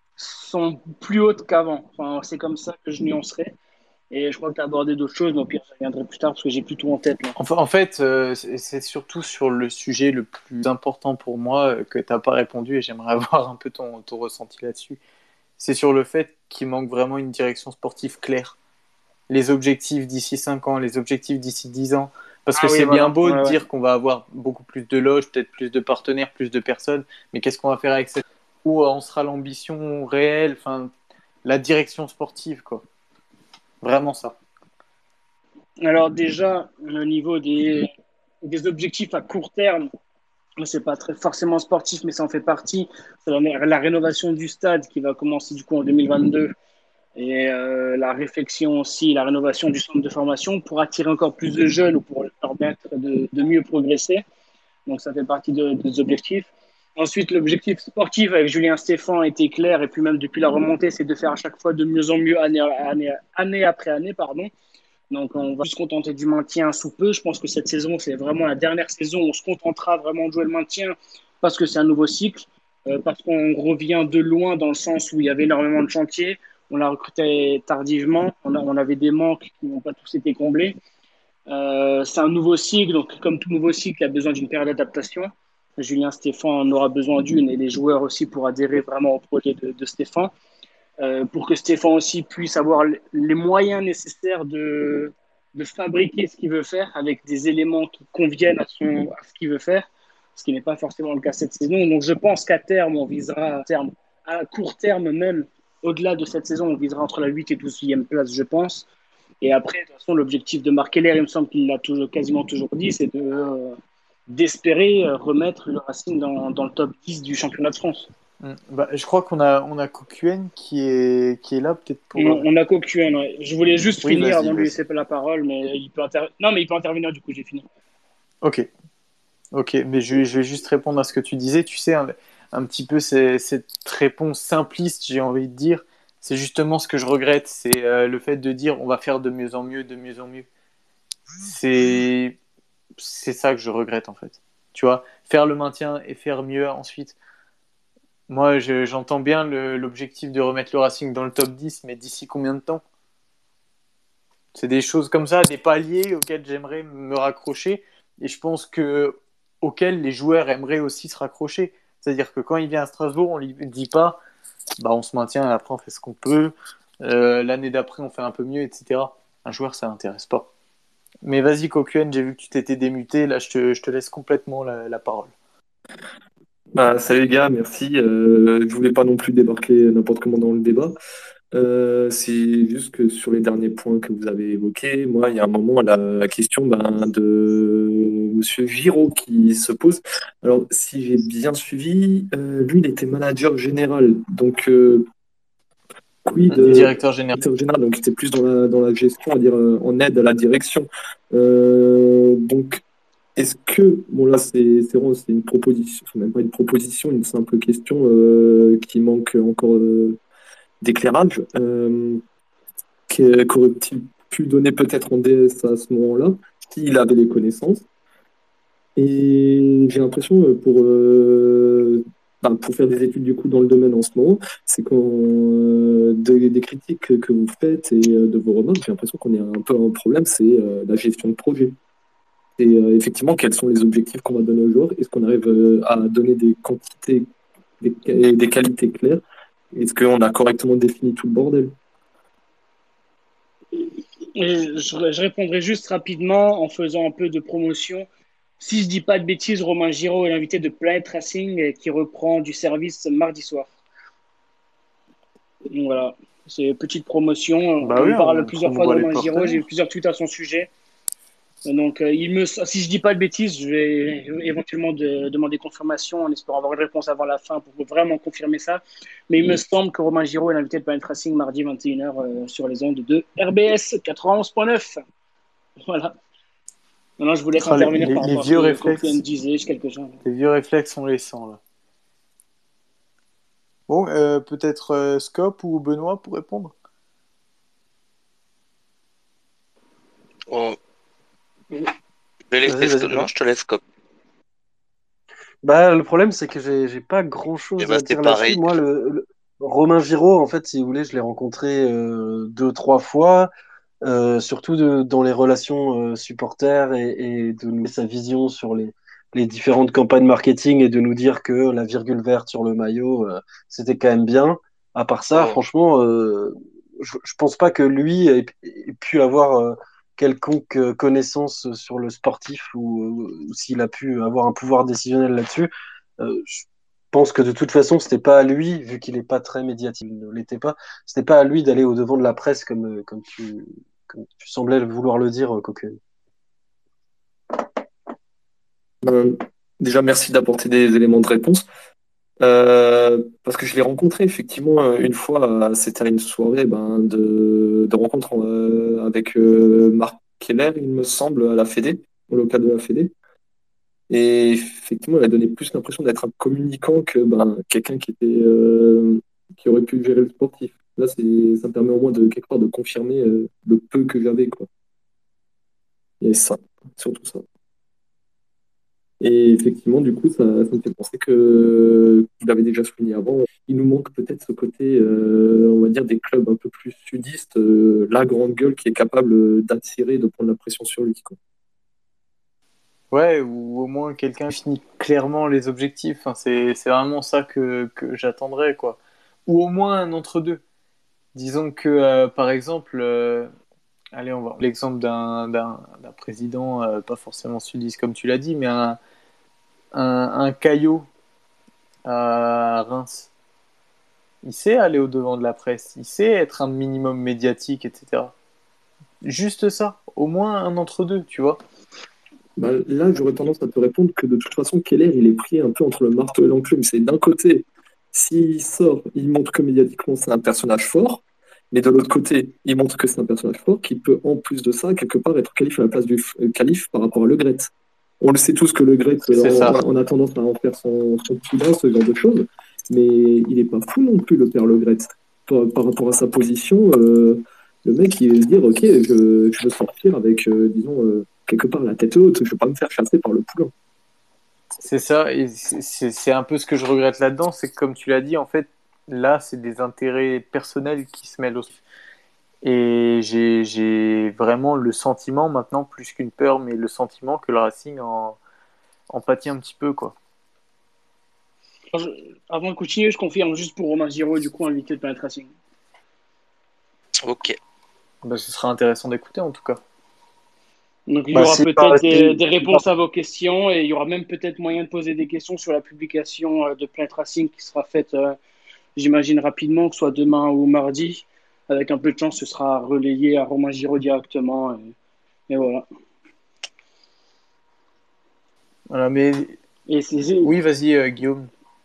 sont plus hautes qu'avant. Enfin, c'est comme ça que je nuancerais. Et je crois que tu as abordé d'autres choses, mais au pire, je reviendrai plus tard parce que j'ai plus tout en tête. Là. Enfin, en fait, euh, c'est surtout sur le sujet le plus important pour moi euh, que tu n'as pas répondu et j'aimerais avoir un peu ton, ton ressenti là-dessus. C'est sur le fait qu'il manque vraiment une direction sportive claire. les objectifs d'ici cinq ans, les objectifs d'ici dix ans. Parce que Ah oui, c'est voilà. bien beau Ouais, de ouais. dire qu'on va avoir beaucoup plus de loges, peut-être plus de partenaires, plus de personnes, mais qu'est-ce qu'on va faire avec cette... Où on sera l'ambition réelle, enfin, la direction sportive, quoi. Vraiment ça. Alors déjà, au niveau des, des objectifs à court terme, c'est pas très forcément sportif, mais ça en fait partie. C'est la, la rénovation du stade qui va commencer du coup en deux mille vingt-deux et euh, la réflexion aussi, la rénovation du centre de formation pour attirer encore plus de jeunes ou pour leur permettre de, de mieux progresser. Donc ça fait partie de- des objectifs. Ensuite, l'objectif sportif avec Julien Stéphan était clair et puis même depuis la remontée, c'est de faire à chaque fois de mieux en mieux année, année, année après année, pardon. Donc, on va se contenter du maintien sous peu. Je pense que cette saison, c'est vraiment la dernière saison où on se contentera vraiment de jouer le maintien parce que c'est un nouveau cycle, euh, parce qu'on revient de loin dans le sens où il y avait énormément de chantiers. On l'a recruté tardivement. On, a- on avait des manques qui n'ont pas tous été comblés. Euh, c'est un nouveau cycle. Donc, comme tout nouveau cycle, il a besoin d'une période d'adaptation. Julien Stéphan en aura besoin d'une et les joueurs aussi pour adhérer vraiment au projet de, de Stéphan euh, pour que Stéphane aussi puisse avoir les moyens nécessaires de, de fabriquer ce qu'il veut faire avec des éléments qui conviennent à, son, à ce qu'il veut faire, ce qui n'est pas forcément le cas cette saison. Donc je pense qu'à terme, on visera, à, terme, à court terme même, au-delà de cette saison, on visera entre la huit et douzième place, je pense. Et après, de toute façon, l'objectif de marquer l'air, il me semble qu'il l'a toujours, quasiment toujours dit, c'est de, euh, d'espérer remettre le Racing dans, dans le top dix du championnat de France. Mm. Bah, je crois qu'on a, on a Coquelin qui est, qui est là peut-être pour. On, on a Coquelin, ouais. Je voulais juste Oui, finir vas-y, avant de lui vas-y. laisser la parole, mais il peut inter... non, mais il peut intervenir du coup, j'ai fini. Ok, ok, mais je, je vais juste répondre à ce que tu disais. Tu sais, un, un petit peu c'est- cette réponse simpliste, j'ai envie de dire, c'est justement ce que je regrette, c'est euh, le fait de dire on va faire de mieux en mieux, de mieux en mieux. C'est, c'est ça que je regrette en fait. Tu vois, faire le maintien et faire mieux ensuite. Moi, je- j'entends bien le- l'objectif de remettre le Racing dans le top dix, mais d'ici combien de temps? C'est des choses comme ça, des paliers auxquels j'aimerais me raccrocher et je pense que auxquels les joueurs aimeraient aussi se raccrocher. C'est-à-dire que quand il vient à Strasbourg, on lui dit pas bah on se maintient et après on fait ce qu'on peut, euh, l'année d'après on fait un peu mieux, et cetera. Un joueur, ça l'intéresse pas. Mais vas-y, Coquelin, j'ai vu que tu t'étais démuté, là je te, je te laisse complètement la, la parole. Bah, salut les gars, merci. Euh, je voulais pas non plus débarquer n'importe comment dans le débat. Euh, c'est juste que sur les derniers points que vous avez évoqués, moi, il y a un moment, la, la question ben, de Monsieur Giraud qui se pose. Alors, si j'ai bien suivi, euh, lui, il était manager général. Donc, euh, quid de Directeur général. directeur général, donc c'était plus dans la, dans la gestion, à dire euh, en aide à la direction. Euh, donc, est-ce que, bon là c'est c'est vraiment c'est une proposition, c'est même pas une proposition, une simple question euh, qui manque encore euh, d'éclairage. Euh, que- Qu'aurait-il pu donner peut-être en D S à ce moment-là, s'il avait les connaissances? Et j'ai l'impression euh, pour, euh, enfin, pour faire des études du coup dans le domaine en ce moment, c'est qu'on euh, des, des critiques que vous faites et euh, de vos remarques, j'ai l'impression qu'on est un peu un problème, c'est euh, la gestion de projet. Et euh, effectivement, quels sont les objectifs qu'on va donner aux joueurs? Est-ce qu'on arrive euh, à donner des quantités des, et des qualités claires? Est-ce qu'on a correctement défini tout le bordel? Et je, je répondrai juste rapidement en faisant un peu de promotion. Si je dis pas de bêtises, Romain Giraud est l'invité de Planet Racing euh, qui reprend du service mardi soir. Donc voilà, c'est une petite promotion. Bah On oui, me parle on plusieurs fois de promouvoit les Romain Giraud, j'ai eu partenaires. plusieurs tweets à son sujet. Donc, euh, il me, si je dis pas de bêtises, je vais éventuellement de, demander confirmation en espérant avoir une réponse avant la fin pour vraiment confirmer ça. Mais il me semble que Romain Giraud est l'invité de Planet Racing mardi vingt et une heures euh, sur les ondes de R B S quatre-vingt-onze point neuf. Voilà. Maintenant, je vous laisse Ah, les, intervenir les- par les rapport à ce vieux que réflexes, Coquelin disait, quelque chose. les vieux réflexes sont laissants là. Bon, euh, peut-être euh, Scope ou Benoît pour répondre. Oh. Je vais laisser Vas-y, vas-y, Sco- Benoît. Non, je te laisse Cop. Bah, le problème, c'est que j'ai j'ai pas grand Et chose bah, à c'est dire là-dessus. pareil. Moi, le, le- Romain Giraud, en fait, si vous voulez, je l'ai rencontré euh, deux, trois fois, euh, surtout de- dans les relations euh, supporters et, et de nous donner sa vision sur les, les différentes campagnes marketing et de nous dire que la virgule verte sur le maillot, euh, c'était quand même bien. À part ça, Oh. franchement, euh, je, je pense pas que lui ait, ait pu avoir euh, quelconque euh, connaissance sur le sportif ou, ou s'il a pu avoir un pouvoir décisionnel là-dessus. Euh, je pense que de toute façon, c'était pas à lui, vu qu'il est pas très médiatique, il ne l'était pas, c'était pas à lui d'aller au devant de la presse comme, euh, comme tu, comme tu semblais vouloir le dire, euh, Coquelin. Euh, déjà, merci d'apporter des éléments de réponse. Euh, parce que je l'ai rencontré effectivement euh, une fois, euh, c'était à une soirée ben, de, de rencontre euh, avec euh, Marc Keller, il me semble, à la Fédé, au local de la Fédé. Et effectivement, il a donné plus l'impression d'être un communicant que ben, quelqu'un qui était euh, qui aurait pu gérer le sportif. Là, c'est, ça me permet au moins de quelque part de confirmer euh, le peu que j'avais, quoi. Et ça, surtout ça. Et effectivement, du coup, ça, ça me fait penser que, vous l'avez déjà souligné avant, il nous manque peut-être ce côté, euh, on va dire, des clubs un peu plus sudistes, euh, la grande gueule qui est capable d'attirer, de prendre la pression sur lui, quoi. Ouais, ou au moins quelqu'un définit clairement les objectifs. Enfin, c'est, c'est vraiment ça que, que j'attendrais, quoi. Ou au moins un entre-deux. Disons que, euh, par exemple, euh, allez, on va l'exemple d'un, d'un, d'un président, euh, pas forcément sudiste comme tu l'as dit, mais un, un, un Caillot à Reims. Il sait aller au devant de la presse, il sait être un minimum médiatique, et cetera. Juste ça, au moins un entre-deux, tu vois. Bah, là, j'aurais tendance à te répondre que de toute façon, Keller, il est pris un peu entre le marteau et l'enclume. C'est d'un côté, s'il sort, il montre que médiatiquement, c'est un personnage fort, mais de l'autre côté, il montre que c'est un personnage fort qui peut, en plus de ça, quelque part, être calife à la place du euh, calife par rapport à Le Gret. On le sait tous que Le Gret, euh, C'est ça. on, on a tendance à en faire son, son petit bain, ce genre de choses, mais il n'est pas fou non plus, le père Le Gret. Par, par rapport à sa position, euh, le mec, il va se dire, ok, je, je veux sortir avec, euh, disons, euh, quelque part la tête haute, je ne veux pas me faire chasser par le poulain. C'est ça, et c'est, c'est c'est un peu ce que je regrette là-dedans, c'est que comme tu l'as dit, en fait, là, c'est des intérêts personnels qui se mêlent aussi. Et j'ai, j'ai vraiment le sentiment maintenant, plus qu'une peur, mais le sentiment que le Racing en, en pâtit un petit peu, quoi. Alors, je- Avant de continuer, je confirme juste pour Romain Giraud, du coup, invité de Planet Racing. Ok. Bah, ce sera intéressant d'écouter en tout cas. Donc, il y Bah, aura si, peut-être si, des, des réponses à vos questions et il y aura même peut-être moyen de poser des questions sur la publication euh, de Planet Racing qui sera faite, euh, j'imagine, rapidement, que ce soit demain ou mardi. Avec un peu de chance, ce sera relayé à Romain Giraud directement. Et, et voilà. Voilà, mais Et, c'est- oui, vas-y, euh, Guillaume.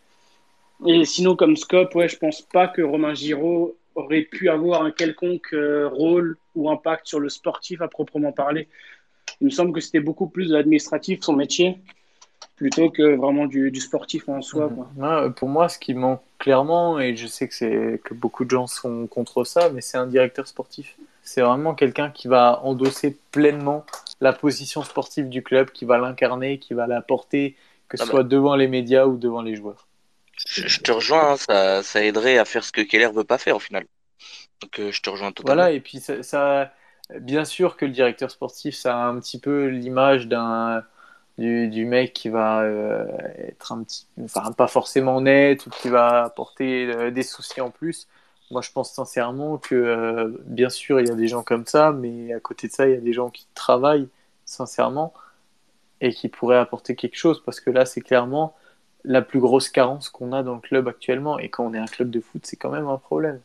et sinon, comme scope, ouais, je pense pas que Romain Giraud aurait pu avoir un quelconque euh, rôle ou impact sur le sportif à proprement parler. Il me semble que c'était beaucoup plus de l'administratif, son métier, plutôt que vraiment du, du sportif en soi, Mhm. quoi. Ouais, pour moi, ce qui manque clairement, et je sais que c'est que beaucoup de gens sont contre ça, mais c'est un directeur sportif. C'est vraiment quelqu'un qui va endosser pleinement la position sportive du club, qui va l'incarner, qui va la porter, que ce Ah bah, soit devant les médias ou devant les joueurs. je, je te rejoins, hein, ça, ça aiderait à faire ce que Keller veut pas faire au final. Donc euh, je te rejoins totalement. Voilà, et puis ça, ça- bien sûr que le directeur sportif, ça a un petit peu l'image d'un du, du mec qui va euh, être un petit, enfin pas forcément net ou qui va apporter euh, des soucis en plus. Moi, je pense sincèrement que euh, bien sûr, il y a des gens comme ça, mais à côté de ça, il y a des gens qui travaillent sincèrement et qui pourraient apporter quelque chose parce que là, c'est clairement la plus grosse carence qu'on a dans le club actuellement. Et quand on est un club de foot, c'est quand même un problème.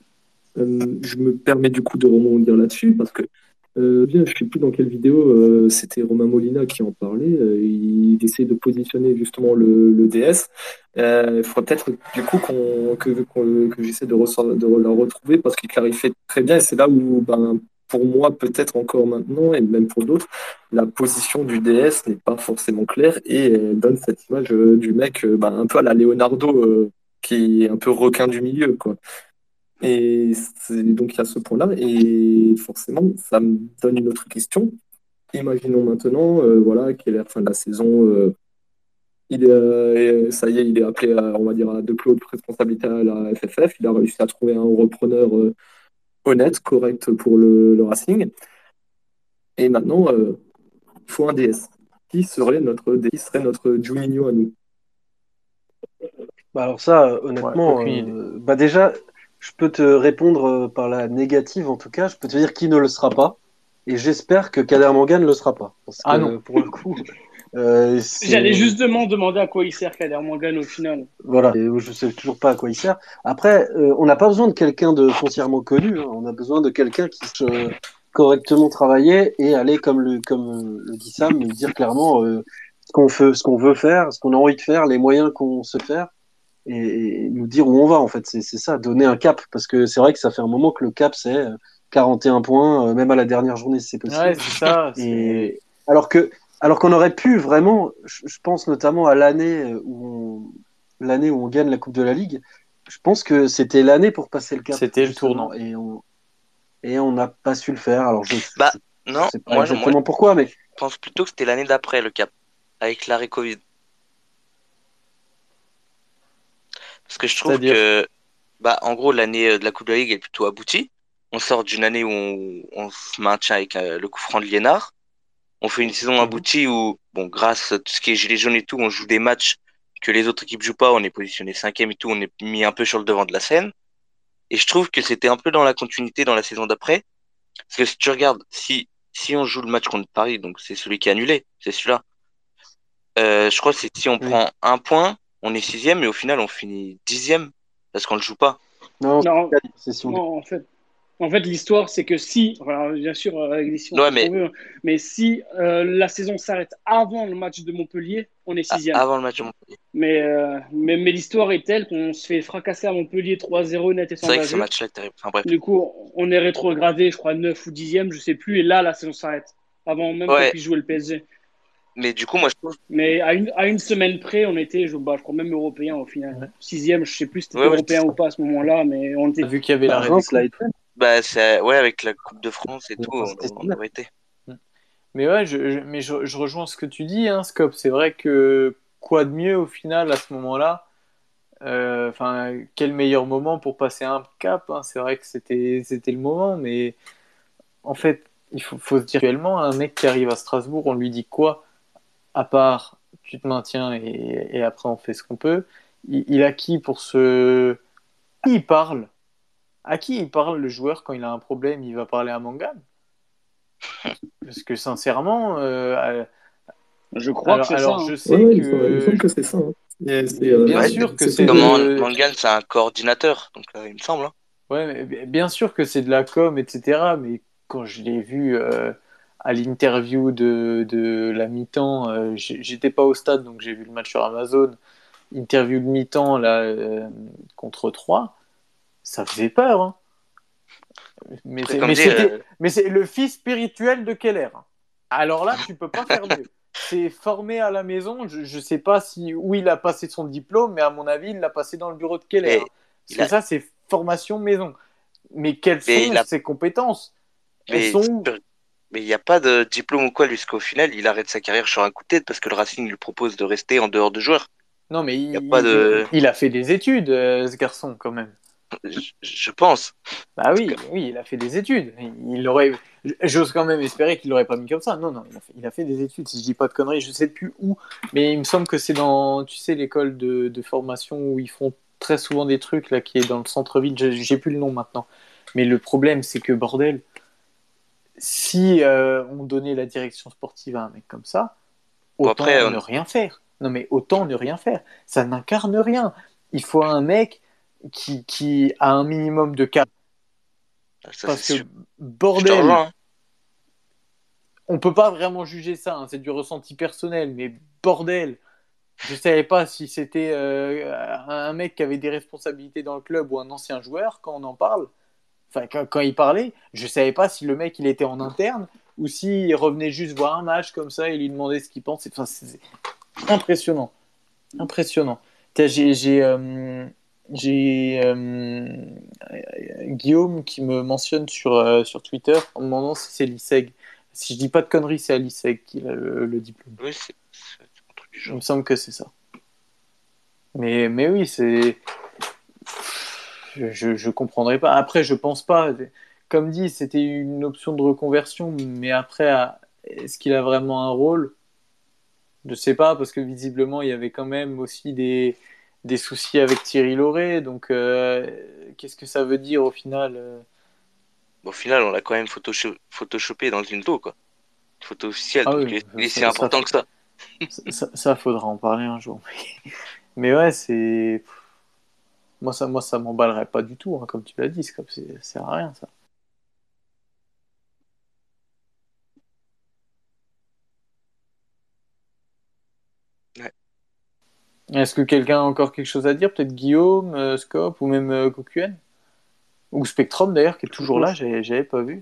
Euh, je me permets du coup de rebondir là-dessus parce que euh, bien, je ne sais plus dans quelle vidéo, euh, c'était Romain Molina qui en parlait. Euh, il essayait de positionner justement le, le D S. Euh, il faudrait peut-être du coup qu'on, que, qu'on- que j'essaie de, ressort- de la retrouver parce qu'il clarifiait très bien. Et c'est là où, ben, pour moi, peut-être encore maintenant, et même pour d'autres, la position du D S n'est pas forcément claire et elle donne cette image euh, du mec euh, ben, un peu à la Leonardo, euh, qui est un peu requin du milieu, quoi. Et c'est- donc il y a ce point-là, et forcément, ça me donne une autre question. Imaginons maintenant, euh, voilà, qu'il est à la fin de la saison, euh, il est, euh, ça y est, il est appelé, à, on va dire, à de plus hautes responsabilités à la F F F. Il a réussi à trouver un repreneur euh, honnête, correct pour le, le Racing. Et maintenant, euh, il faut un D S. Qui serait notre D S, qui serait notre Juninho à nous? Bah alors ça, euh, Ouais, honnêtement, aucune idée. euh, bah déjà, je peux te répondre euh, par la négative en tout cas. Je peux te dire qui ne le sera pas. Et j'espère que Kader Manga ne le sera pas. Parce Ah que non. pour le coup, euh, J'allais c'est. justement demander à quoi il sert Kader Mangane au final. Voilà, et je sais toujours pas à quoi il sert. Après, euh, on n'a pas besoin de quelqu'un de foncièrement connu, hein. On a besoin de quelqu'un qui se euh, correctement travailler et aller, comme le, comme euh, le dit Sam, nous dire clairement euh, ce qu'on fait, ce qu'on veut faire, ce qu'on a envie de faire, les moyens qu'on se faire et, et nous dire où on va en fait. C'est c'est ça, donner un cap. Parce que c'est vrai que ça fait un moment que le cap c'est euh, quarante et un points, euh, même à la dernière journée si c'est Ouais, possible. c'est ça. C'est... Et alors que, alors qu'on aurait pu vraiment, je, je pense notamment à l'année où on, l'année où on gagne la Coupe de la Ligue, je pense que c'était l'année pour passer le cap, C'était le justement, tournant. et on et on n'a pas su le faire. Alors je, Bah, je, je non, sais pas moi, je- moi, exactement pourquoi, mais je pense plutôt que c'était l'année d'après le cap, avec l'arrêt Covid. Parce que je trouve C'est-à-dire, que, bah, en gros, l'année euh, de la Coupe de la Ligue est plutôt aboutie. On sort d'une année où on, on se maintient avec euh, le coup franc de Liénard. On fait une saison Mhm. aboutie où, bon, grâce à tout ce qui est gilets jaunes et tout, on joue des matchs que les autres équipes jouent pas. On est positionné cinquième et tout. On est mis un peu sur le devant de la scène. Et je trouve que c'était un peu dans la continuité dans la saison d'après. Parce que si tu regardes, si, si on joue le match contre Paris, donc c'est celui qui est annulé, c'est celui-là. Euh, je crois que c'est si on oui. prend un point, on est sixième et au final on finit dixième parce qu'on le joue pas. non, Non, c'est si on non, en fait, en fait l'histoire, c'est que si, enfin, bien sûr, euh, avec des si on Ouais, fait ce mais qu'on veut, hein, mais si euh, la saison s'arrête avant le match de Montpellier, on est a- sixième. avant le match de Montpellier. Mais, euh, mais, mais l'histoire est telle qu'on se fait fracasser à Montpellier trois zéro net et C'est sans vrai que ce bavure. match-là est terrible. Enfin bref. Du coup, on est rétrogradé, je crois, neuf ou dixième, je sais plus, et là, la saison s'arrête, avant même qu'on Ouais, puisse jouer le P S G. mais du coup, moi je trouve. Mais à une, à une semaine près, on était, je, bah, je crois, même européen au final. Ouais. Sixième, je sais plus si c'était Ouais, ouais, européen ou pas à ce moment-là, mais on était. Vu qu'il y avait bah, l'arrêt des Reims l'a coupes. été. bah, c'est, ouais, avec la Coupe de France et Mais tout, enfin, on, c'était on similaire. aurait été. Mais ouais, je, je- mais je, je rejoins ce que tu dis, hein, Scop. C'est vrai que quoi de mieux au final à ce moment-là? Euh, Enfin, quel meilleur moment pour passer un cap, hein. C'est vrai que c'était c'était le moment, mais en fait, il faut, faut se dire actuellement, un mec qui arrive à Strasbourg, on lui dit quoi? À part, tu te maintiens et, et après on fait ce qu'on peut. Il, il a qui pour se... À qui il parle? À qui il parle le joueur quand il a un problème? Il va parler à Mangane? Parce que sincèrement, euh, Je crois que alors, c'est ça, alors hein. je Ouais, sais ouais, il me semble, il me que semble que c'est ça, hein. Et c'est, bien Ouais, euh, sûr que c'est c'est tout. comment euh, de, Mangan, c'est un coordinateur, donc euh, il me semble. Hein. ouais, mais bien sûr que c'est de la com, et cetera. Mais quand je l'ai vu euh, à l'interview de, de la mi-temps, euh, j'ai- j'étais pas au stade, donc j'ai vu le match sur Amazon. Interview de mi-temps là euh, contre trois, ça faisait peur, hein. Mais Après, c'est, comme mais dit, c'était, euh, mais c'est le fils spirituel de Keller. Alors là, tu peux pas faire mieux. C'est formé à la maison. Je, je sais pas si où il a passé son diplôme, mais à mon avis, il l'a passé dans le bureau de Keller, mais hein. Parce il que a, ça, c'est formation maison. Mais quelles mais sont il a, ses compétences? Elles mais, sont où? mais il n'y a pas de diplôme ou quoi, jusqu'au final, il arrête sa carrière sur un coup de tête parce que le Racing lui propose de rester en dehors de joueurs. Non, mais Il n'y a pas il, il- de, il a fait des études, euh, ce garçon, quand même. je, je pense. Bah En tout oui, cas. oui, il a fait des études. Il aurait, j'ose quand même espérer qu'il l'aurait pas mis comme ça. Non, non, il a fait, il a fait des études. Si je dis pas de conneries, je sais plus où, mais il me semble que c'est dans, tu sais, l'école de, de formation où ils font très souvent des trucs là, qui est dans le centre-ville. J'ai j'ai plus le nom maintenant. Mais le problème, c'est que bordel, si euh, on donnait la direction sportive à un mec comme ça, Bon, après, autant on- ne rien faire. Non, mais autant ne rien faire. Ça n'incarne rien. Il faut un mec qui, qui a un minimum de cas. ça c'est Parce que, sûr. Je te bordel, rejoins. Hein. on peut pas vraiment juger ça, hein, c'est du ressenti personnel, mais bordel, je savais pas si c'était euh, un mec qui avait des responsabilités dans le club ou un ancien joueur quand on en parle. Enfin, quand, quand il parlait, je savais pas si le mec il était en interne ou s'il revenait juste voir un match comme ça et lui demandait ce qu'il pense. Enfin, c'est impressionnant, impressionnant. Tiens, J'ai j'ai euh, j'ai euh, Guillaume qui me mentionne sur, euh, sur Twitter en me demandant si c'est l'ISEG. Si je dis pas de conneries, c'est à l'ISEG qu'il a le, le diplôme. Oui, c'est c'est un truc du Il genre. me semble que c'est ça. Mais, mais oui, c'est. Je, je comprendrais pas. Après, je pense pas. Comme dit, c'était une option de reconversion, mais après, à- est-ce qu'il a vraiment un rôle? Je sais pas, parce que visiblement, il y avait quand même aussi des, des soucis avec Thierry Lauré. Donc, euh, qu'est-ce que ça veut dire au final euh Bon, au final, on l'a quand même photoshop... photoshopé dans une photo, quoi. Une photo officielle, Ah donc oui, il est si ça, ça, important que ça. ça, ça, faudra en parler un jour. Mais ouais, c'est. Moi, ça, moi, ça m'emballerait pas du tout, hein, comme tu l'as dit. C'est comme, c'est, ça sert à rien, ça. Ouais. Est-ce que quelqu'un a encore quelque chose à dire? Peut-être Guillaume, euh, Scope ou même euh, Kokuen? Ou Spectrum d'ailleurs, qui est toujours là, j'avais, j'avais pas vu.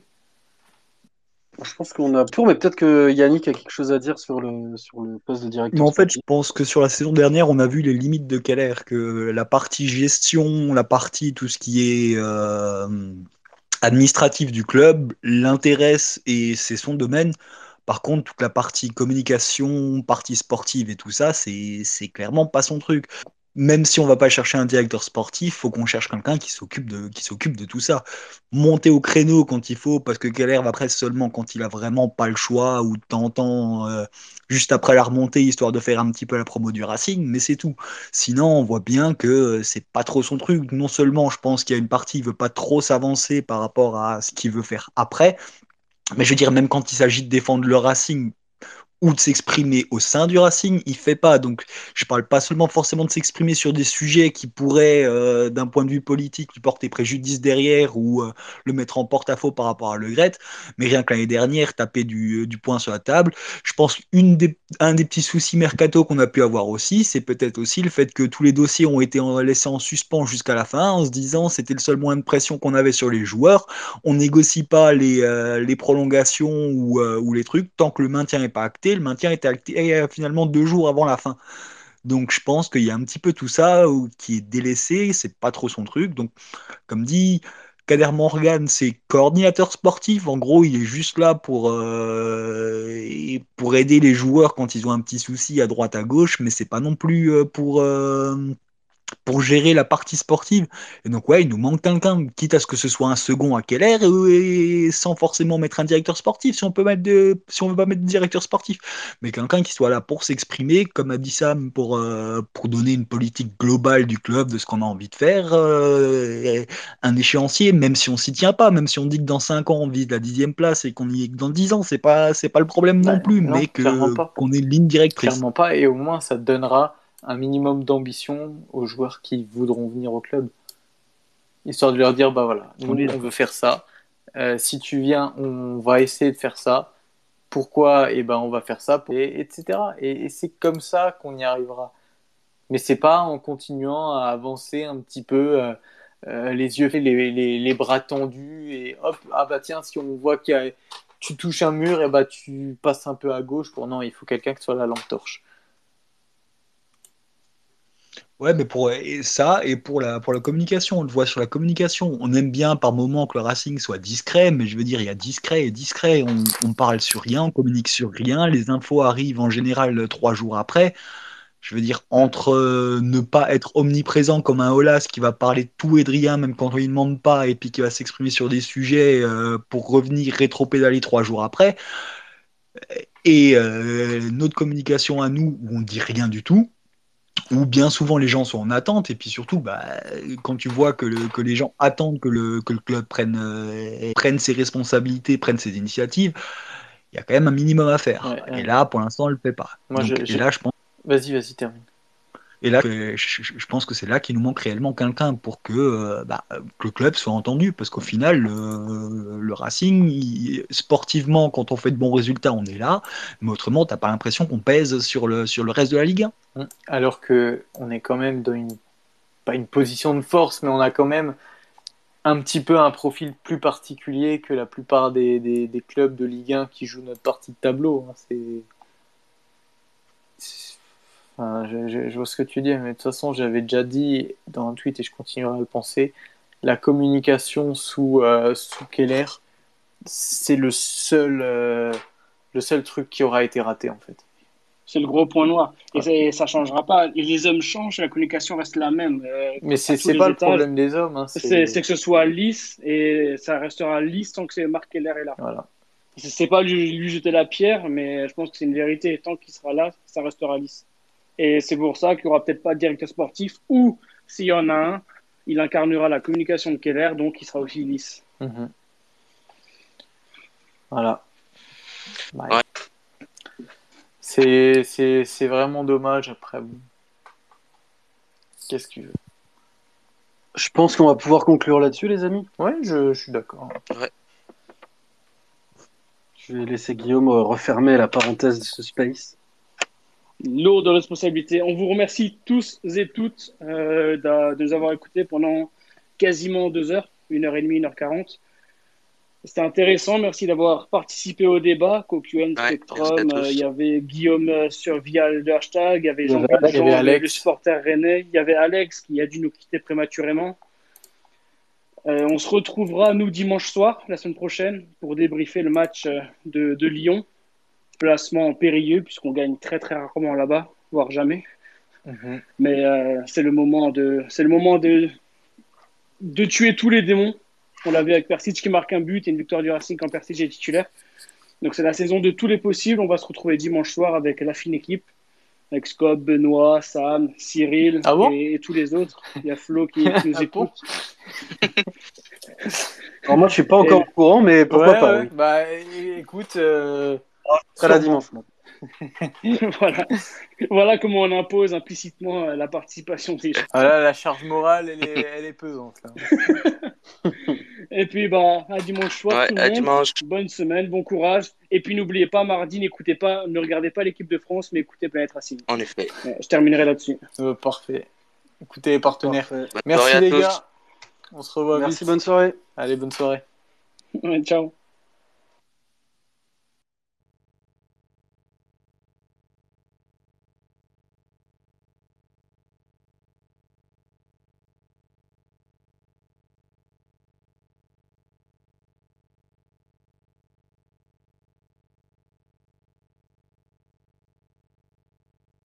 Je pense qu'on a pour, mais peut-être que Yannick a quelque chose à dire sur le, sur le poste de Mais directeur en fait, je sportif. pense que sur la saison dernière, on a vu les limites de Keller, que la partie gestion, la partie tout ce qui est euh, administratif du club l'intéresse et c'est son domaine. Par contre, toute la partie communication, partie sportive et tout ça, c'est c'est clairement pas son truc. Même si on va pas chercher un directeur sportif, faut qu'on cherche quelqu'un qui s'occupe de qui s'occupe de tout ça. Monter au créneau quand il faut, parce que Keller va presque seulement quand il a vraiment pas le choix ou de temps en temps euh, juste après la remontée, histoire de faire un petit peu la promo du Racing, mais c'est tout. Sinon, on voit bien que euh, c'est pas trop son truc. Non seulement, je pense qu'il y a une partie, il veut pas trop s'avancer par rapport à ce qu'il veut faire après, mais je veux dire, même quand il s'agit de défendre le Racing, ou de s'exprimer au sein du Racing, il fait pas. Donc, je parle pas seulement forcément de s'exprimer sur des sujets qui pourraient, euh, d'un point de vue politique, lui porter préjudice derrière ou euh, le mettre en porte-à-faux par rapport à Le Gret, mais rien que l'année dernière, taper du, du poing sur la table. Je pense qu'un des, un des petits soucis mercato qu'on a pu avoir aussi, c'est peut-être aussi le fait que tous les dossiers ont été en, laissés en suspens jusqu'à la fin, en se disant c'était le seul moyen de pression qu'on avait sur les joueurs. On négocie pas les, euh, les prolongations ou, euh, ou les trucs tant que le maintien n'est pas acté. Le maintien était acté euh, finalement deux jours avant la fin. Donc je pense qu'il y a un petit peu tout ça où, qui est délaissé, c'est pas trop son truc. Donc comme dit, Kader Morgan, c'est coordinateur sportif. En gros, il est juste là pour, euh, pour aider les joueurs quand ils ont un petit souci à droite à gauche, mais c'est pas non plus euh, pour, euh, pour gérer la partie sportive. Et donc, ouais, il nous manque quelqu'un, quitte à ce que ce soit un second à Keller, et, et sans forcément mettre un directeur sportif, si on peut mettre de, si on veut pas mettre de directeur sportif. Mais quelqu'un qui soit là pour s'exprimer, comme a dit Sam, pour, euh, pour donner une politique globale du club, de ce qu'on a envie de faire, euh, un échéancier, même si on s'y tient pas, même si on dit que dans cinq ans on vise la dixième place et qu'on y est que dans dix ans, c'est pas, c'est pas le problème non Ouais, plus, non, mais clairement que, pas. qu'on ait une ligne directrice. Clairement pas, et au moins ça donnera un minimum d'ambition aux joueurs qui voudront venir au club. Histoire de leur dire, bah voilà, nous On est on veut faire ça. Euh, si tu viens, on va essayer de faire ça. Pourquoi? Et ben on va faire ça, et, etc. Et, et c'est comme ça qu'on y arrivera. Mais c'est pas en continuant à avancer un petit peu, euh, euh, les yeux, les, les, les bras tendus, et hop, ah bah tiens, si on voit que tu touches un mur, et bah tu passes un peu à gauche. Pour non, il faut quelqu'un qui soit la lampe torche. Ouais, mais pour et ça et pour la, pour la communication, on le voit sur la communication. On aime bien par moment que le Racing soit discret, mais je veux dire, il y a discret et discret. On, on parle sur rien, on communique sur rien. Les infos arrivent en général euh, trois jours après. Je veux dire, entre euh, ne pas être omniprésent comme un Olas qui va parler de tout et de rien, même quand on lui demande pas, et puis qui va s'exprimer sur des sujets euh, pour revenir rétro-pédaler trois jours après, et euh, notre communication à nous où on dit rien du tout où bien souvent les gens sont en attente, et puis surtout, bah, quand tu vois que, le- que les gens attendent que le, que le club prenne, euh, prenne ses responsabilités, prenne ses initiatives, il y a quand même un minimum à faire. Ouais, Et ouais. là, pour l'instant, on le fait pas. Moi, Donc, je, et je... là, je pense, Vas-y, vas-y, termine. et là, je, je- je pense que c'est là qu'il nous manque réellement quelqu'un pour que, euh, bah, que le club soit entendu, parce qu'au final, le, le Racing, il- sportivement, quand on fait de bons résultats, on est là, mais autrement, t'as pas l'impression qu'on pèse sur le, sur le reste de la Ligue un. Alors que on est quand même dans une, pas une position de force, mais on a quand même un petit peu un profil plus particulier que la plupart des, des, des clubs de Ligue un qui jouent notre partie de tableau. C'est, c'est- enfin, je, je- je vois ce que tu dis, mais de toute façon, j'avais déjà dit dans un tweet et je continuerai à le penser, la communication sous, euh, sous Keller, c'est le seul, euh, le seul truc qui aura été raté en fait. C'est le gros point noir. Et Ouais. ça, ça changera pas. Et les hommes changent, la communication reste la même euh, Mais à c'est tous c'est les pas le étages. problème des hommes, hein, C'est c'est c'est que ce soit lisse et ça restera lisse tant que c'est Marc Keller est là. voilà. C'est c'est pas lui, lui jeter la pierre, mais je pense que c'est une vérité. Tant qu'il sera là, ça restera lisse. Et c'est pour ça qu'il n'y aura peut-être pas de directeur sportif, ou s'il y en a un, il incarnera la communication de Keller, donc il sera aussi lisse. Mhm. Voilà. Ouais. Ouais. C'est, c'est, c'est vraiment dommage après. Bon. Qu'est-ce que tu veux? Je pense qu'on va pouvoir conclure là-dessus, les amis. Ouais, je, je suis d'accord. Ouais. Je vais laisser Guillaume euh, refermer la parenthèse de ce space. Lourde responsabilité. On vous remercie tous et toutes euh, de, de nous avoir écoutés pendant quasiment deux heures, une heure et demie, une heure quarante. C'était intéressant. Merci d'avoir participé au débat. Q N, Ouais, Spectrum, merci à euh, tous. il y avait Guillaume euh, sur via le hashtag, il y avait Il y avait Jean-Paul Alex, il y avait Jean, le, le Alex. supporter rennais, il y avait Alex qui a dû nous quitter prématurément. Euh, on se retrouvera, nous, dimanche soir, la semaine prochaine, pour débriefer le match euh, de, de Lyon. Placement périlleux, puisqu'on gagne très très rarement là-bas, voire jamais. Mhm. Mais euh, c'est le moment de, c'est le moment de, de tuer tous les démons. On l'a vu avec Persic qui marque un but et une victoire du Racing quand Persic est titulaire. Donc c'est la saison de tous les possibles. On va se retrouver dimanche soir avec la fine équipe, avec Scob, Benoît, Sam, Cyril Ah bon? et, et tous les autres. Il y a Flo qui, qui nous Ah bon? écoute. Alors moi, je suis pas encore Et- au courant, mais pourquoi Ouais, pas, ouais. oui. Bah é- écoute, euh, Ce sera la sûrement. dimanche, moi. voilà. Voilà comment on impose implicitement euh, la participation des gens. Voilà, la charge morale, elle est, elle est pesante là. Et puis, bah, à dimanche soir, Ouais, tout le à monde. dimanche. Bonne semaine, bon courage. Et puis, n'oubliez pas, mardi, n'écoutez pas, ne regardez pas l'équipe de France, mais écoutez Planète Racing. En effet. Euh, je terminerai là-dessus. Euh, parfait. Écoutez les partenaires. Parfait. Bonne Merci soirée à les tous. gars. On se revoit Merci, vite. bonne soirée. Allez, bonne soirée. Ouais, ciao.